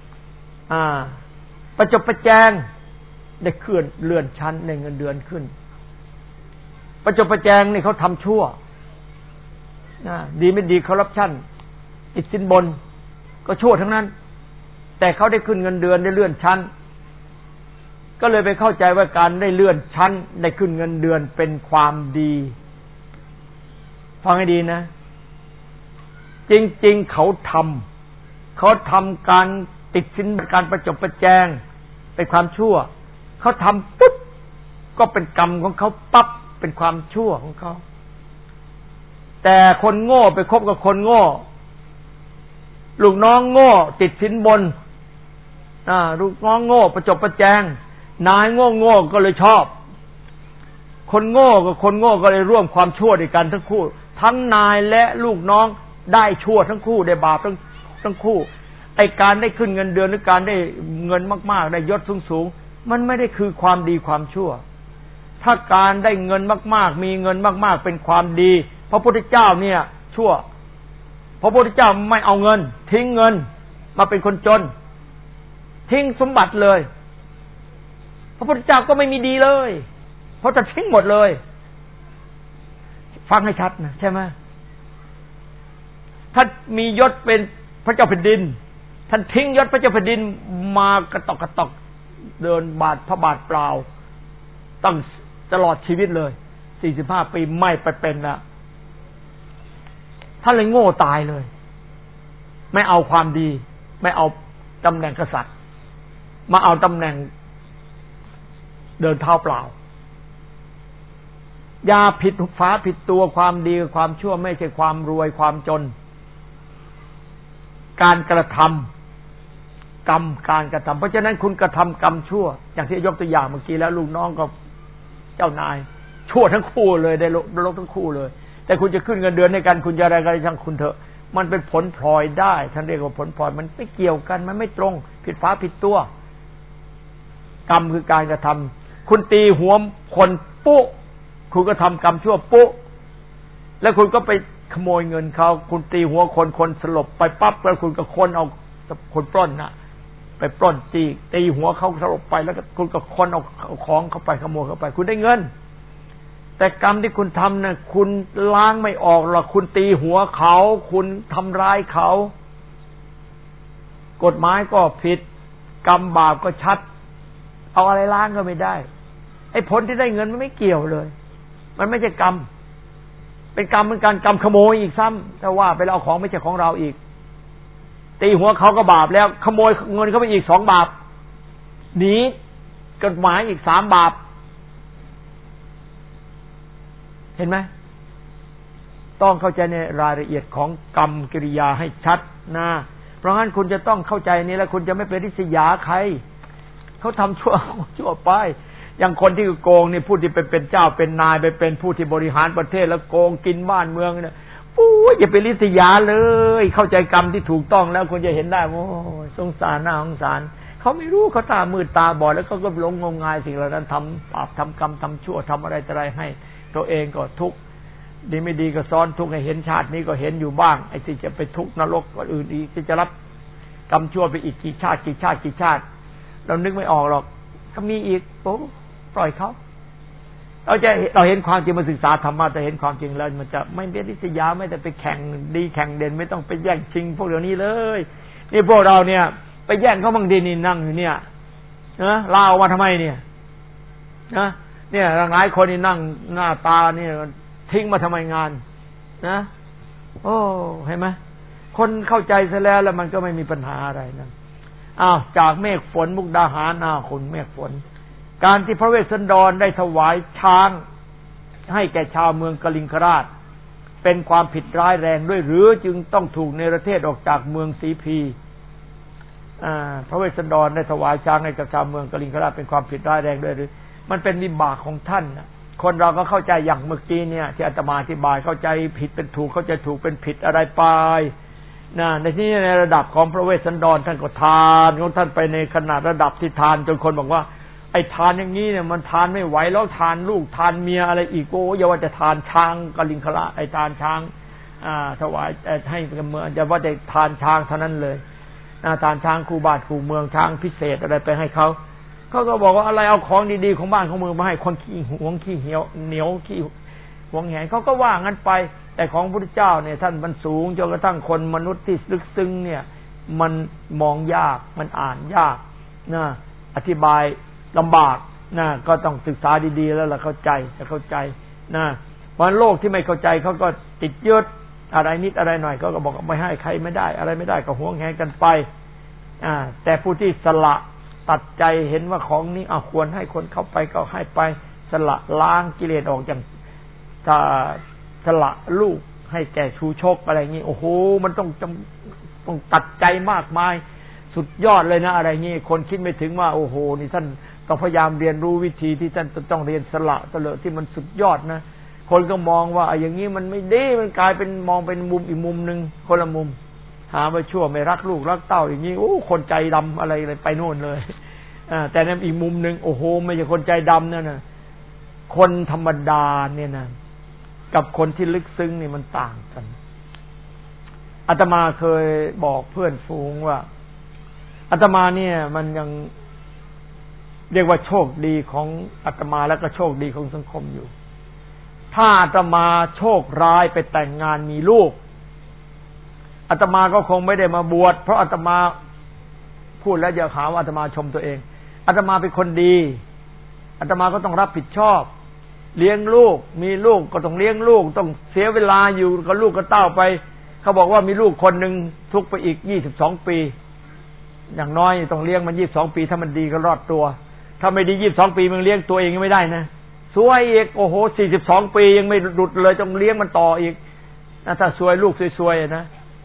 ประจบประแจงได้เลื่อนชั้นในเงินเดือนขึ้นประจบประแจงนี่เขาทำชั่วดีไม่ดีคอร์รัปชันติดสินบนก็ชั่วทั้งนั้นแต่เขาได้ขึ้นเงินเดือนได้เลื่อนชั้นก็เลยไปเข้าใจว่าการได้เลื่อนชั้นได้ขึ้นเงินเดือนเป็นความดีฟังให้ดีนะจริงๆเขาทำการติดสินการประจบประแจงเป็นความชั่วเขาทำปุ๊บก็เป็นกรรมของเขาปั๊บเป็นความชั่วของเขาแต่คนโง่ไปคบกับคนโง่ลูกน้องโง่ติดสินบนลูกน้องโง่ประจบประแจงนายโง่ก็เลยชอบคนโง่กับคนโง่ก็เลยร่วมความชั่วด้วยกันทั้งคู่ทั้งนายและลูกน้องได้ชั่วทั้งคู่ได้บาปทั้งคู่ไอ้การได้ขึ้นเงินเดือนหรือการได้เงินมากๆได้ยศสูงๆมันไม่ได้คือความดีความชั่วถ้าการได้เงินมากๆมีเงินมากๆเป็นความดีพระพุทธเจ้าเนี่ยชั่วพระพุทธเจ้าไม่เอาเงินทิ้งเงินมาเป็นคนจนทิ้งสมบัติเลยพระพุทธเจ้าก็ไม่มีดีเลยเพราะจะทิ้งหมดเลยฟังให้ชัดนะใช่ไหมท่านมียศเป็นพระเจ้าแผ่นดินท่านทิ้งยศพระเจ้าแผ่นดินมากระตอกเดินพระบาทเปล่าตั้งตลอดชีวิตเลย45ปีไม่ไปเป็นละท่านเลยโง่ตายเลยไม่เอาความดีไม่เอาตำแหน่งกษัตริย์มาเอาตำแหน่งเดินเท้าเปล่าอย่าผิดฟ้าผิดตัวความดีกับความชั่วไม่ใช่ความรวยความจนการกระทำกรรมการกระทำเพราะฉะนั้นคุณกระทำกรรมชั่วอย่างที่ยกตัวอย่างเมื่อกี้แล้วลูกน้องกับเจ้านายชั่วทั้งคู่เลยได้ลกทั้งคู่เลยแต่คุณจะขึ้นเงินเดือนในกันคุณจะอะไรกันช่างคุณเถอะมันเป็นผลพลอยได้ท่านเรียกว่าผลพลอยมันไม่เกี่ยวกันมันไม่ตรงผิดฟ้าผิดตัวกรรมคือการกระทำคุณตีหัวคนปุ๊คุณก็ทำกรรมชั่วปุ๊แล้วคุณก็ไปขโมยเงินเขาคุณตีหัวคนสลบไปปั๊บแล้วคุณก็คนเอาคนปล้นนะไปปล้นตีหัวเขาสลบไปแล้วคุณก็คนเอาของเข้าไปขโมยเข้าไปคุณได้เงินแต่กรรมที่คุณทำน่ะคุณล้างไม่ออกหรอกคุณตีหัวเขาคุณทำร้ายเขากฎหมายก็ผิดกรรมบาปก็ชัดเอาอะไรล้างก็ไม่ได้ไอ้ผลที่ได้เงินมันไม่เกี่ยวเลยมันไม่ใช่กรรมเป็นกรรมเหมือนกันกรรมขโมยอีกซ้ำแต่ว่าไปเอาของไม่ใช่ของเราอีกตีหัวเขาก็บาปแล้วขโมยเงินเขาไปอีก2 บาปหนีกฎหมายอีก3 บาปเห็นไหมต้องเข้าใจในรายละเอียดของกรรมกิริยาให้ชัดนะเพราะงั้นคุณจะต้องเข้าใจนี้แล้วคุณจะไม่ไปริษยาใครเขาทำชั่วไปอย่างคนที่โกงนี่ผู้ที่เป็นเจ้าเป็นนายไปเป็นผู้ที่บริหารประเทศแล้วโกงกินบ้านเมืองเนี่ยอย่าไปริษยาเลยเข้าใจกรรมที่ถูกต้องแล้วคุณจะเห็นได้โอ้ยสงสารน่าสงสารเขาไม่รู้เขาตามืดตาบอดแล้วก็หลงงมงายสิ่งเหล่านั้นทำบาปทำกรรมทำชั่วทำอะไรให้ตัวเองก็ทุกข์ดีไม่ดีก็ซ้อนทุกข์ให้เห็นชาตินี้ก็เห็นอยู่บ้างไอ้ที่จะไปทุกข์นรกก็อื่นอีกที่จะรับกรรมชั่วไปอีกกี่ชาติเรานึกไม่ออกหรอกก็มีอีกโอ้ปล่อยเขาเราเห็นความจริงมาศึกษาธรรมะแต่เห็นความจริงแล้วมันจะไม่เป็นริษยาไม่แต่ไปแข่งดีแข่งเด่นไม่ต้องไปแย่งชิงพวกเดี๋ยวนี้เลยนี่พวกเราเนี่ยไปแย่งเขาบางดีนี่นั่งอยู่เนี่ยนะลาออกมาทำไมเนี่ยนะเนี่ยหลายคนนี่นั่งหน้าตาเนี่ยทิ้งมาทำไมงานนะโอ้เห็นไหมคนเข้าใจซะแล้วมันก็ไม่มีปัญหาอะไรนะจากเมฆฝนมุกดาหารคุณเมฆฝนการที่พระเวสสันดรได้ถวายช้างให้แก่ชาวเมืองกลิงคราชเป็นความผิดร้ายแรงด้วยหรือจึงต้องถูกเนรเทศออกจากเมืองสีพีพระเวสสันดรได้ถวายช้างให้กับชาวเมืองกลิงคราชเป็นความผิดร้ายแรงด้วยหรือมันเป็นวิบากของท่านคนเราก็เข้าใจอย่างเมื่อกี้เนี่ยที่อาตมาอธิบายเข้าใจผิดเป็นถูกเข้าใจถูกเป็นผิดอะไรไปในที่ในระดับของพระเวสสันดรท่านก็ทานของท่านไปในขนาดระดับที่ทานจนคนบอกว่าไอ้ทานอย่างนี้เนี่ยมันทานไม่ไหวแล้วทานลูกทานเมียอะไรอีกโอ้อย่าว่าจะทานช้างกลิงคราชไอ้ทานช้างถวายให้กับเมืองอย่าว่าจะทานช้างเท่านั้นเลยทานช้างคู่บ้านคู่เมืองช้างพิเศษอะไรไปให้เขาก็บอกว่าอะไรเอาของดีๆของบ้านของเมืองมาให้คนขี้หวงขี้เหี่ยวเหนียวขี้หวงแหนเขาก็ว่างั้นไปแต่ของพระพุทธเจ้าเนี่ยท่านมันสูงจนกระทั่งคนมนุษย์ที่ลึกซึ้งเนี่ยมันมองยากมันอ่านยากนะอธิบายลำบากนะก็ต้องศึกษาดีๆแล้วล่ะเข้าใจจะเข้าใจนะเพราะโลกที่ไม่เข้าใจเขาก็ติดยึดอะไรนิดอะไรหน่อยก็บอกไม่ให้ใครไม่ได้อะไรไม่ได้ก็หวงแหนกันไปแต่ผู้ที่สละตัดใจเห็นว่าของนี้ควรให้คนเข้าไปก็ให้ไปสละล้างกิเลสออกอย่างสละลูกให้แก่ชูชกอะไรอย่างนี้โอ้โหมันต้องตัดใจมากมายสุดยอดเลยนะอะไรงี้คนคิดไม่ถึงว่าโอ้โหนี่ท่านต้องพยายามเรียนรู้วิธีที่ท่านต้องเรียนสละตะเลที่มันสุดยอดนะคนก็มองว่าอย่างนี้มันไม่ดีมันกลายเป็นมองเป็นมุมอีกมุมนึงคนละมุมหาว่าชั่วไม่รักลูกรักเต้าอย่างนี้โอ้คนใจดำอะไรเลยไปโน่นเลยแต่ในอีกมุมนึงโอ้โหไม่ใช่คนใจดำนั่นนะคนธรรมดาเนี่ยนะกับคนที่ลึกซึ้งนี่มันต่างกันอาตมาเคยบอกเพื่อนฝูงว่าอาตมาเนี่ยมันยังเรียกว่าโชคดีของอาตมาแล้วก็โชคดีของสังคมอยู่ถ้าอาตมาโชคร้ายไปแต่งงานมีลูกอาตมาก็คงไม่ได้มาบวชเพราะอาตมาพูดแล้วอย่าหาว่าอาตมาชมตัวเองอาตมาเป็นคนดีอาตมาก็ต้องรับผิดชอบเลี้ยงลูกมีลูกก็ต้องเลี้ยงลูกต้องเสียเวลาอยู่กับลูกกับเต้าไปเขาบอกว่ามีลูกคนหนึ่งทุกไปอีก22 ปีอย่างน้อยต้องเลี้ยงมัน22 ปีถ้ามันดีก็รอดตัวถ้าไม่ดี22 ปีมันเลี้ยงตัวเองยังไม่ได้นะซวยอีกโอ้โห42 ปียังไม่หลุดเลยต้องเลี้ยงมันต่ออีกถ้าซวยลูกซวยๆนะ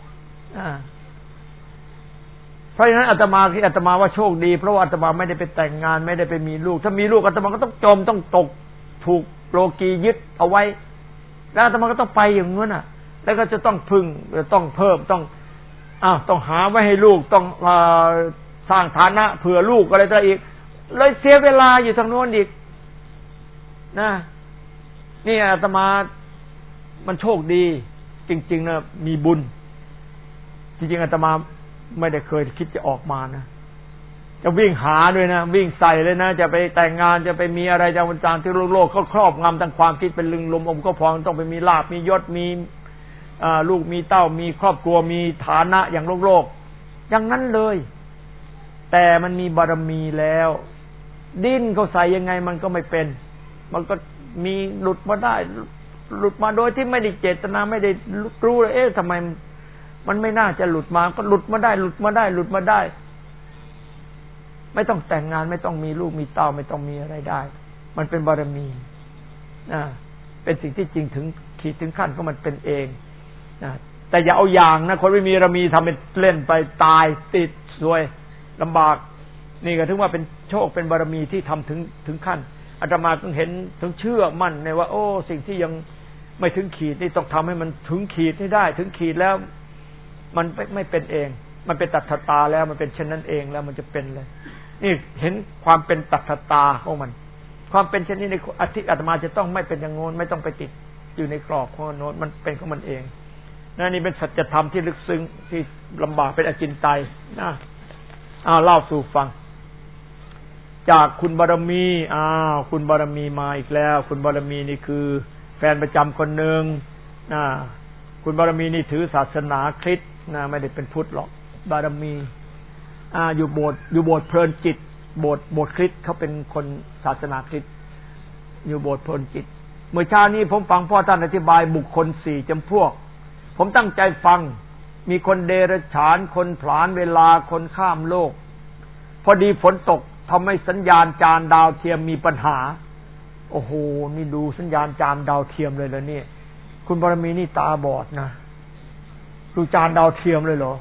เพราะฉะนั้นอาตมาว่าโชคดีเพราะว่าอาตมาไม่ได้ไปแต่งงานไม่ได้ไปมีลูกถ้ามีลูกอาตมาก็ต้องจมต้องตกถูกโลกียึดเอาไว้แล้วอาตมาก็ต้องไปอย่างนั้นน่ะแล้วก็จะต้องพึ่งต้องเพิ่มต้องหาไว้ให้ลูกต้องสร้างฐานะเผื่อลูกอะไรต่ออีกเลยเสียเวลาอยู่ทางโน้นอีกนะนี่อาตมามันโชคดีจริงๆนะมีบุญจริงๆอาตมาไม่ได้เคยคิดจะออกมานะจะวิ่งหาด้วยนะวิ่งใส่เลยนะจะไปแต่งงานจะไปมีอะไรจะวันจางที่โลกเขาครอบงำทางความคิดเป็นลึงลมอมก็พองต้องไปมีลาภมียศมีลูกมีเต้ามีครอบครัวมีฐานะอย่างโลกอย่างนั้นเลยแต่มันมีบารมีแล้วดิ้นเขาใส่ยังไงมันก็ไม่เป็นมันก็มีหลุดมาได้หลุดมาโดยที่ไม่ได้เจตนาไม่ได้รู้เลยทำไมมันไม่น่าจะหลุดมาก็หลุดมาได้หลุดมาได้ไม่ต้องแต่งงานไม่ต้องมีลูกมีเต้าไม่ต้องมีอะไรได้มันเป็นบารมีเป็นสิ่งที่จริงถึงขีดถึงขั้นก็มันเป็นเองแต่อย่าเอาอย่างนะคนไม่มีบารมีทำเป็นเล่นไปตายติดซวยลำบากนี่ก็ถึงว่าเป็นโชคเป็นบารมีที่ทำถึงขั้นอาตมาก็เห็นถึงเชื่อมั่นในว่าโอ้สิ่งที่ยังไม่ถึงขีดนี่ต้องทำให้มันถึงขีดให้ได้ถึงขีดแล้วมันไม่เป็นเองมันเป็นตัทธตาแล้วมันเป็นเช่นนั้นเองแล้วมันจะเป็นเลยนี่เห็นความเป็นตัทธตาของมันความเป็นเช่นนี้ในอาตมาจะต้องไม่เป็นอย่างโน้นไม่ต้องไปติดอยู่ในกรอบของโน้นมันเป็นของมันเองนี่เป็นสัจธรรมที่ลึกซึ้งที่ลำบากเป็นอจินไตยนะเล่าสู่ฟังจากคุณบารมีคุณบารมีมาอีกแล้วคุณบารมีนี่คือแฟนประจำคนหนึ่งคุณบารมีนี่ถือศาสนาคริสต์ไม่ได้เป็นพุทธหรอกบารมีอยู่โบสถ์เพลินจิตโบสถ์คริสต์เขาเป็นคนศาสนาคริสต์อยู่โบสถ์เพลินจิตเมื่อเช้านี้ผมฟังพ่อท่านอธิบายบุคคล4จำพวกผมตั้งใจฟังมีคนเดรัจฉานคนผลาญเวลาคนข้ามโลกพอดีฝนตกทำให้สัญญาณจานดาวเทียมมีปัญหาโอ้โหนี่ดูสัญญาณจานดาวเทียมเลยเหรอเนี่ยคุณบารมีนี่ตาบอดนะดูจานดาวเทียมเลยเหรอ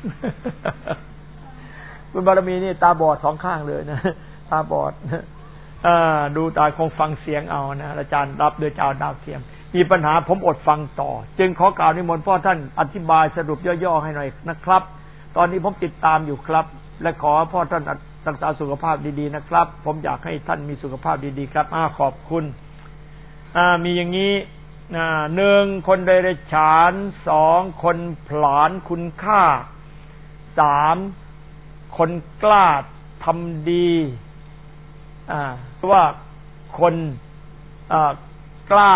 คุณบารมีนี่ตาบอด2ข้างเลยนะตาบอดดูตาคงฟังเสียงเอานะอาจารย์รับโดยจานดาวเทียมมีปัญหาผมอดฟังต่อจึงขอกล่าวนิมนต์พ่อท่านอธิบายสรุปย่อๆให้หน่อยนะครับตอนนี้ผมติดตามอยู่ครับและขอพ่อท่านรักษาสุขภาพดีๆนะครับผมอยากให้ท่านมีสุขภาพดีๆครับขอบคุณมีอย่างนี้1คนเดรัจฉาน2คนผลาญคุณค่า3คนกล้าทำดีว่าคนกล้า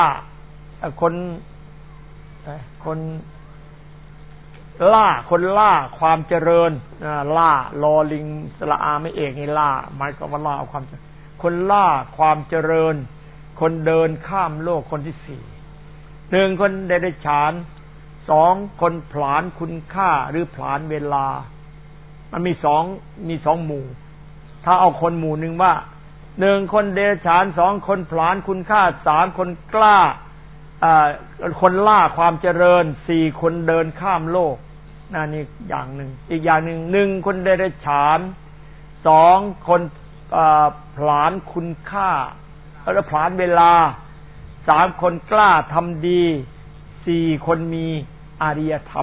คนล่าความเจริญล่าลอลิงสระอาไม่เอกนี่ล่าหมายความว่าล่าเอาความคนล่าความเจริญคนเดินข้ามโลกคนที่4 1คนเดรัจฉาน2คนผลาญคุณค่าหรือผลาญเวลามันมี2หมู่ถ้าเอาคนหมู่หนึ่งว่า1คนเดรัจฉาน2คนผลาญคุณค่า3คนกล้าคนล่าความเจริญ4คนเดินข้ามโลกนี่อย่างหนึ่งอีกอย่างหนึ่ง1คนเดรัจฉาน2คนผลาญคุณค่าแล้วผลาญเวลา3คนกล้าทำดี4คนมีอริยธรรม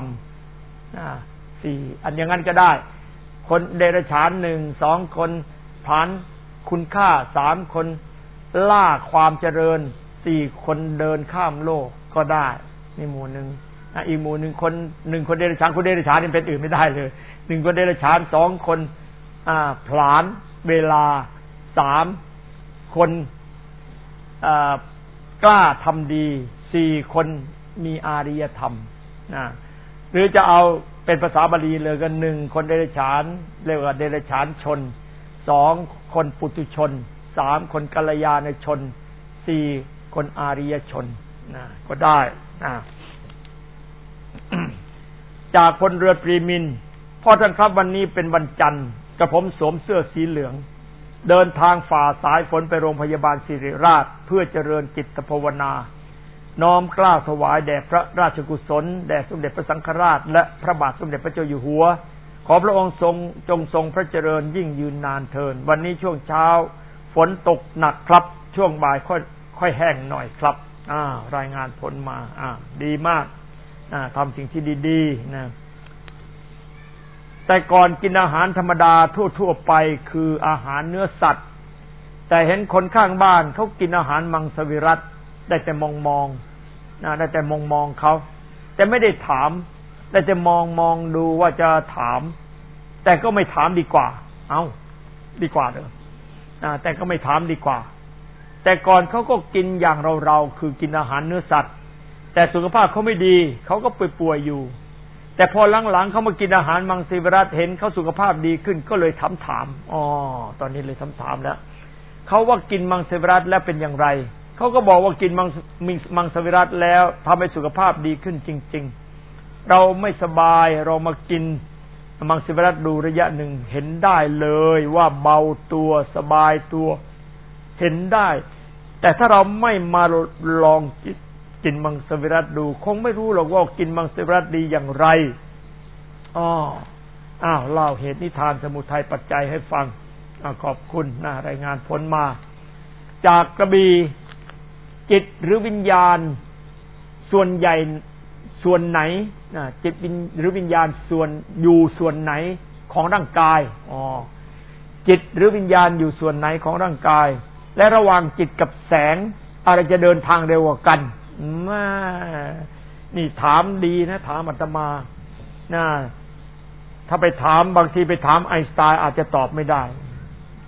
4อันอย่างนั้นก็ได้คนเดรัจฉาน1 2คนผลาญคุณค่า3คนล่าความเจริญ4คนเดินข้ามโลกก็ได้นี่หมู่หนึ่งอีกหมู่หนึ่งคนเดรัจฉานคนเดรัจฉานนี่เป็นอื่นไม่ได้เลย1คนเดรัจฉาน2คนผลาญเวลา3คนกล้าทำดี4คนมีอารยธรรมหรือจะเอาเป็นภาษาบาลีเลยกัน1คนเดรัจฉานเรียกว่าเดรัจฉานชน2คนปุถุชน3คนกัลยาณชน4คนอาริยชนก็ได้จากพลเรือตรีมินพ่อท่านครับวันนี้เป็นวันจันทร์กระผมสวมเสื้อสีเหลืองเดินทางฝ่าสายฝนไปโรงพยาบาลศิริราชเพื่อเจริญจิตภาวนาน้อมเกล้าถวายแด่พระราชกุศลแด่สมเด็จพระสังฆราชและพระบาทสมเด็จพระเจ้าอยู่หัวขอพระองค์จงทรงพระเจริญยิ่งยืนนานเทินวันนี้ช่วงเช้าฝนตกหนักครับช่วงบ่ายค่อยแห้งหน่อยครับรายงานผลมาดีมากทำสิ่งที่ดีๆนะแต่ก่อนกินอาหารธรรมดาทั่วไปคืออาหารเนื้อสัตว์แต่เห็นคนข้างบ้านเขากินอาหารมังสวิรัติได้แต่มองได้แต่มองเขาแต่ไม่ได้ถามได้แต่มองดูว่าจะถามแต่ก็ไม่ถามดีกว่าดีกว่าเด้อแต่ก็ไม่ถามดีกว่าแต่ก่อนเขาก็กินอย่างเราคือกินอาหารเนื้อสัตว์แต่สุขภาพเขาไม่ดีเขาก็ป่วยอยู่แต่พอหลังๆเขามากินอาหารมังสวิรัติเห็นเขาสุขภาพดีขึ้นก็เลยถามตอนนี้เลยถามแล้วเขาว่ากินมังสวิรัติแล้วเป็นอย่างไรเขาก็บอกว่ากินมังสวิรัติแล้วทำให้สุขภาพดีขึ้นจริงๆเราไม่สบายเรามากินมังสวิรัติดูระยะหนึ่งเห็นได้เลยว่าเบาตัวสบายตัวเห็นได้แต่ถ้าเราไม่มาลองกินมังสวิรัติดูคงไม่รู้หรอกว่ากินมังสวิรัติดีอย่างไรเล่าเหตุนิทานสมุทัยปัจจัยให้ฟังขอบคุณรายงานผลมาจากกระบี่จิตหรือวิญญาณส่วนใหญ่ส่วนไหนจิตหรือวิญญาณส่วนไหนของร่างกายจิตหรือวิญญาณอยู่ส่วนไหนของร่างกายและระหว่างจิตกับแสงอะไรจะเดินทางเร็วกว่ากันนี่ถามดีนะถามอาตมาถ้าไปถามบางทีไปถามไอน์สไตน์อาจจะตอบไม่ได้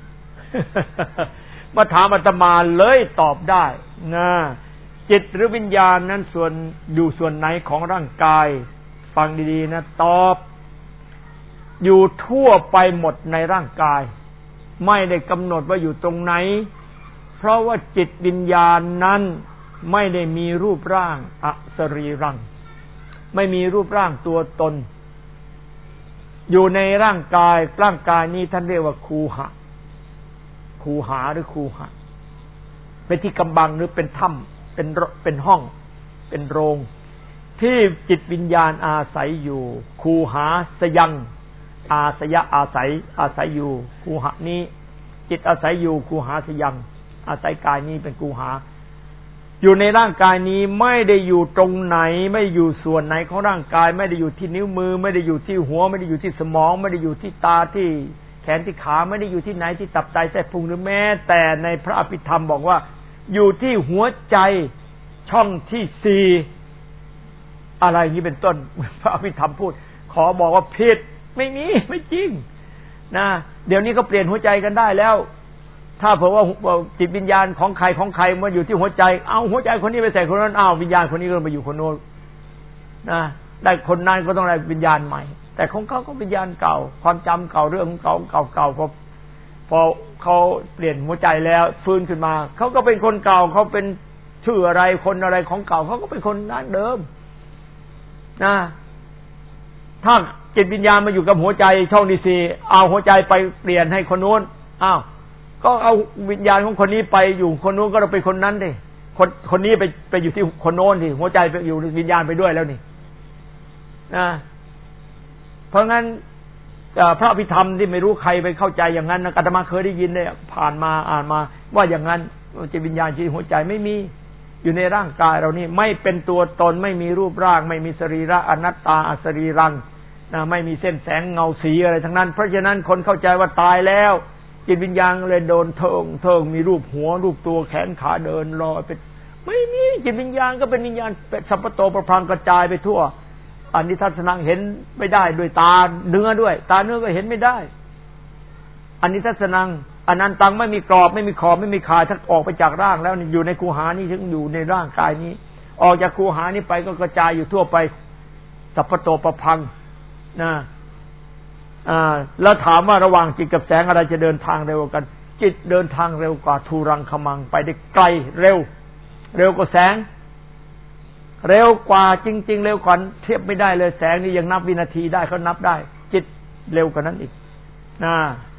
มาถามอาตมาเลยตอบได้นะจิตหรือวิญญาณนั้นส่วนอยู่ส่วนไหนของร่างกายฟังดีๆนะตอบอยู่ทั่วไปหมดในร่างกายไม่ได้กำหนดว่าอยู่ตรงไหนเพราะว่าจิตวิญญาณนั้นไม่ได้มีรูปร่างอสรีรังไม่มีรูปร่างตัวตนอยู่ในร่างกายนี้ท่านเรียกว่าคูหะคูหาหรือคูหะเป็นที่กำบังหรือเป็นถ้ำเป็นห้องเป็นโรงที่จิตวิญญาณอาศัยอยู่คูหาสยังอาศัยอยู่คูหะนี้จิตอาศัยอยู่คูหาสยังอาศัยกายนี้เป็นคูหาอยู่ในร่างกายนี้ไม่ได้อยู่ตรงไหนไม่อยู่ส่วนไหนของร่างกายไม่ได้อยู่ที่นิ้วมือไม่ได้อยู่ที่หัวไม่ได้อยู่ที่สมองไม่ได้อยู่ที่ตาที่แขนที่ขาไม่ได้อยู่ที่ไหนที่ตับไตไส้พุงหรือแม้แต่ในพระอภิธรรมบอกว่าอยู่ที่หัวใจช่องที่สี่อะไรนี้เป็นต้นพระอภิธรรมพูดขอบอกว่าผิดไม่มีไม่จริงนะเดี๋ยวนี้ก็เปลี่ยนหัวใจกันได้แล้วถ้าเผื่อว่าจิตวิญญาณของใครมาอยู่ที่หัวใจเอาหัวใจคนนี้ไปใส่คนนั้นเอาวิญญาณคนนี้ก็ไปอยู่คนโน้นนะได้คนนั้นก็ต้องได้วิญญาณใหม่แต่ของเขาก็วิญญาณเก่าความจำเก่าเรื่องเก่าพอเขาเปลี่ยนหัวใจแล้วฟื้นขึ้นมาเขาก็เป็นคนเก่าเขาเป็นชื่ออะไรคนอะไรของเก่าเขาก็เป็นคนนั้นเดิมนะถ้าจิตวิญญาณมาอยู่กับหัวใจช่องที่สี่เอาหัวใจไปเปลี่ยนให้คนโน้นอ้าวก็เอาวิญญาณของคนนี้ไปอยู่คนโน้นก็ต้องเป็นคนนั้นดิคนนี้ไปอยู่ที่คนโน้นดิหัวใจไปอยู่วิญญาณไปด้วยแล้วนี่นะเพราะงั้นพระอภิธรรมที่ไม่รู้ใครไปเข้าใจอย่างนั้นนะอาตมาเคยได้ยินเนี่ยผ่านมาอ่านมาว่าอย่างนั้นจิตวิญญาณที่หัวใจไม่มีอยู่ในร่างกายเรานี่ไม่เป็นตัวตนไม่มีรูปร่างไม่มีสรีระอนัตตาอสรีรังนะไม่มีเส้นแสงเงาสีอะไรทั้งนั้นเพราะฉะนั้นคนเข้าใจว่าตายแล้วจิตวิญญาณเลยโดนเทิงมีรูปหัวรูปตัวแขนขาเดินลอยไปไม่มีจิตวิญญาณก็เป็นวิญญาณเป็นสัพพโตประพังกระจายไปทั่วอันนี้ทัศนังเห็นไม่ได้ด้วยตาเนื้อด้วยตาเนื้อก็เห็นไม่ได้อันนี้ทัศนังอนันตังไม่มีกรอบไม่มีขอบไม่มีคายถ้าออกไปจากร่างแล้วอยู่ในคูหานี้ถึงอยู่ในร่างกายนี้ออกจากคูหานี้ไปก็กระจายอยู่ทั่วไปสัพพโตประพังนะแล้วถามว่าระหว่างจิตกับแสงอะไรจะเดินทางเร็วกันจิตเดินทางเร็วกว่าทูรังคมังไปได้ไกลเร็วกว่าแสงเร็วกว่าจริงๆเร็วกว่าเทียบไม่ได้เลยแสงนี่ยังนับวินาทีได้เขานับได้จิตเร็วกว่านั้นอีกนะ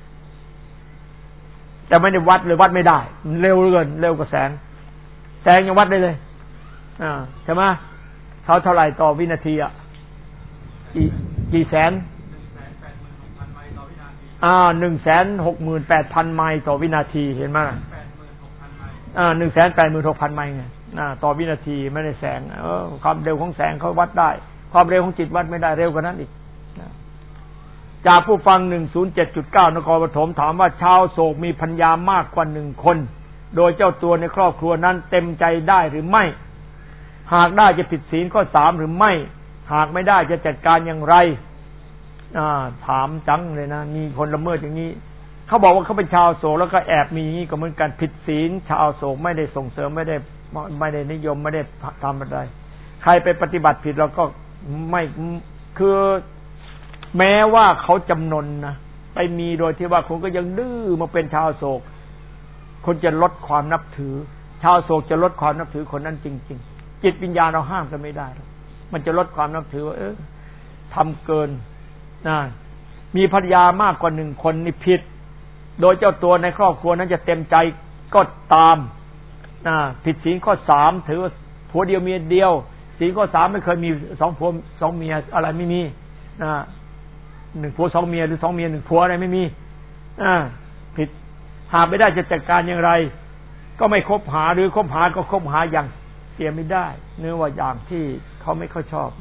แต่ไม่ได้วัดเลยวัดไม่ได้เร็วเกินเร็วกว่าแสงยังวัดได้เลยใช่ไหมเขาเท่าไหร่ต่อวินาทีกี่แสน168,000 ไมล์ต่อวินาทีเห็นไหม186,000 ไมล์ไงต่อวินาทีไม่ได้แสงความเร็วของแสงเขาวัดได้ความเร็วของจิตวัดไม่ได้เร็วกว่านั้นอีกจากผู้ฟัง 107.9 นครปฐมถามว่าชาวโศกมีภรรยามากกว่า1 คนโดยเจ้าตัวในครอบครัวนั้นเต็มใจได้หรือไม่หากได้จะผิดศีลข้อ3หรือไม่หากไม่ได้จะจัดการอย่างไรถามจังเลยนะมีคนละเมิดอย่างนี้เขาบอกว่าเขาเป็นชาวโศกแล้วก็แอบมีอย่างนี้ก็เหมือนกันผิดศีลชาวโศกไม่ได้ส่งเสริมไม่ได้นิยมไม่ได้ทำอะไรใครไปปฏิบัติผิดเราก็ไม่คือแม้ว่าเขาจำนนนะไปมีโดยที่ว่าคนก็ยังดื้อมาเป็นชาวโศกคนจะลดความนับถือชาวโศกจะลดความนับถือคนนั้นจริงๆจิตวิญญาณเราห้ามกันไม่ได้มันจะลดความนับถือว่าทำเกินมีภรรยามากกว่า1 คนนี่ผิดโดยเจ้าตัวในครอบครัวนั้นจะเต็มใจก็ตามผิดศีลข้อ3ถือว่าผัวเดียวเมียเดียวศีลข้อ3ไม่เคยมี2 ผัว 2 เมียอะไรไม่มี1 ผัว 2 เมียหรือ2 เมีย 1 ผัวอะไรไม่มีผิดหาไม่ได้จะจัดการอย่างไรก็ไม่คบหาหรือคบหาก็คบหาอย่างเสียไม่ได้เนื่องว่าอย่างที่เขาไม่ค่อยชอบ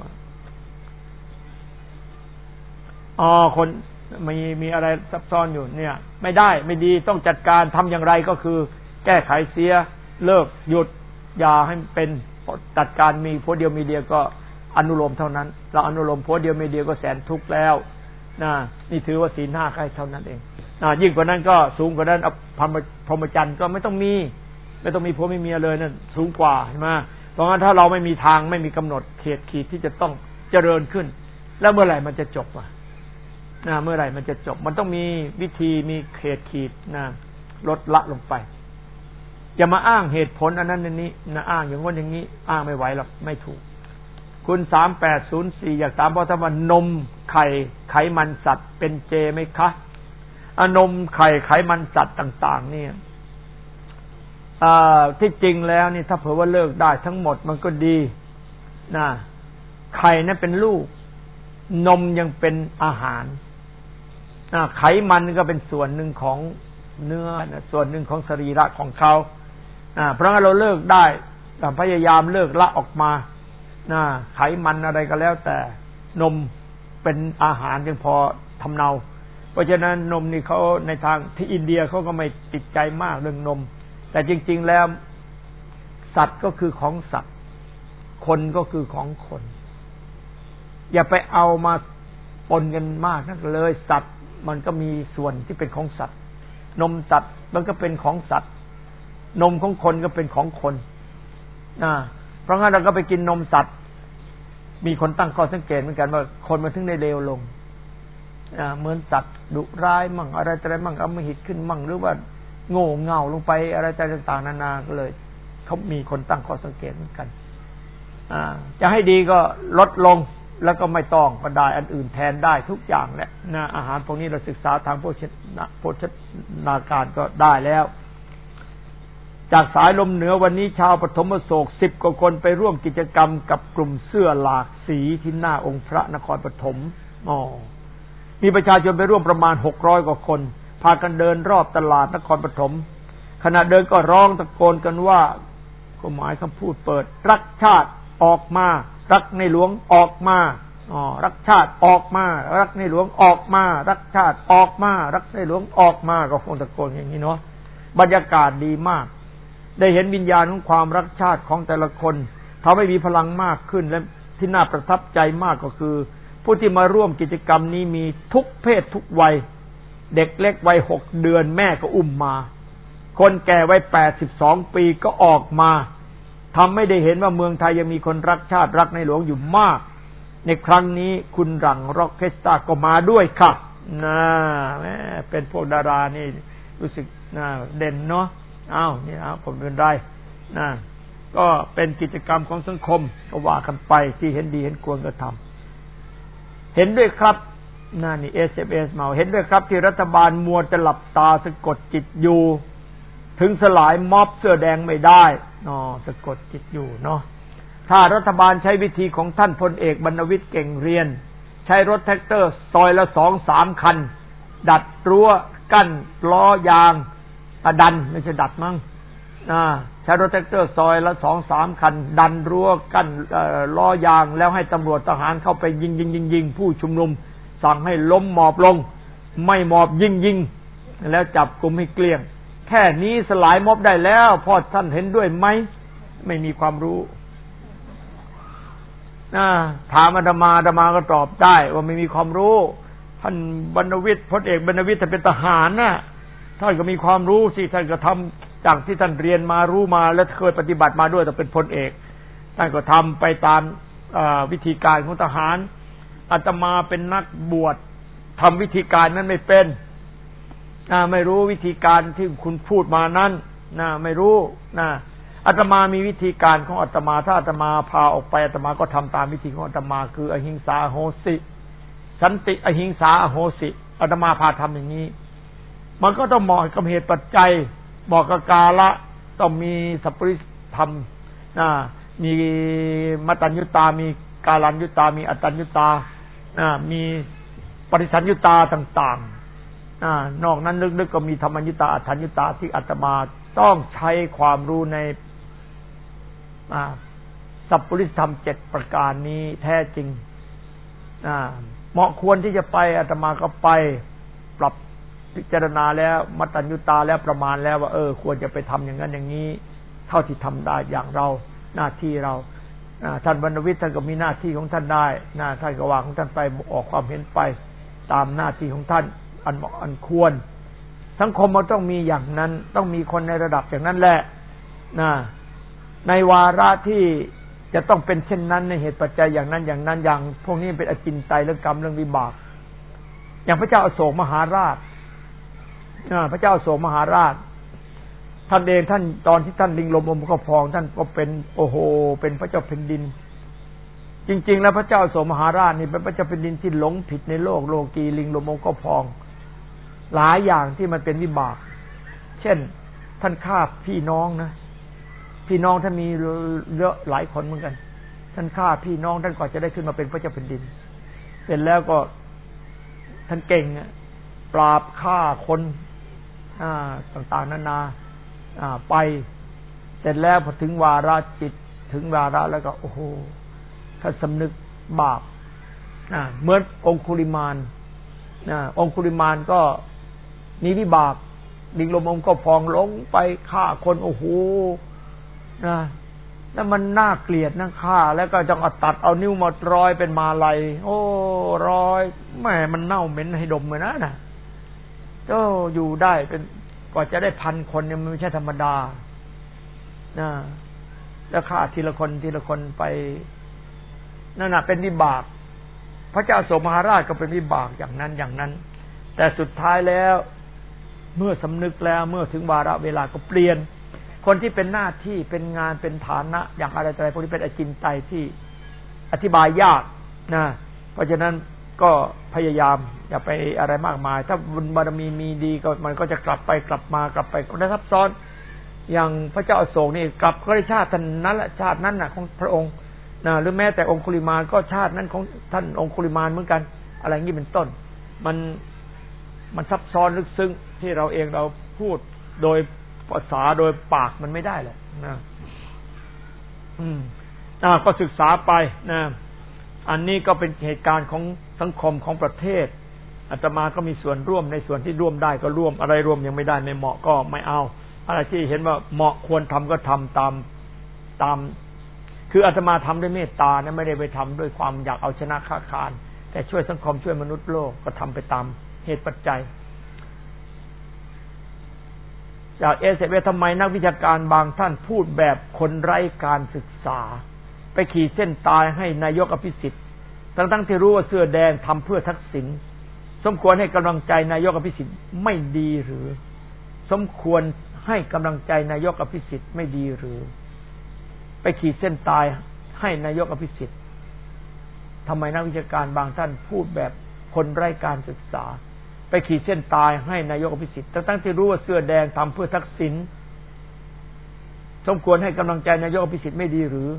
คนมีอะไรซับซ้อนอยู่เนี่ยไม่ได้ไม่ดีต้องจัดการทำอย่างไรก็คือแก้ไขเสียเลิกหยุดอย่าให้เป็นจัดการมีผัวเดียวมีเดียวก็อนุโลมเท่านั้นเราอนุโลมผัวเดียวมีเดียวก็แสนทุกข์แล้วนี่ถือว่าศีล 5ใกล้เท่านั้นเองยิ่งกว่านั้นก็สูงกว่านั้นพรหมจรรย์ก็ไม่ต้องมีผัวไม่มีเลยนั่นสูงกว่าใช่ไหมเพราะงั้นถ้าเราไม่มีทางไม่มีกำหนดเขตขีดที่จะต้องเจริญขึ้นแล้วเมื่อไหร่มันจะจบเมื่อไหร่มันจะจบมันต้องมีวิธีมีเขตขีดลดละลงไปอย่ามาอ้างเหตุผลอันนั้นอันนี้อ้างอย่างงี้อย่างนี้อ้างไม่ไหวหรอกไม่ถูกคุณ3804อยากถามพ่อท่านว่านมไข่ไขมันสัตว์เป็นเจไหมคะนมไข่ไขมันสัตว์ต่างๆนี่ที่จริงแล้วนี่ถ้าเผื่อว่าเลิกได้ทั้งหมดมันก็ดีไข่นั้นเป็นลูกนมยังเป็นอาหารไขมันก็เป็นส่วนหนึ่งของเนื้อส่วนหนึ่งของสรีระของเขาเพราะงั้นเราเลิกได้แต่พยายามเลิกละออกมาไขมันอะไรก็แล้วแต่นมเป็นอาหารยังพอทำเนาเพราะฉะนั้นนมนี่เขาในทางที่อินเดียเขาก็ไม่ติดใจมากเรื่องนมแต่จริงๆแล้วสัตว์ก็คือของสัตว์คนก็คือของคนอย่าไปเอามาปนกันมากนักเลยสัตว์มันก็มีส่วนที่เป็นของสัตว์นมสัตว์มันก็เป็นของสัตว์นมของคนก็เป็นของคนเพราะงั้นเราก็ไปกินนมสัตว์มีคนตั้งข้อสังเกตเหมือนกันว่าคนมันถึงได้เลวลงเหมือนสัตว์ดุร้ายมั่งอะไรมั่งอำมหิตขึ้นมั่งหรือว่าโง่เง่าลงไปอะไรต่างๆนานาก็เลยเขามีคนตั้งข้อสังเกตเหมือนกันจะให้ดีก็ลดลงแล้วก็ไม่ต้องก็ได้อันอื่นแทนได้ทุกอย่างแหละอาหารพวกนี้เราศึกษาทางโภชนาการก็ได้แล้วจากสายลมเหนือวันนี้ชาวปฐมโศก10 กว่าคนไปร่วมกิจกรรมกับกลุ่มเสื้อหลากสีที่หน้าองค์พระนครปฐมมีประชาชนไปร่วมประมาณ600 กว่าคนพากันเดินรอบตลาดนครปฐมขณะเดินก็ร้องตะโกนกันว่าก็หมายคำพูดเปิดรักชาติออกมารักในหลวงออกมารักชาติออกมารักในหลวงออกมารักชาติออกมารักในหลวงออกมาก็คงตะโกนอย่างนี้เนาะบรรยากาศดีมากได้เห็นวิญญาณของความรักชาติของแต่ละคนทำให้มีพลังมากขึ้นและที่น่าประทับใจมากก็คือผู้ที่มาร่วมกิจกรรมนี้มีทุกเพศทุกวัยเด็กเล็กวัย6 เดือนแม่ก็อุ้มมาคนแก่วัย82 ปีก็ออกมาทำให้ได้เห็นว่าเมืองไทยยังมีคนรักชาติรักในหลวงอยู่มากในครั้งนี้คุณหลังร็อกเคสตาก็มาด้วยค่ะแม่เป็นพวกดารานี่รู้สึกเด่นเนาะนี่ผมเป็นไรก็เป็นกิจกรรมของสังคมก็ว่ากันไปที่เห็นดีเห็นควรก็ทำเห็นด้วยครับนี่ SMS มาเห็นด้วยครับที่รัฐบาลมัวจะหลับตาสะกดจิตอยู่ถึงสลายม็อบเสื้อแดงไม่ได้สะกดจิตอยู่เนาะถ้ารัฐบาลใช้วิธีของท่านพลเอกบรรณวิทย์เก่งเรียนใช้รถแท็กเตอร์ซอยละ 2-3 คันดัดรั้วกั้นล้อยางดันไม่ใช่ดัดมั้งใช้รถแท็กเตอร์ซอยละ 2-3 คันดันรั้วกั้นล้อยางแล้วให้ตำรวจทหารเข้าไปยิงผู้ชุมนุมสั่งให้ล้มหมอบลงไม่หมอบยิงแล้วจับกุมให้เกลี้ยงแค่นี้สลายม็อบได้แล้วพ่อท่านเห็นด้วยไหมไม่มีความรู้ถามอาตมาก็ตอบได้ว่าไม่มีความรู้ท่านบรรณวิทย์พลเอกบรรณวิทย์ท่านเป็นทหารท่านก็มีความรู้สิท่านก็ทำจากที่ท่านเรียนมารู้มาและเคยปฏิบัติมาด้วยแต่เป็นพลเอกท่านก็ทำไปตามวิธีการของทหารอาตมาเป็นนักบวชทำวิธีการนั้นไม่เป็นไม่รู้วิธีการที่คุณพูดมานั้นไม่รู้อาตมามีวิธีการของอาตมาถ้าอาตมาพาออกไปอาตมาก็ทำตามวิธีของอาตมาคืออหิงสาอโหสิสันติอหิงสาอโหสิอาตมาพาทำอย่างนี้มันก็ต้องเหมาะกับเหตุปัจจัยเหมาะกับกาละต้องมีสัพพุริสธรรมมีมัตตัญญุตามีกาลัญญุตามีอัตตัญญุตามีปริสัญญุตาต่างๆนอกนั้นลึกๆก็มีธรรมัญญุตาอัตถัญญุตาที่อาตมาต้องใช้ความรู้ในสัพพุริสธรรม7 ประการนี้แท้จริงเหมาะควรที่จะไปอาตมาก็ไปปรับพิจารณาแล้วมัตตัญญุตาแล้วประมาณแล้วว่าควรจะไปทำอย่างนั้นอย่างนี้เท่าที่ทำได้อย่างเราหน้าที่เราท่านบรรณวิทย์ท่านก็มีหน้าที่ของท่านได้ท่านก็วางของท่านไปออกความเห็นไปตามหน้าที่ของท่านอันเหมาะอันควรสังคมมันต้องมีอย่างนั้นต้องมีคนในระดับอย่างนั้นแหละนะในวาระที่จะต้องเป็นเช่นนั้นในเหตุปัจจัยอย่างนั้นอย่างพวกนี้เป็นอจินไตยเรื่องกรรมเรื่องวิบากอย่างพระเจ้าอโศกมหาราชพระเจ้าอโศกมหาราชท่านเองท่านตอนที่ท่านลิงลมอมก็พองท่านก็เป็นโอ้โหเป็นพระเจ้าแผ่นดินจริงๆแล้วพระเจ้าอโศกมหาราชนี่เป็นพระเจ้าแผ่นดินที่หลงผิดในโลกโลกีลิงลมอมก็พองหลายอย่างที่มันเป็นวิบากเช่นท่านฆ่าพี่น้องนะพี่น้องท่านมีเยอะหลายคนเหมือนกันท่านฆ่าพี่น้องท่านก่อนจะได้ขึ้นมาเป็นพระเจ้าแผ่นดินเสร็จแล้วก็ท่านเก่งปราบฆ่าคนต่างๆนานาไปเสร็จแล้วพอถึงวาระจิตถึงวาระแล้วก็โอ้โหท่านสำนึกบาปเหมือนองคุลิมานองคุลิมานก็มีวิบากลิงลมอมก็พองลงไปฆ่าคนโอ้โหแล้วมันน่าเกลียดนะฆ่าแล้วก็จะตัดเอานิ้วมาร้อยเป็นมาลัยโอ้ร้อยแม่มันเน่าเหม็นให้ดมเลยนะก็อยู่ได้เป็นกว่าจะได้1,000 คนเนี่ยมันไม่ใช่ธรรมดาแล้วฆ่าทีละคนไปนั่นน่ะเป็นวิบากพระเจ้าอโศกมหาราชก็เป็นวิบากอย่างนั้นแต่สุดท้ายแล้วเมื่อสำนึกแล้วเมื่อถึงวาระเวลาก็เปลี่ยนคนที่เป็นหน้าที่เป็นงานเป็นฐานะอย่างอะไรพวกนี้เป็นอจินไตยที่อธิบายยากนะเพราะฉะนั้นก็พยายามอย่าไปอะไรมากมายถ้าบุญบารมีมีดีก็มันก็จะกลับไปกลับมาได้ซับซ้อนอย่างพระเจ้าอโศกนี่กลับก็ได้ชาตินั้นแหละชาตินั้นน่ะของพระองค์นะหรือแม้แต่องคุลิมานก็ชาตินั้นของท่านองคุลิมานเหมือนกันอะไรอย่างนี้เป็นต้นมันซับซ้อนลึกซึ้งที่เราเองเราพูดโดยภาษาโดยปากมันไม่ได้หรอกนะก็ศึกษาไปนะอันนี้ก็เป็นเหตุการณ์ของสังคมของประเทศอาตมาก็มีส่วนร่วมในส่วนที่ร่วมได้ก็ร่วมอะไรร่วมยังไม่ได้ไม่เหมาะก็ไม่เอาอะไรที่เห็นว่าเหมาะควรทำก็ทำตามคืออาตมาทำด้วยเมตตานะไม่ได้ไปทำด้วยความอยากเอาชนะค้าคานแต่ช่วยสังคมช่วยมนุษย์โลกก็ทำไปตามเหตุปัจจัยจากทำไมนักวิชาการบางท่านพูดแบบคนไร้การศึกษาไปขีดเส้นตายให้นายกอภิสิทธิ์ทั้งที่รู้ว่าเสื้อแดงทำเพื่อทักษิณสมควรให้กำลังใจนายกอภิสิทธิ์ไม่ดีหรือสมควรให้กำลังใจนายกอภิสิทธิ์ไม่ดีหรือไปขีดเส้นตายให้นายกอภิสิทธิ์ทำไมนักวิชาการบางท่านพูดแบบคนไร้การศึกษาไปขีดเส้นตายให้นายกอภิสิทธิ์ทั้งที่รู้ว่าเสื้อแดงทำเพื่อทักษิณสมควรให้กำลังใจนายกอภิสิทธิ์ไม่ดีหรือ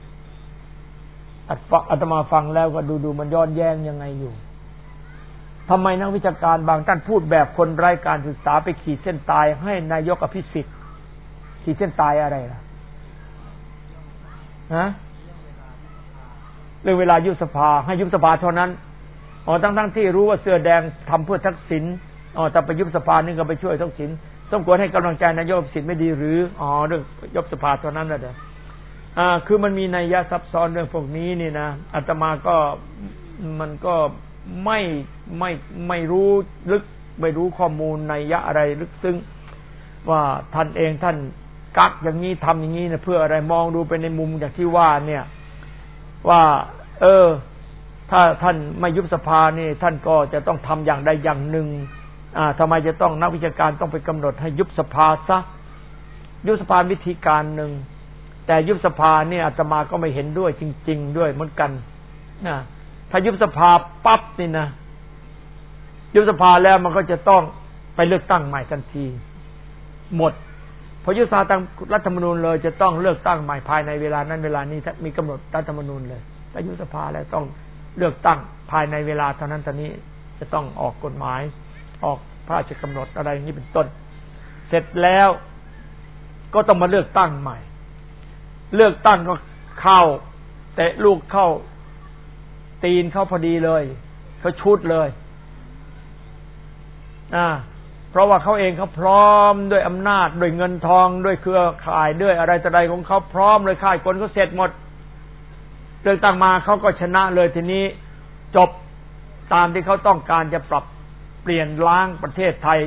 อาตมาฟังแล้วก็ดูมันย้อนแย้งยังไงอยู่ทำไมนักวิชาการบางท่านพูดแบบคนไร้การศึกษาไปขีดเส้นตายให้นายกอภิสิทธิ์ขีดเส้นตายอะไรล่ะเรื่องเวลายุบสภาให้ยุบสภาเท่านั้นทั้งที่รู้ว่าเสื้อแดงทำเพื่อทักษิณแต่ไปยุบสภานี่ก็ไปช่วยทักษิณสมควรให้กำลังใจนายกอภิสิทธิ์ไม่ดีหรือเรื่องยุบสภาเท่านั้นแหละคือมันมีนัยยะซับซ้อนเรื่องพวกนี้นี่นะอาตมาก็มันก็ไม่รู้ลึกไม่รู้ข้อมูลนัยยะอะไรลึกซึ้งว่าท่านเองท่านกักอย่างนี้ทำอย่างนี้นะเพื่ออะไรมองดูไปในมุมอย่างที่ว่าเนี่ยว่าถ้าท่านไม่ยุบสภานี่ท่านก็จะต้องทำอย่างใดอย่างหนึ่งทำไมจะต้องนักวิชาการต้องไปกำหนดให้ยุบสภาซะยุบสภาวิธีการหนึ่งแต่ยุบสภาเนี่ยอาตมาก็ไม่เห็นด้วยจริงๆด้วยเหมือนกันนะถ้ายุบสภาปั๊บนี่นะยุบสภาแล้วมันก็จะต้องไปเลือกตั้งใหม่ทันทีหมดพอยุบสภาตามรัฐธรรมนูญเลยจะต้องเลือกตั้งใหม่ภายในเวลานั้นเวลานี้มีกำหนดรัฐธรรมนูญเลยถ้ายุบสภาแล้วต้องเลือกตั้งภายในเวลาเท่านั้นเท่านี้จะต้องออกกฎหมายออกพระราชกำหนดอะไรอย่างนี้เป็นต้นเสร็จแล้วก็ต้องมาเลือกตั้งใหม่เลือกตั้งก็เข้าเตะลูกเข้าตีนเข้าพอดีเลยเขาชุดเลยเพราะว่าเขาเองเขาพร้อมด้วยอำนาจด้วยเงินทองด้วยเครือข่ายด้วยอะไรต่ออะไรของเขาพร้อมเลยข่ายคนเขาเสร็จหมดเลือกตั้งมาเขาก็ชนะเลยทีนี้จบตามที่เขาต้องการจะปรับเปลี่ยนล้างประเทศไทยด้วย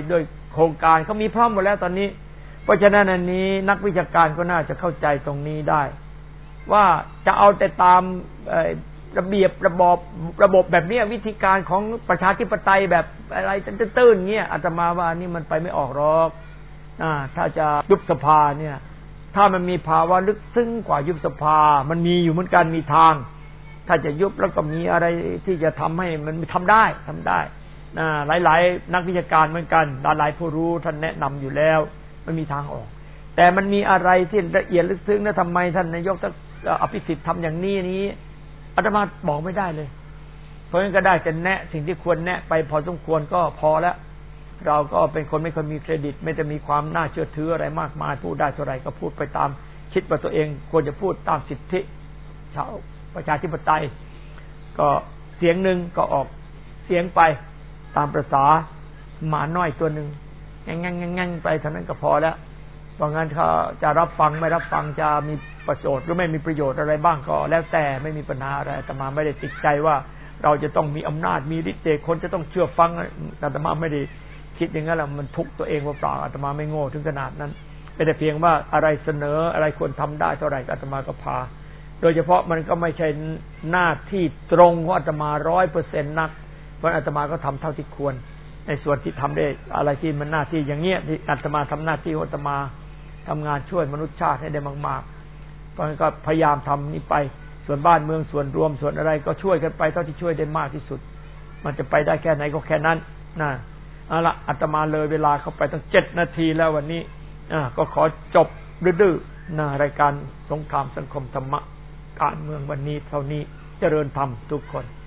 โครงการเขามีพร้อมหมดแล้วตอนนี้เพราะฉะนั้นอันนี้นักวิชาการก็น่าจะเข้าใจตรงนี้ได้ว่าจะเอาแต่ตามระเบียบระบบแบบนี้วิธีการของประชาธิปไตยแบบอะไรตื้นๆเงี้ยอาตมาว่านี่มันไปไม่ออกหรอกถ้าจะยุบสภาเนี่ยถ้ามันมีภาวะลึกซึ้งกว่ายุบสภามันมีอยู่เหมือนกันมีทางถ้าจะยุบแล้วก็มีอะไรที่จะทำให้มันทำได้หลายๆนักวิชาการเหมือนกันหลายผู้รู้ท่านแนะนำอยู่แล้วมันมีทางออกแต่มันมีอะไรที่ละเอียดลึกซึ้งนะทำไมท่านนายกอภิสิทธิ์ทำอย่างนี้อาตมาบอกไม่ได้เลยเพราะงั้นก็ได้แต่แนะสิ่งที่ควรแนะไปพอสมควรก็พอแล้วเราก็เป็นคนไม่เคยมีเครดิตไม่ได้มีความน่าเชื่อถืออะไรมากมายพูดได้เท่าไหร่ก็พูดไปตามคิดว่าตัวเองควรจะพูดตามสิทธิชาวประชาธิปไตยก็เสียงหนึ่งก็ออกเสียงไปตามประสาหมาน้อยตัวหนึ่งงั้งไปเท่านั้นก็พอแล้วเพราะงั้นเขาจะรับฟังไม่รับฟังจะมีประโยชน์หรือไม่มีประโยชน์อะไรบ้างก็แล้วแต่ไม่มีปัญหาอะไรอาตมาไม่ได้ติดใจว่าเราจะต้องมีอำนาจมีฤทธิ์เดชคนจะต้องเชื่อฟังอาตมาไม่ได้คิดอย่างนั้นแหละมันทุกตัวเองเปล่าอาตมาไม่โง่ถึงขนาดนั้นเป็นแต่เพียงว่าอะไรเสนออะไรควรทำได้เท่าไหร่อาตมาก็พาโดยเฉพาะมันก็ไม่ใช่หน้าที่ตรงของอาตมา 100% นักเพราะอาตมาก็ทำเท่าที่ควรในส่วนที่ทำได้อะไรที่มันหน้าที่อย่างเงี้ยที่อาตมาทำหน้าที่อาตมาทำงานช่วยมนุษยชาติให้ได้มากๆเพราะงั้นก็พยายามทำนี้ไปส่วนบ้านเมืองส่วนรวมส่วนอะไรก็ช่วยกันไปเท่าที่ช่วยได้มากที่สุดมันจะไปได้แค่ไหนก็แค่นั้นนะเอาละอาตมาเลยเวลาเข้าไปตั้ง7 นาทีแล้ววันนี้ก็ขอจบดื้อๆรายการสงครามสังคมธรรมะการเมืองวันนี้เท่านี้เจริญธรรมทุกคน